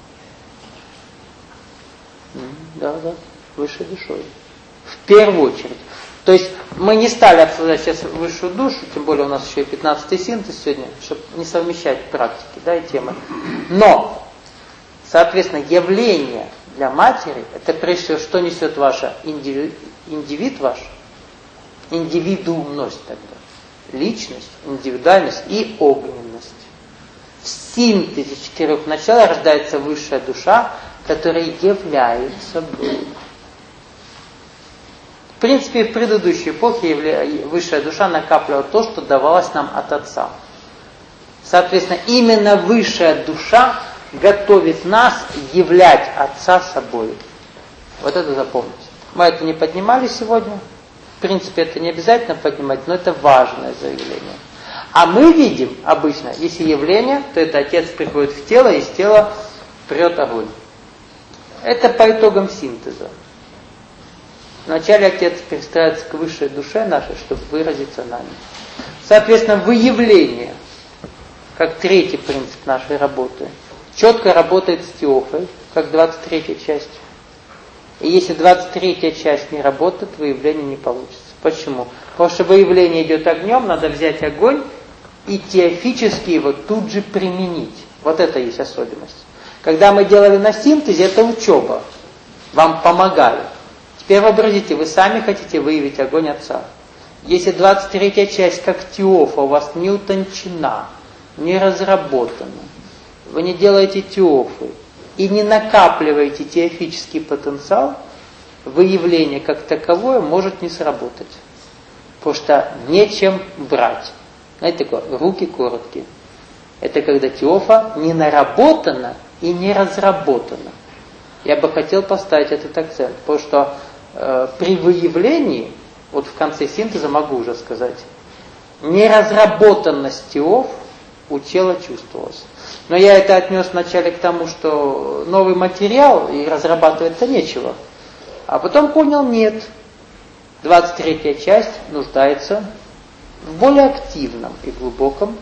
Да, высшей душой. В первую очередь. То есть мы не стали обсуждать сейчас высшую душу, тем более у нас еще и 15-й синтез сегодня, чтобы не совмещать практики, да, и темы. Но, соответственно, явление для матери, это прежде всего, что несет ваша индивид ваш, индивидуумность тогда, личность, индивидуальность и огненность. В синтезе 4 начал рождается высшая душа, которая являет собой. В принципе, в предыдущей эпохе высшая душа накапливала то, что давалось нам от Отца. Соответственно, именно высшая душа готовит нас являть Отца собой. Вот это запомните. Мы это не поднимали сегодня. В принципе, это не обязательно поднимать, но это важное заявление. А мы видим обычно, если явление, то это Отец приходит в тело, и из тела прет огонь. Это по итогам синтеза. Вначале Отец пристраивается к высшей душе нашей, чтобы выразиться нами. Соответственно, выявление, как третий принцип нашей работы, четко работает с Теофой, как 23-я часть. И если 23-я часть не работает, выявление не получится. Почему? Потому что выявление идет огнем, надо взять огонь и теофически его тут же применить. Вот это есть особенность. Когда мы делали на синтезе, это учеба. Вам помогали. Теперь вообразите, вы сами хотите выявить огонь Отца. Если 23-я часть, как Теофа, у вас не утончена, не разработана, вы не делаете Теофы и не накапливаете теофический потенциал, выявление как таковое может не сработать. Потому что нечем брать. Знаете, такое, руки короткие. Это когда Теофа не наработана и не разработана. Я бы хотел поставить этот акцент, потому что при выявлении, вот в конце синтеза могу уже сказать, неразработанность Теоф у тела чувствовалась. Но я это отнес вначале к тому, что новый материал и разрабатывать-то нечего. А потом понял, нет. 23-я часть нуждается в более активном и глубоком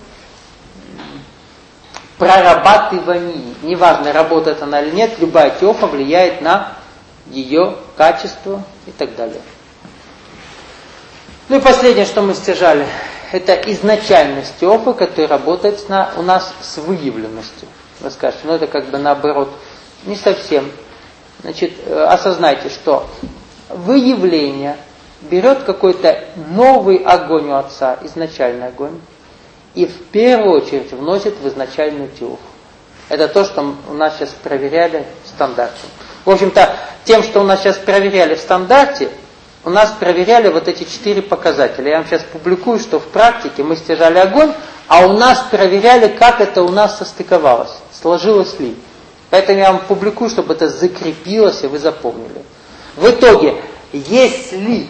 прорабатывании. Неважно, работает она или нет, любая Теофа влияет на ее качество и так далее. Ну и последнее, что мы стяжали, это изначальность Теофы, которая работает у нас с выявленностью. Вы скажете, это как бы наоборот. Не совсем. Значит, осознайте, что выявление берет какой-то новый огонь у Отца, изначальный огонь, и в первую очередь вносит в изначальную Теофу. Это то, что у нас сейчас проверяли в стандарте. В общем-то, тем, что у нас сейчас проверяли в стандарте, у нас проверяли вот эти 4 показателя. Я вам сейчас публикую, что в практике мы стяжали огонь, а у нас проверяли, как это у нас состыковалось, сложилось ли. Поэтому я вам публикую, чтобы это закрепилось и вы запомнили. В итоге, если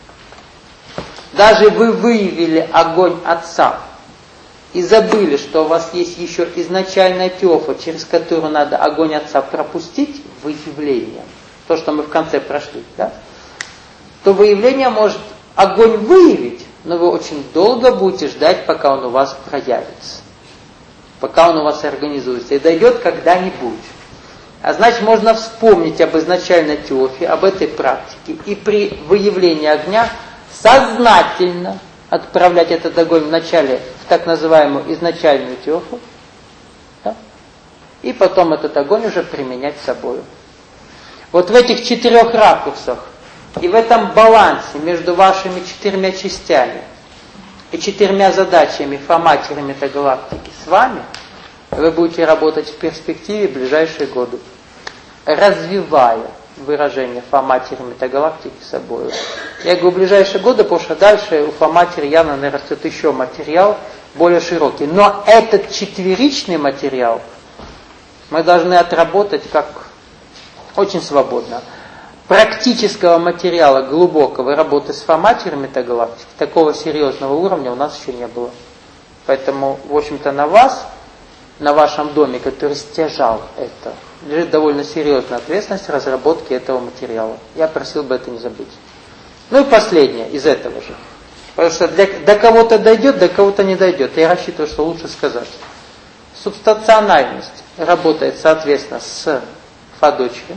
даже вы выявили огонь Отца и забыли, что у вас есть еще изначальная Теофа, через которую надо огонь Отца пропустить, выявление, то, что мы в конце прошли, да? То выявление может огонь выявить, но вы очень долго будете ждать, пока он у вас проявится, пока он у вас организуется и дойдет когда-нибудь. А значит, можно вспомнить об изначальной Теофе, об этой практике, и при выявлении огня сознательно отправлять этот огонь вначале в так называемую изначальную Теофу, да? И потом этот огонь уже применять с собой. Вот в этих 4 ракурсах и в этом балансе между вашими 4 частями и 4 задачами Фа-матери метагалактики с вами, вы будете работать в перспективе в ближайшие годы, развивая выражение Фа-матери метагалактики собой. Я говорю, в ближайшие годы, потому что дальше у Фа-матери явно нарастет еще материал более широкий. Но этот 4-ричный материал мы должны отработать как очень свободно. Практического материала глубокого работы с Фа-матери метагалактики такого серьезного уровня у нас еще не было. Поэтому, в общем-то, на вас, на вашем доме, который стяжал это, лежит довольно серьезная ответственность разработки этого материала. Я просил бы это не забыть. Ну и последнее из этого же. Потому что до кого-то дойдет, до кого-то не дойдет. Я рассчитываю, что лучше сказать. Субстанциональность работает, соответственно, с Фа-дочерью.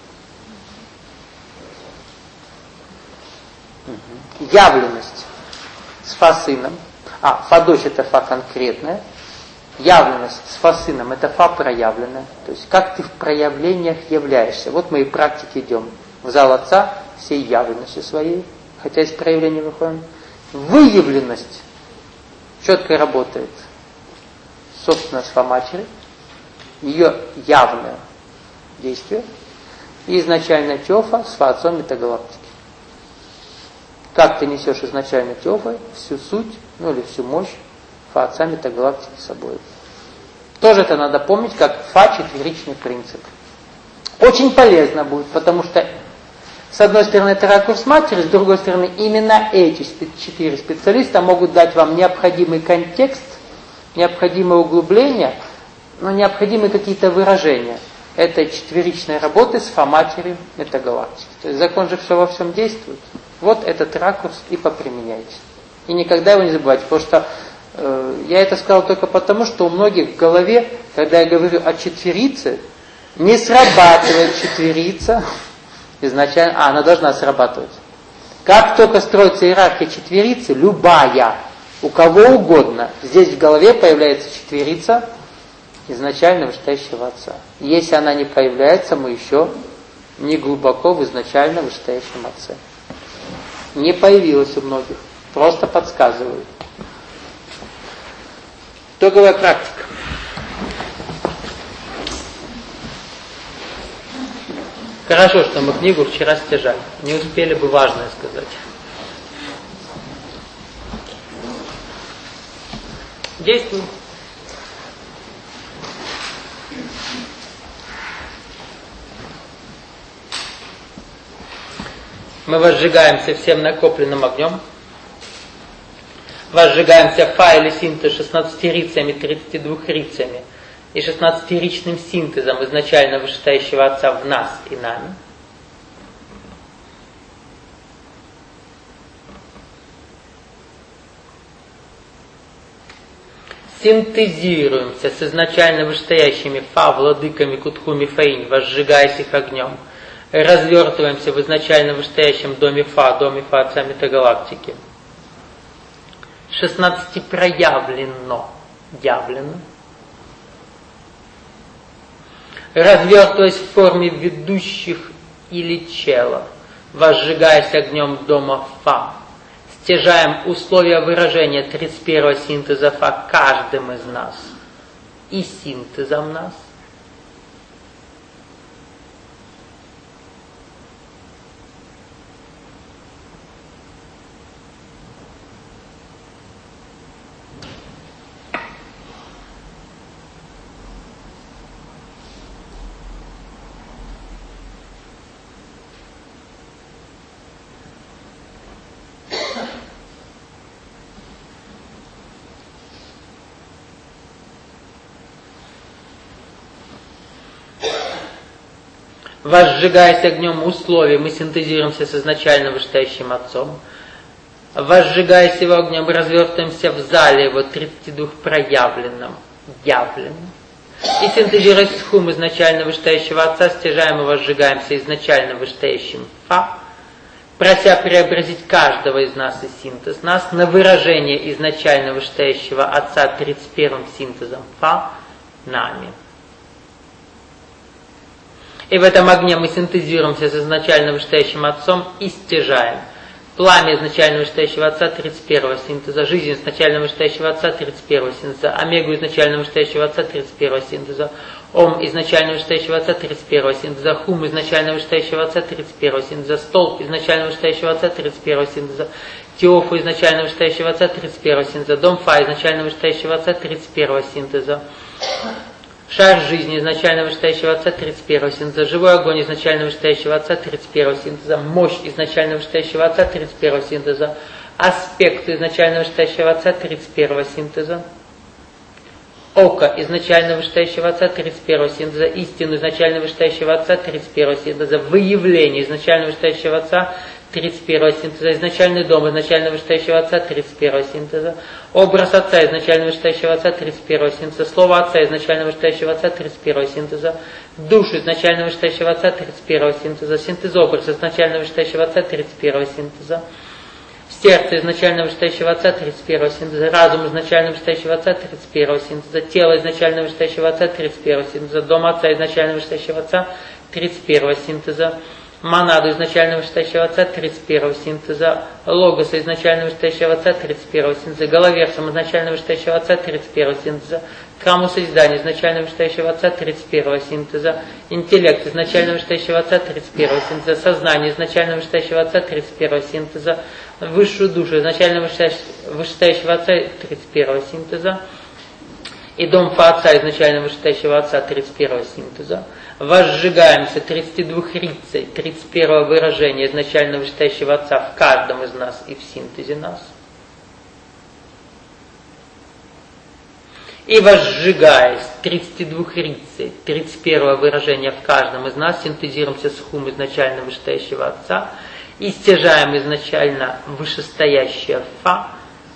Явленность с Фа-сыном. Фа-дочь это Фа конкретная. Явленность с Фа-сыном это Фа проявленная. То есть как ты в проявлениях являешься. Вот мы и практики идем в зал Отца всей явленностью своей, хотя из проявления выходим. Выявленность четко работает, собственно, с Фа-матери, ее явное действие, и изначально Теофа с Фа-отцом метагалактики. Как ты несешь изначально Теофой всю суть, или всю мощь Фа-отца метагалактики с собой. Тоже это надо помнить, как Фа-четверичный принцип. Очень полезно будет, потому что с одной стороны это ракурс матери, с другой стороны именно эти 4 специалиста могут дать вам необходимый контекст, необходимое углубление, но необходимые какие-то выражения этой 4-ричной работы с Фа-матерью метагалактики. То есть закон же все во всем действует. Вот этот ракурс и поприменяйте. И никогда его не забывайте, потому что я это сказал только потому, что у многих в голове, когда я говорю о четверице, не срабатывает четверица изначально, она должна срабатывать. Как только строится иерархия четверицы, любая, у кого угодно, здесь в голове появляется четверица изначально вышестоящего Отца. Если она не появляется, мы еще не глубоко в изначально вышестоящем Отце. Не появилась у многих, просто подсказывают. Итоговая практика. Хорошо, что мы книгу вчера стяжали. Не успели бы важное сказать. Действуем. Мы возжигаемся всем накопленным огнем. Возжигаемся Фа или синтез 16-рицами, 32-рицами и 16-ричным синтезом изначально вышестоящего Отца в нас и нами. Синтезируемся с изначально вышестоящими Фа, владыками Кутхуми Фаинь, возжигаясь их огнем. Развертываемся в изначально вышестоящем доме Фа Отца метагалактики. 16 проявлено, явлено. Развертываясь в форме ведущих или чела, возжигаясь огнем дома Фа, стяжаем условия выражения 31-го синтеза Фа каждым из нас и синтезом нас. Возжигаясь огнем условий, мы синтезируемся с изначально вышестоящим Отцом. Возжигаясь его огнем, развертываемся в зале его 32 проявленном, явленном. И синтезируясь с Хум изначально вышестоящего Отца, стяжаем и возжигаемся изначально вышестоящим Фа, прося преобразить каждого из нас и синтез нас на выражение изначально вышестоящего Отца 31-м синтезом Фа нами. И в этом огне мы синтезируемся с изначально вышестоящим Отцом и стяжаем. Пламя изначально вышестоящего Отца 31-го синтеза, жизнь изначально вышестоящего Отца 31-го синтеза, омегу изначально вышестоящего Отца 31-го синтеза, Ом изначально вышестоящего Отца 31-го синтеза, Хум изначально вышестоящего Отца 31-го синтеза, Столб изначально вышестоящего Отца 31-го синтеза, Теофу изначально вышестоящего Отца 31-го синтеза, Домфа изначально вышестоящего Отца 31-го синтеза, Шар жизни изначально вышестоящего Отца 31-го синтеза, живой огонь изначально вышестоящего Отца 31-го синтеза, мощь изначально вышестоящего Отца 31-го синтеза, аспект изначально вышестоящего Отца 31-го синтеза, око изначально вышестоящего Отца 31-го синтеза, истину изначально вышестоящего Отца 31-го синтеза, выявление изначально вышестоящего Отца 31-го синтеза, изначальный дом изначально вышестоящего Отца 31-го синтеза, образ Отца изначально вышестоящего Отца 31-го синтеза, слово Отца изначально вышестоящего Отца 31-го синтеза, душу изначально вышестоящего Отца 31-го синтеза, синтез-образ изначально вышестоящего Отца 31-го синтеза, сердце изначально вышестоящего Отца 31-го синтеза, разум изначально вышестоящего Отца 31-го синтеза, тело изначально вышестоящего Отца 31-го синтеза, дом Отца изначально вышестоящего Отца 31-го синтеза, монаду изначально вышестоящего Отца 31-го синтеза, логоса изначально вышестоящего Отца 31-го синтеза, головерсом изначально вышестоящего Отца 31-го синтеза, храму созидания изначально вышестоящего Отца 31-го синтеза, интеллект изначально вышестоящего Отца 31-го синтеза, сознание изначально вышестоящего Отца 31-го синтеза, высшую душу изначально вышестоящего Отца 31-го синтеза, и дом Отца изначально вышестоящего Отца 31-го синтеза, возжигаемся 32-рицей 31-го выражения изначально вышестоящего Отца в каждом из нас и в синтезе нас. И возжигаясь 32-рицей 31-го выражения в каждом из нас, синтезируемся с Хум изначально вышестоящего Отца и стяжаем изначально вышестоящее Фа,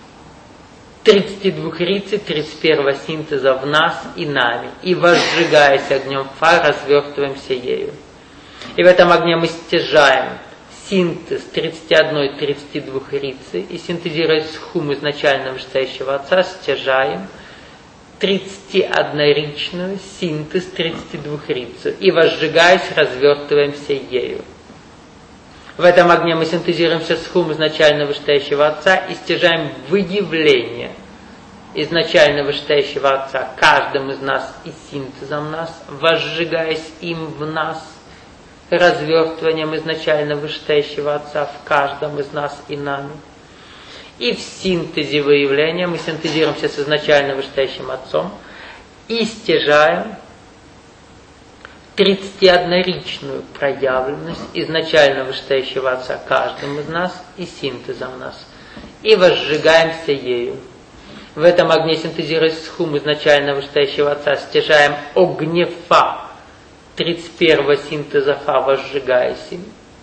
32-рицей 31-го синтеза в нас и нами, и возжигаясь огнем Фа, развертываемся ею. И в этом огне мы стяжаем синтез 31-32 и синтезируясь с Хум изначально вышестоящего Отца, стяжаем 31-ричную синтез 32 и возжигаясь, развертываемся ею. В этом огне мы синтезируемся с Хум изначально вышестоящего Отца и стяжаем выявление изначально вышестоящего Отца каждым из нас и синтезом нас, возжигаясь им в нас, развертыванием изначально вышестоящего Отца в каждом из нас и нами. И в синтезе выявления мы синтезируемся с изначально вышестоящим Отцом и стяжаем 31-ричную проявленность изначально вышестоящего Отца каждым из нас и синтезом нас. И возжигаемся ею. В этом огне, синтезируясь с Хум изначально вышестоящего Отца, стяжаем огнефа 31-го синтеза Фа, возжигаясь им.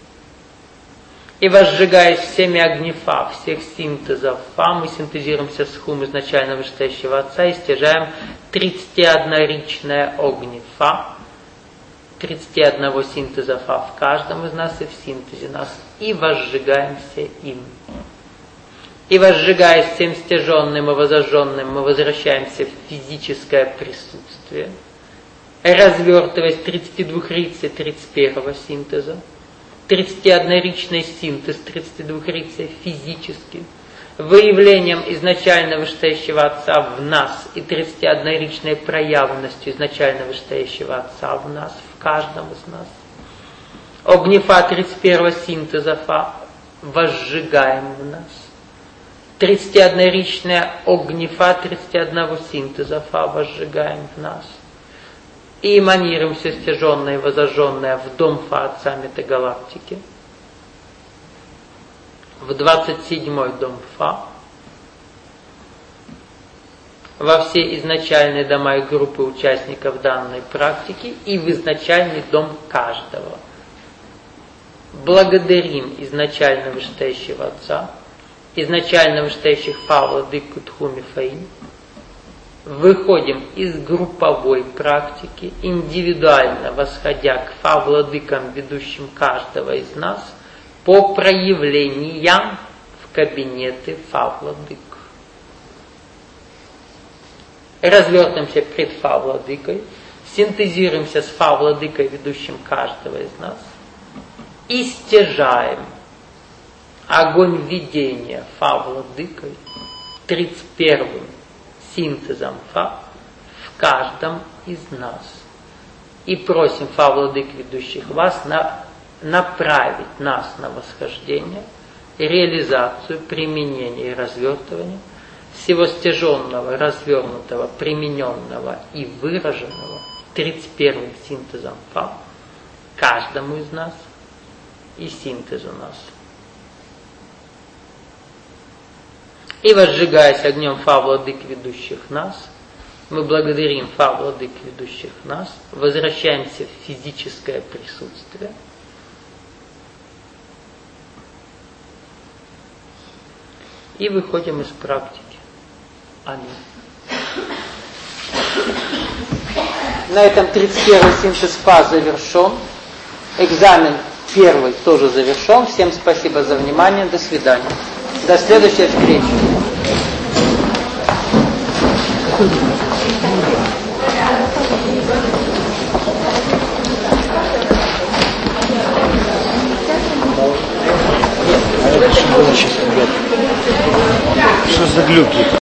И возжигаясь всеми огнефа, всех синтезов Фа, мы синтезируемся с Хум изначально вышестоящего Отца и стяжаем 31-ричное огнефа, 31 синтеза Фа в каждом из нас и в синтезе нас, и возжигаемся им. И возжигаясь всем стяженным и возожженным, мы возвращаемся в физическое присутствие, развертываясь 32-рицей 31-го синтеза, 31-ричный синтез 32-рицей физически, выявлением изначально вышестоящего Отца в нас и 31-ричной проявленностью изначально вышестоящего Отца в нас, в каждом из нас. Огнефа 31-го синтеза Фа возжигаем в нас. 31-ричная огнефа 31-го синтеза Фа возжигаем в нас. И эманируемся стяженное и возожженное в дом Фа Отца метагалактики, в 27-й дом Фа, во все изначальные дома и группы участников данной практики и в изначальный дом каждого. Благодарим изначально вышестоящего Отца, изначально вышестоящих Фа, Владыку Тхуми Фаим, выходим из групповой практики, индивидуально восходя к Фа, Владыкам, ведущим каждого из нас, по проявлениям в кабинеты Фа, Владык. Развертываемся пред Фа, Владыкой, синтезируемся с Фа-владыкой, ведущим каждого из нас, и стяжаем огонь видения Фа-владыкой, 31-м синтезом Фа в каждом из нас. И просим Фа-владык, ведущих вас, направить нас на восхождение, реализацию, применение и развертывание всего стяженного, развернутого, примененного и выраженного 31-м синтезом Фа каждому из нас и синтезу нас. И возжигаясь огнем Фа-владык, ведущих нас, мы благодарим Фа-владык, ведущих нас, возвращаемся в физическое присутствие. И выходим из практики. Аминь. На этом 31-й синтез Фа завершен. Экзамен первый тоже завершен. Всем спасибо за внимание. До свидания. До следующей встречи. Что за глюки?